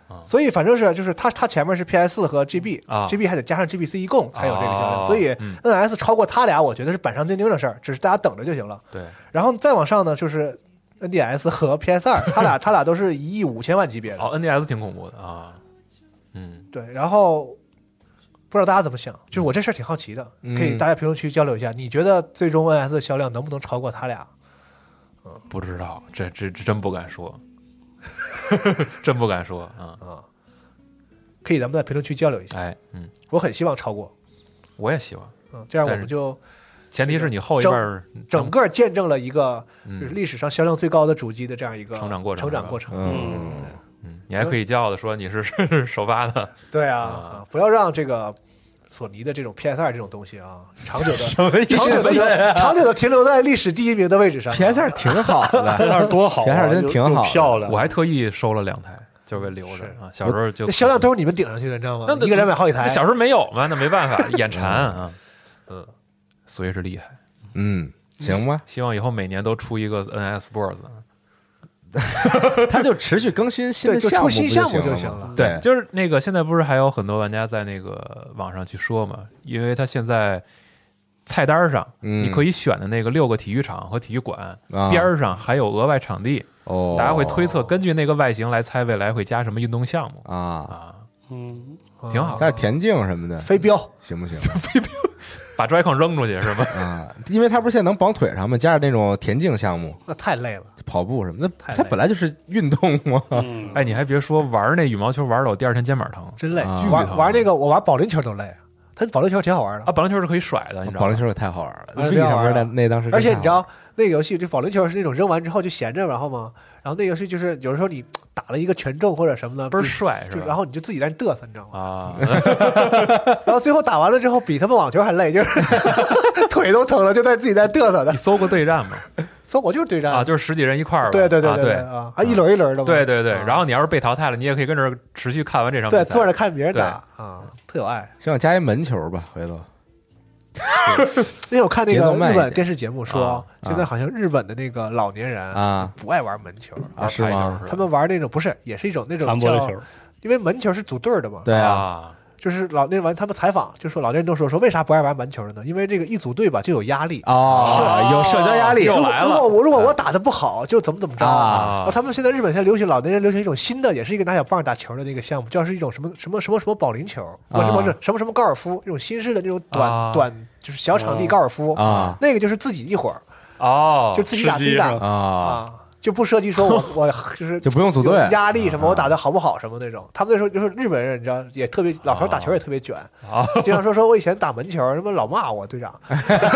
Speaker 7: 所以反正是就是它它前面是 P S 四和 G B
Speaker 5: 啊
Speaker 7: ，G B 还得加上 G B C 一共才有这个销量，
Speaker 5: 哦
Speaker 7: 所以
Speaker 5: 嗯
Speaker 7: N S 超过它俩，我觉得是板上钉钉的事儿，只是大家等着就行了。
Speaker 5: 对，
Speaker 7: 然后再往上呢，就是 N D S 和 P S 二，它俩它俩都是一亿五千万级别的。
Speaker 5: 哦 ，N D S 挺恐怖的啊，嗯，
Speaker 7: 对，然后不知道大家怎么想，就是我这事儿挺好奇的，
Speaker 4: 嗯
Speaker 7: 可以大家评论区交流一下，你觉得最终 N S 的销量能不能超过它俩？
Speaker 5: 不知道，这这这真不敢说，真不敢说啊
Speaker 7: 啊！可以，咱们在评论区交流一下。
Speaker 5: 哎，嗯，
Speaker 7: 我很希望超过，
Speaker 5: 我也希望，
Speaker 7: 嗯，这样我们就
Speaker 5: 前提是你后一半
Speaker 7: 整个见证了一个就是历史上销量最高的主机的这样一个
Speaker 5: 成长过程，
Speaker 7: 成长过程。
Speaker 4: 嗯，
Speaker 5: 嗯，你还可以骄傲的说你是首发的，
Speaker 7: 对啊，啊不要让这个索尼的这种 P S 二 这种东西啊，长久的长久的长久的停留在历史第一名的位置上。
Speaker 4: P S 二挺好的
Speaker 6: ，P S 二多好啊
Speaker 4: ，P S 二真挺好，
Speaker 6: 漂亮。
Speaker 5: 我还特意收了两台，就为留着啊。小时候就
Speaker 7: 销量都是你们顶上去的，你知道吗？一个人买好几台。
Speaker 5: 小时候没有嘛，那没办法，眼馋啊。嗯，所以是厉害。
Speaker 4: 嗯，行吧。
Speaker 5: 希望以后每年都出一个 N S Sports。
Speaker 4: 他就持续更新新的
Speaker 7: 项目，出新项目
Speaker 4: 就
Speaker 7: 行了。
Speaker 5: 对，就是那个现在不是还有很多玩家在那个网上去说嘛，因为他现在菜单上你可以选的那个六个体育场和体育馆边上还有额外场地，
Speaker 4: 哦，
Speaker 5: 大家会推测根据那个外形来猜未来会加什么运动项目
Speaker 4: 啊
Speaker 5: 啊，
Speaker 6: 嗯，
Speaker 5: 挺好，
Speaker 4: 加点田径什么的，
Speaker 7: 飞镖
Speaker 4: 行不行？
Speaker 5: 飞镖。把拽控扔出去是吧？
Speaker 4: 啊，因为它不是现在能绑腿上吗？加上那种田径项目，
Speaker 7: 那太累了，
Speaker 4: 跑步什么的，它本来就是运动嘛。
Speaker 6: 嗯、
Speaker 5: 哎，你还别说，玩那羽毛球玩的我第二天肩膀疼，
Speaker 7: 真累。
Speaker 4: 啊、
Speaker 7: 玩玩那个我玩保龄球都累，它保龄球挺好玩的
Speaker 5: 啊，保龄球是可以甩的，你知道吗？
Speaker 4: 保龄球也太好玩了，
Speaker 7: 为什么
Speaker 4: 那那当时？
Speaker 7: 而且你知道那个游戏，就保龄球是那种扔完之后就闲着，然后吗？然后那个游戏就是有的时候你打了一个全中或者什么的，
Speaker 5: 倍儿帅是吧？
Speaker 7: 然后你就自己在那嘚瑟，你知道吗？
Speaker 5: 啊，
Speaker 7: 然后最后打完了之后，比他们网球还累，就是腿都疼了，就在自己在嘚瑟的。
Speaker 5: 你搜过对战吗？
Speaker 7: 搜我就是对战
Speaker 5: 啊，就是十几人一块儿。
Speaker 7: 对对对
Speaker 5: 对
Speaker 7: 啊，还一轮一轮的。
Speaker 5: 对对对，然后你要是被淘汰了，你也可以跟着持续看完这场比赛。
Speaker 7: 对，坐着看别人打啊，特有爱。
Speaker 4: 希望加一门球吧，回头。
Speaker 7: 因为我看那个日本电视节目说，现在好像日本的那个老年人
Speaker 4: 啊
Speaker 7: 不爱玩门球
Speaker 4: 啊，是吗？
Speaker 7: 他们玩那种不是，也是一种那种叫，因为门球是组队的嘛。
Speaker 4: 对啊，
Speaker 7: 就是老那玩他们采访就说，老年人都说说为啥不爱玩门球呢？因为这个一组队吧就有压力
Speaker 4: 啊，有社交压力。
Speaker 5: 又来了。
Speaker 7: 如果我如果我打的不好，就怎么怎么着
Speaker 4: 啊。
Speaker 7: 他们现在日本现在流行老年人流行一种新的，也是一个拿小棒打球的那个项目，叫是一种什么什么什么什么保龄球，不是不是什么什么高尔夫，这种新式的那种短短就是小场地高尔夫
Speaker 4: 啊，
Speaker 7: 那个就是自己一会儿
Speaker 5: 哦，
Speaker 7: 就自己打自己打
Speaker 4: 啊。
Speaker 7: 就不涉及说我我就是
Speaker 4: 就不用组队
Speaker 7: 压力什么，我打的好不好什么那种。他们那时候就是日本人，你知道也特别老头打球也特别卷，经常说说我以前打门球，什么老骂我队长，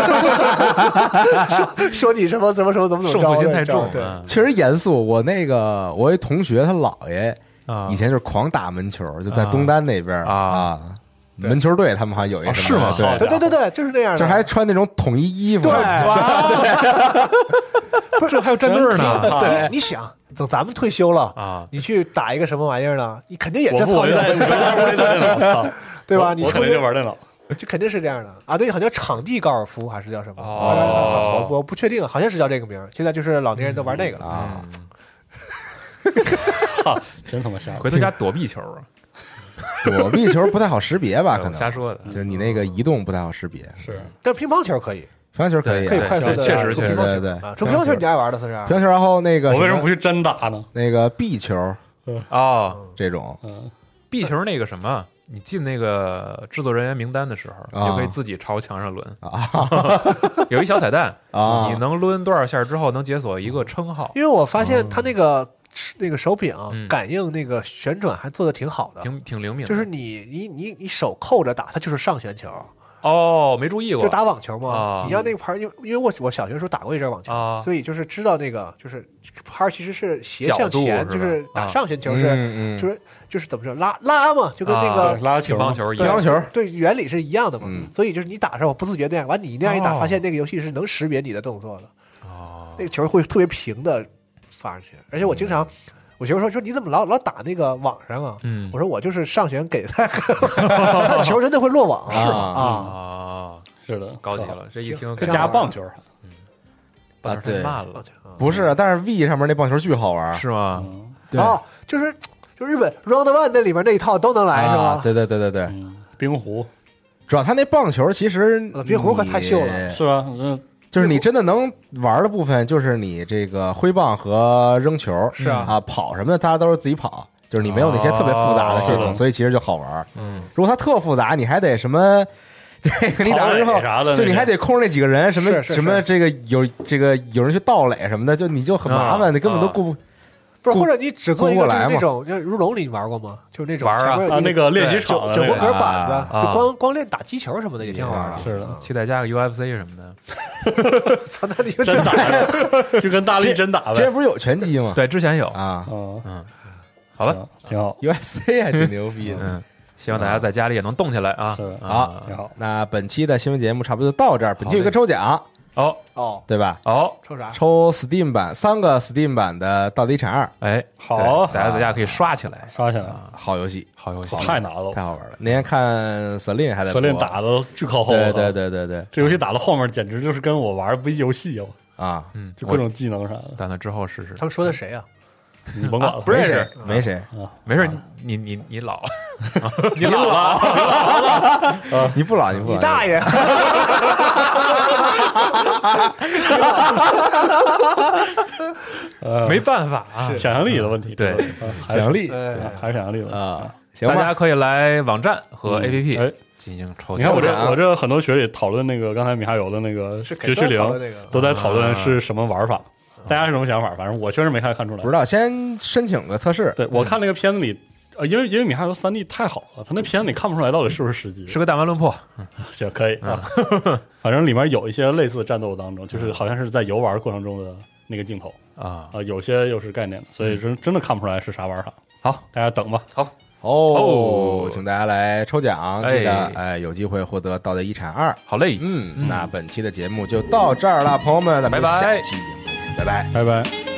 Speaker 7: 说说你什么什么什么怎么怎么着，
Speaker 5: 胜负心太重。
Speaker 7: 对，
Speaker 4: 确实严肃。我那个我一同学他姥爷以前就是狂打门球，就在东单那边啊。门球队他们好像有一个
Speaker 5: 是吗？
Speaker 4: 对
Speaker 7: 对对对对，就是那样的，
Speaker 4: 就还穿那种统一衣服。
Speaker 7: 对，
Speaker 5: 不是还有站队呢？
Speaker 7: 对，你想等咱们退休了
Speaker 5: 啊，
Speaker 7: 你去打一个什么玩意儿呢？你肯定也这操
Speaker 6: 作，
Speaker 7: 对吧？你
Speaker 6: 我肯定就玩电脑，
Speaker 7: 就肯定是这样的啊。对，好像场地高尔夫还是叫什么？我我不确定，好像是叫这个名。现在就是老年人都玩那个了
Speaker 4: 啊。
Speaker 6: 真他妈吓人！
Speaker 5: 回头加躲避球啊。
Speaker 4: 躲避球不太好识别吧？可能
Speaker 5: 瞎说的，
Speaker 4: 就是你那个移动不太好识别。
Speaker 6: 是，
Speaker 7: 但乒乓球可以，
Speaker 4: 乒乓球可以，
Speaker 7: 可以快速的，
Speaker 5: 确实确实
Speaker 4: 对对。
Speaker 7: 这乒乓球你爱玩的是啥？
Speaker 4: 乒乓球，然后那个
Speaker 6: 我为什么不去真打呢？
Speaker 4: 那个壁球
Speaker 5: 哦，
Speaker 4: 这种，
Speaker 5: 壁球那个什么，你进那个制作人员名单的时候，你就可以自己朝墙上抡啊。有一小彩蛋啊，你能抡多少下之后能解锁一个称号。
Speaker 7: 因为我发现他那个。那个手柄感应那个旋转还做的挺好的，
Speaker 5: 挺挺灵敏的。
Speaker 7: 就是你你你你手扣着打，它就是上旋球。
Speaker 5: 哦，没注意过，
Speaker 7: 就打网球嘛。
Speaker 5: 啊、
Speaker 7: 你要那个拍，因为因为我我小学时候打过一阵网球，
Speaker 5: 啊、
Speaker 7: 所以就是知道那个就是拍其实是斜向前，
Speaker 5: 是
Speaker 7: 就是打上旋球是、
Speaker 4: 啊嗯、
Speaker 7: 就是就是怎么说拉拉嘛，就跟那个、
Speaker 5: 啊、
Speaker 6: 拉球
Speaker 5: 乒乓球一
Speaker 4: 样，乒乓球
Speaker 7: 对原理是一样的嘛。
Speaker 4: 嗯、
Speaker 7: 所以就是你打的时候不自觉那样，完你那样一打，发现那个游戏是能识别你的动作的。
Speaker 5: 哦，
Speaker 7: 那个球会特别平的发上去，而且我经常。我媳妇说：“说你怎么老老打那个网上啊？”
Speaker 5: 嗯，
Speaker 7: 我说：“我就是上旋给他，他球真的会落网，
Speaker 4: 是
Speaker 7: 吗？
Speaker 5: 啊，
Speaker 6: 是的，
Speaker 5: 高级了。这一听
Speaker 6: 加棒球，
Speaker 5: 嗯，棒球太慢了。
Speaker 4: 不是，但是 V 上面那棒球巨好玩，
Speaker 5: 是吗？
Speaker 7: 哦，就是就日本 Round One 那里面那一套都能来、啊、是吧？
Speaker 4: 对对对对对，
Speaker 6: 嗯、冰壶，
Speaker 4: 主要他那棒球其实
Speaker 7: 冰壶可太秀了，
Speaker 6: 是吧？嗯。
Speaker 4: 就是你真的能玩的部分，就是你这个挥棒和扔球，
Speaker 7: 是啊，
Speaker 4: 啊跑什么的，大家都是自己跑，就是你没有那些特别复杂的系统，哦、所以其实就好玩。嗯，如果它特复杂，你还得什么，这个你打完之后，就你还得控制那几个人，什么什么这个有这个有人去盗垒什么的，就你就很麻烦，啊、你根本都顾不。
Speaker 7: 不是，或者你只做一个就是那种，就如龙里你玩过吗？就是那种
Speaker 6: 玩啊啊那个练习场
Speaker 7: 九宫格板子，就光光练打击球什么的也挺好玩的。
Speaker 6: 是的，
Speaker 5: 期待加个 U F C 什么的。
Speaker 7: 操，那你就
Speaker 6: 真打，就跟大力真打呗。
Speaker 4: 这不是有拳击吗？
Speaker 5: 对，之前有
Speaker 4: 啊。
Speaker 5: 嗯，好吧，
Speaker 6: 挺好。
Speaker 4: U F C 还挺牛逼的。
Speaker 5: 嗯，希望大家在家里也能动起来啊。
Speaker 4: 好，
Speaker 6: 挺好。
Speaker 4: 那本期的新闻节目差不多就到这儿。本期有个抽奖。
Speaker 5: 哦
Speaker 7: 哦，
Speaker 4: 对吧？
Speaker 5: 哦，
Speaker 7: 抽啥？
Speaker 4: 抽 Steam 版三个 Steam 版的《盗贼遗产二》。
Speaker 5: 哎，
Speaker 6: 好，
Speaker 5: 大家在家可以刷起来，
Speaker 6: 刷起来，
Speaker 4: 好游戏，
Speaker 5: 好游戏，
Speaker 6: 太难了，
Speaker 4: 太好玩了。那天看 Selin 还在
Speaker 6: Selin 打的巨靠后，
Speaker 4: 对对对对对，
Speaker 6: 这游戏打到后面简直就是跟我玩微游戏
Speaker 4: 啊，
Speaker 6: 嗯，就各种技能啥的。
Speaker 5: 等到之后试试。
Speaker 7: 他们说的谁呀？
Speaker 6: 你甭管了，
Speaker 4: 不认识，没谁
Speaker 6: 啊，
Speaker 5: 没事，你你你老了，
Speaker 6: 你老了，
Speaker 4: 你不老，你不老，
Speaker 7: 你大爷！
Speaker 5: 没办法啊，
Speaker 6: 想象力的问题，
Speaker 5: 对，
Speaker 4: 想象力，
Speaker 6: 还是想象力的
Speaker 4: 啊。
Speaker 5: 大家可以来网站和 A P P
Speaker 6: 哎
Speaker 5: 进行抽奖。
Speaker 6: 你看我这我这很多学里讨论那个刚才米哈游的那个绝区零，都在讨论是什么玩法。大家是什么想法？反正我确实没太看出来，
Speaker 4: 不知道。先申请个测试。
Speaker 6: 对，我看那个片子里，呃，因为因为米哈游三 D 太好了，他那片子里看不出来到底是不是实际，
Speaker 5: 是个弹丸论破。
Speaker 6: 行，可以啊。反正里面有一些类似战斗当中，就是好像是在游玩过程中的那个镜头
Speaker 5: 啊
Speaker 6: 啊，有些又是概念的，所以真真的看不出来是啥玩法。
Speaker 5: 好，
Speaker 6: 大家等吧。
Speaker 5: 好。
Speaker 4: 哦，请大家来抽奖，记得哎，有机会获得《盗贼遗产二》。
Speaker 5: 好嘞，
Speaker 4: 嗯，那本期的节目就到这儿了，朋友们，咱们下期节目再见，拜拜，
Speaker 6: 拜拜。